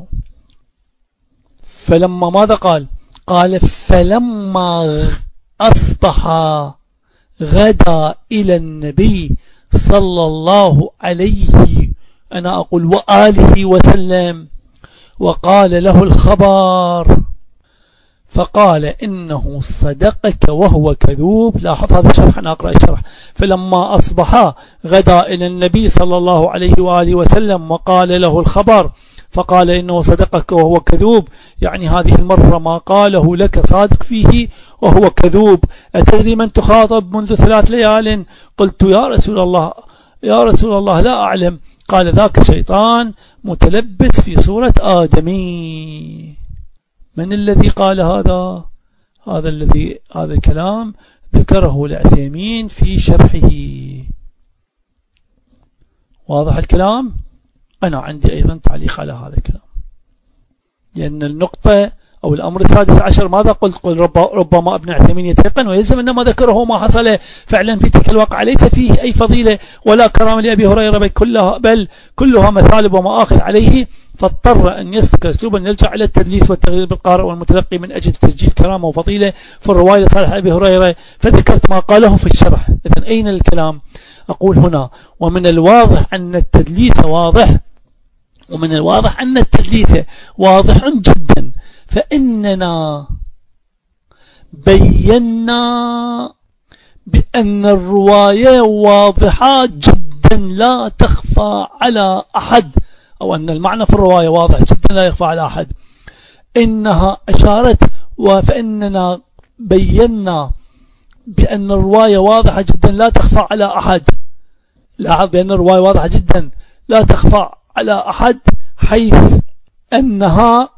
فلما ماذا قال؟ قال فلما أصبح غدا إلى النبي صلى الله عليه أنا أقول وآله وسلم وقال له الخبر، فقال إنه صدقك وهو كذوب. لاحظ هذا الشرح، أنا أقرأ الشرح. فلما أصبح غدا إلى النبي صلى الله عليه وآله وسلم وقال له الخبر فقال إنه صدقك وهو كذوب، يعني هذه المرة ما قاله لك صادق فيه وهو كذوب. أتدري من تخاطب منذ 3 ليال؟ قلت يا رسول الله، يا رسول الله لا أعلم. قال ذاك شيطان متلبس في صورة آدمي. من الذي قال هذا؟ هذا الكلام ذكره العثيمين في شرحه. واضح الكلام؟ أنا عندي أيضا تعليق على هذا الكلام، لأن النقطة أو الأمر السادس عشر ماذا قلت؟ ربما ابن عثيمين يتيقن ويلزم أن ما ذكره ما حصل فعلا في تلك الواقع ليس فيه أي فضيلة ولا كرامة لأبي هريرة، بل كلها مثالب ومآخذ عليه، فاضطر أن يسلك أسلوبا يرجع إلى التدليس والتغيير بالقارئ والمتلقي من أجل تسجيل كرامة وفضيلة في الرواية لصالح أبي هريرة، فذكرت ما قاله في الشرح. إذن أين الكلام؟ أقول هنا: ومن الواضح أن التدليس واضح جدا، فإننا بينا بأن الرواية واضحة جدا لا تخفى على أحد، أو أن المعنى في الرواية واضح جدا لا يخفى على أحد، إنها أشارت فإننا بينا بأن الرواية واضحة جدا لا تخفى على أحد. لاحظ بأن الرواية واضحة جدا لا تخفى على أحد، حيث أنها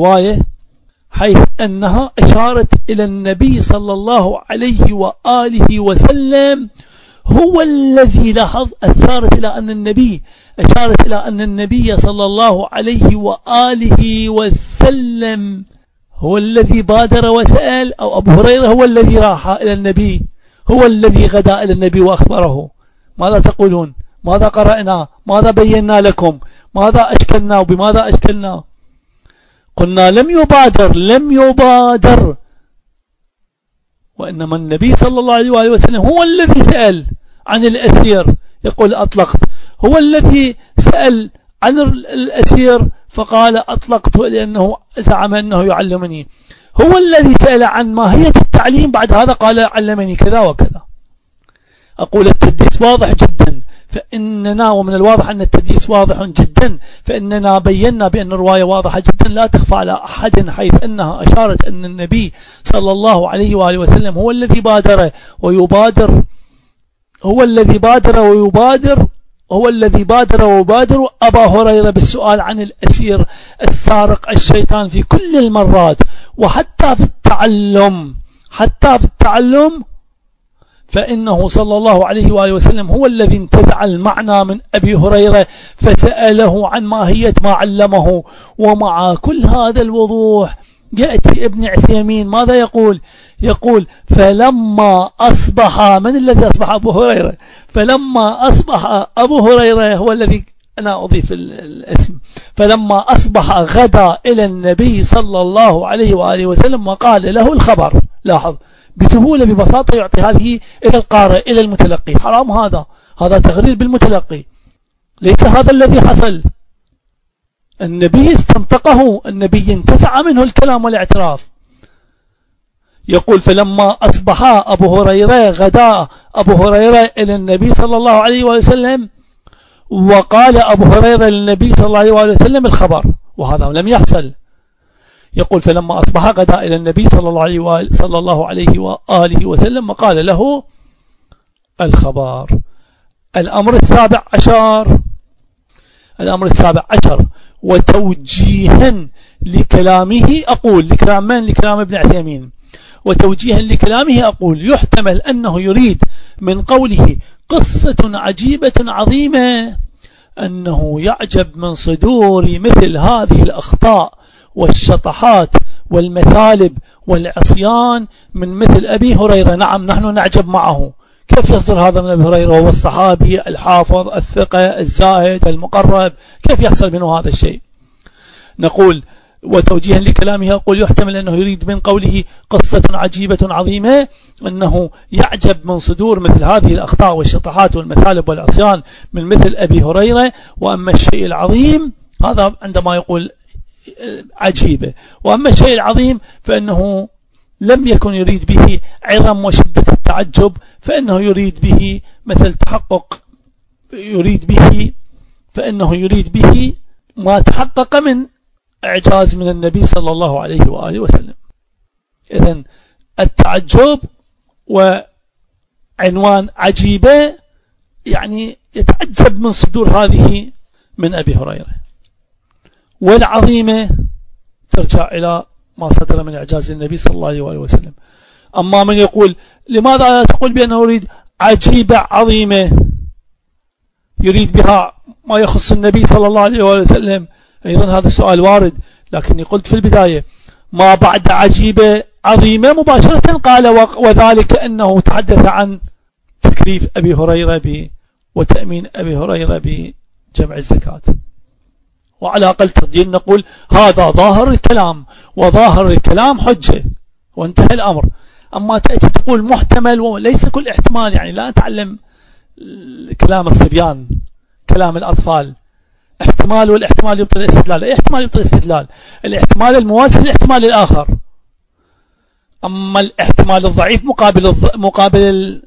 أشارت إلى النبي صلى الله عليه وآله وسلم هو الذي، لاحظ، أشارت إلى أن النبي صلى الله عليه وآله وسلم هو الذي بادر وسأل، أو أبو هريرة هو الذي راح إلى النبي، هو الذي غدا إلى النبي وأخبره. ماذا تقولون؟ ماذا قرأنا؟ ماذا بينا لكم؟ ماذا أشكلنا وبماذا أشكلنا؟ قلنا لم يبادر، وإنما النبي صلى الله عليه وآله وسلم هو الذي سأل عن الأسير، يقول أطلقت، هو الذي سأل عن الأسير فقال أطلقت لأنه زعم أنه يعلمني، هو الذي سأل عن ماهية التعليم بعد هذا قال علمني كذا وكذا. أقول التدليس واضح جدا، فإننا ومن الواضح أن التدليس واضح جدا، فإننا بينا بأن الرواية واضحة جدا لا تخفى على أحد، حيث أنها أشارت أن النبي صلى الله عليه وآله وسلم هو الذي بادر ويبادر أبا هريرة بالسؤال عن الأسير السارق الشيطان في كل المرات، وحتى في التعلم فإنه صلى الله عليه وآله وسلم هو الذي انتزع المعنى من أبي هريرة فسأله عن ماهية ما علمه. ومع كل هذا الوضوح يأتي ابن عثيمين ماذا يقول فلما أصبح، من الذي أصبح؟ أبو هريرة. فلما أصبح أبو هريرة هو الذي، أنا أضيف الاسم، فلما أصبح غدا إلى النبي صلى الله عليه وآله وسلم وقال له الخبر. لاحظ بسهولة ببساطة يعطي هذه إلى القارئ إلى المتلقي. حرام، هذا تغرير بالمتلقي، ليس هذا الذي حصل. النبي استنطقه، النبي انتزع منه الكلام والاعتراف. يقول فلما أصبح أبو هريرة غدا أبو هريرة إلى النبي صلى الله عليه وسلم وقال أبو هريرة للنبي صلى الله عليه وسلم الخبر، وهذا لم يحصل. يقول فلما أصبح غدا إلى النبي صلى الله عليه وآله وسلم وقال له الخبر. الأمر السابع عشر وتوجيها لكلامه، أقول لكلام ابن عثيمين، وتوجيها لكلامه أقول يحتمل أنه يريد من قوله قصة عجيبة عظيمة أنه يعجب من صدور مثل هذه الأخطاء والشطحات والمثالب والعصيان من مثل أبي هريرة. نعم، نحن نعجب معه، كيف يصدر هذا من أبي هريرة وهو الصحابي الحافظ الثقة الزاهد المقرب، كيف يحصل منه هذا الشيء؟ نقول وتوجيها لكلامه أقول يحتمل أنه يريد من قوله قصة عجيبة عظيمة أنه يعجب من صدور مثل هذه الأخطاء والشطحات والمثالب والعصيان من مثل أبي هريرة. وأما الشيء العظيم هذا عندما يقول عجيبة، وأما الشيء العظيم فإنه لم يكن يريد به عظم وشدة التعجب، فإنه يريد به مثل تحقق، فإنه يريد به ما تحقق من إعجاز من النبي صلى الله عليه وآله وسلم. إذن التعجب وعنوان عجيبة يعني يتعجب من صدور هذه من أبي هريرة، والعظيمة ترجع إلى ما صدر من إعجاز النبي صلى الله عليه وسلم. أما من يقول لماذا لا تقول بأنه يريد عجيبة عظيمة يريد بها ما يخص النبي صلى الله عليه وسلم، أيضا هذا السؤال وارد، لكني قلت في البداية ما بعد عجيبة عظيمة مباشرة قال وذلك أنه تحدث عن تكليف أبي هريرة وتأمين أبي هريرة بجمع الزكاة. وعلى أقل تقدير نقول هذا ظاهر الكلام، وظاهر الكلام حجة وانتهى الأمر. أما تأتي تقول محتمل، وليس كل احتمال، يعني لا نتعلم كلام الصبيان كلام الأطفال، احتمال والاحتمال يبطل الاستدلال. اي احتمال يبطل الاستدلال؟ الاحتمال الموازي للاحتمال الآخر. أما الاحتمال الضعيف مقابل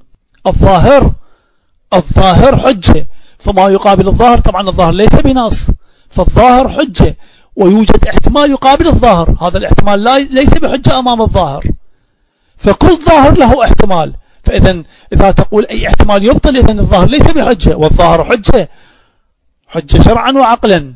الظاهر حجة، فما يقابل الظاهر طبعا الظاهر ليس بنص، فالظاهر حجة، ويوجد احتمال يقابل الظاهر، هذا الاحتمال ليس بحجة أمام الظاهر، فكل ظاهر له احتمال. فإذا إذا تقول أي احتمال يبطل، إذن الظاهر ليس بحجة، والظاهر حجة شرعا وعقلا.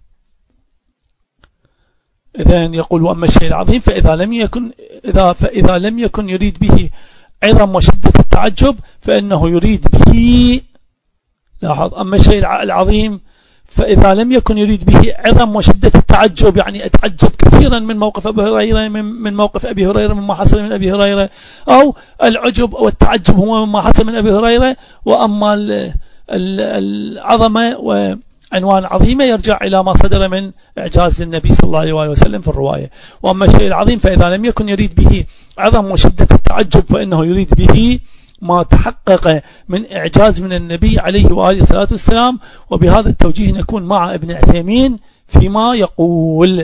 إذن يقول وأما الشيء العظيم فإذا لم يكن يريد به عظم وشدة التعجب فإنه يريد به، لاحظ، أما الشيء العظيم فإذا لم يكن يريد به عظم وشدة التعجب، يعني أتعجب كثيرا من موقف أبي هريرة، من موقف أبي هريرة مما حصل من أبي هريرة، أو العجب والتعجب هو مما حصل من أبي هريرة. وأما العظمة وعنوان عظيمة يرجع إلى ما صدر من إعجاز النبي صلى الله عليه وسلم في الرواية. وأما الشيء العظيم فإذا لم يكن يريد به عظم وشدة التعجب فإنه يريد به ما تحقق من إعجاز من النبي عليه وآله الصلاة والسلام. وبهذا التوجيه نكون مع ابن عثيمين فيما يقول.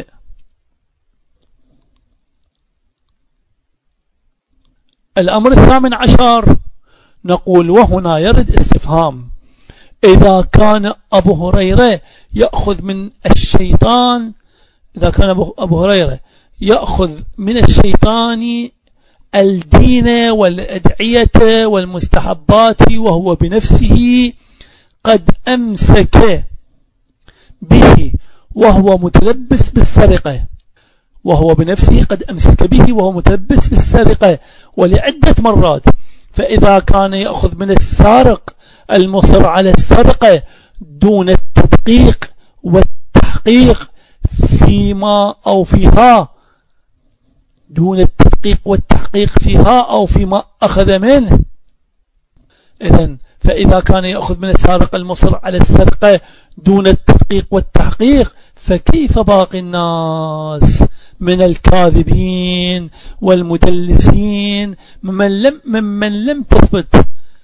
الأمر 18 نقول وهنا يرد استفهام: إذا كان أبو هريرة يأخذ من الشيطان، إذا كان أبو هريرة يأخذ من الشيطان الدين والأدعية والمستحبات وهو بنفسه قد أمسك به وهو متلبس بالسرقة، وهو بنفسه قد أمسك به وهو متلبس بالسرقة ولعدة مرات، فإذا كان يأخذ من السارق المصر على السرقة دون التدقيق والتحقيق فيما أو فيها، دون التدقيق والتحقيق فيها أو فيما أخذ منه، إذن فإذا كان يأخذ من السارق المصر على السرقة دون التدقيق والتحقيق، فكيف باقي الناس من الكاذبين والمدلسين ممن لم تثبت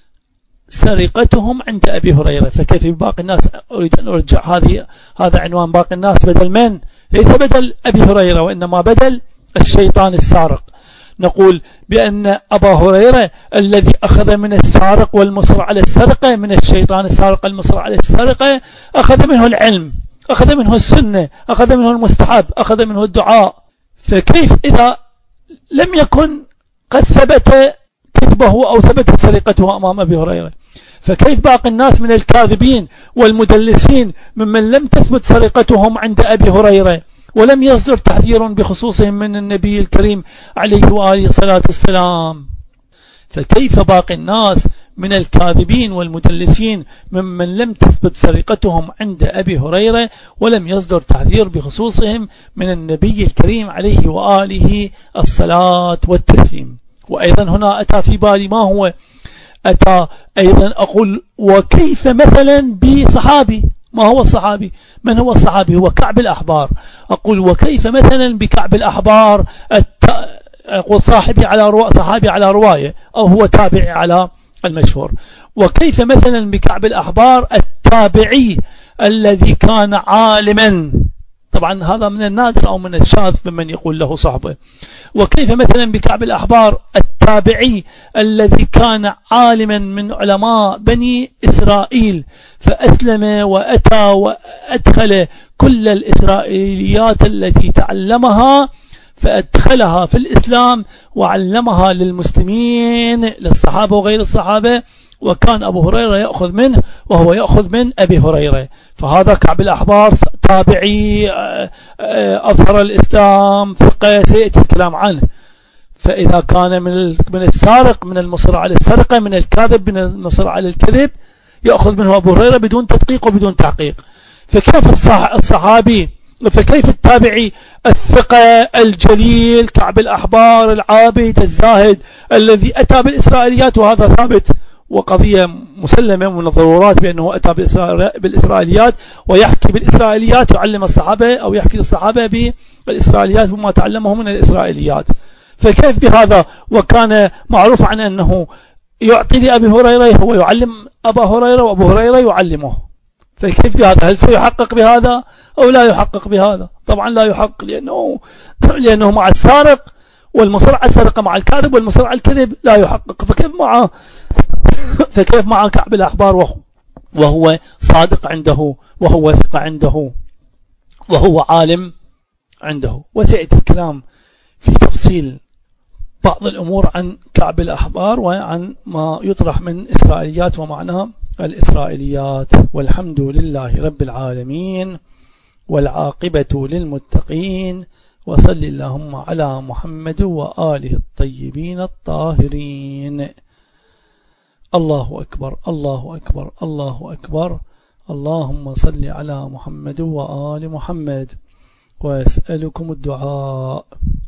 سرقتهم عند أبي هريرة؟ فكيف باقي الناس؟ أريد أن أرجع هذا عنوان باقي الناس بدل من؟ ليس بدل أبي هريرة، وإنما بدل الشيطان السارق. نقول بأن أبا هريرة الذي أخذ من السارق والمصر على السرقة، من الشيطان السارق المصر على السرقة، أخذ منه العلم، أخذ منه السنة، أخذ منه المستحب، أخذ منه الدعاء. فكيف إذا لم يكن قد ثبت كذبه أو ثبت سرقته أمام أبي هريرة؟ فكيف باقي الناس من الكاذبين والمدلسين ممن لم تثبت سرقتهم عند أبي هريرة ولم يصدر تحذير بخصوصهم من النبي الكريم عليه وآله الصلاة والسلام؟ فكيف باقي الناس من الكاذبين والمدلسين ممن لم تثبت سرقتهم عند أبي هريرة ولم يصدر تحذير بخصوصهم من النبي الكريم عليه وآله الصلاة والتسليم؟ وأيضا هنا أتى في بالي ما هو، أتى أيضا أقول وكيف مثلا بصحابي؟ ما هو الصحابي؟ من هو الصحابي؟ هو كعب الأحبار. أقول وكيف مثلا بكعب الأحبار؟ أقول صحابي على رواية، أو هو تابعي على المشهور. وكيف مثلا بكعب الأحبار التابعي الذي كان عالما؟ طبعا هذا من النادر أو من الشاذ ممن يقول له صحبه. وكيف مثلا بكعب الأحبار التابعي الذي كان عالما من علماء بني إسرائيل فأسلم وأتى وأدخل كل الإسرائيليات التي تعلمها فأدخلها في الإسلام وعلمها للمسلمين، للصحابة وغير الصحابة، وكان أبو هريرة يأخذ منه وهو يأخذ من أبي هريرة. فهذا كعب الأحبار التابعي أظهر الإسلام ثقة سيأتي الكلام عنه. فإذا كان من السارق من المصر على السرقة، من الكاذب من المصر على الكذب، يأخذ منه أبو هريرة بدون تدقيق وبدون تحقيق. فكيف الصحابي، فكيف التابعي الثقة الجليل كعب الأحبار العابد الزاهد الذي أتى بالإسرائيليات، وهذا ثابت وقضية مسلمة من الضرورات بأنه أتى بالإسرائيليات، ويحكي بالإسرائيليات، يعلم الصحابة أو يحكي للصحابة بالإسرائيليات بما تعلمه من الإسرائيليات. فكيف بهذا وكان معروف عن أنه يعطي لأبي هريرة، هو يعلم أبا هريرة وأبو هريرة يعلمه؟ فكيف بهذا؟ هل سيحقق بهذا أو لا يحقق بهذا؟ طبعا لا يحقق، لأنه مع السارق والمصر على السرقة، مع الكاذب والمصر على الكذب لا يحقق. فكيف مع كعب الأحبار وهو صادق عنده، وهو ثقة عنده، وهو عالم عنده؟ وسيأتي الكلام في تفصيل بعض الأمور عن كعب الأحبار وعن ما يطرح من إسرائيليات ومعنى الإسرائيليات. والحمد لله رب العالمين، والعاقبة للمتقين، وصل اللهم على محمد وآله الطيبين الطاهرين. الله أكبر، الله أكبر، الله أكبر. اللهم صل على محمد وآل محمد، وأسألكم الدعاء.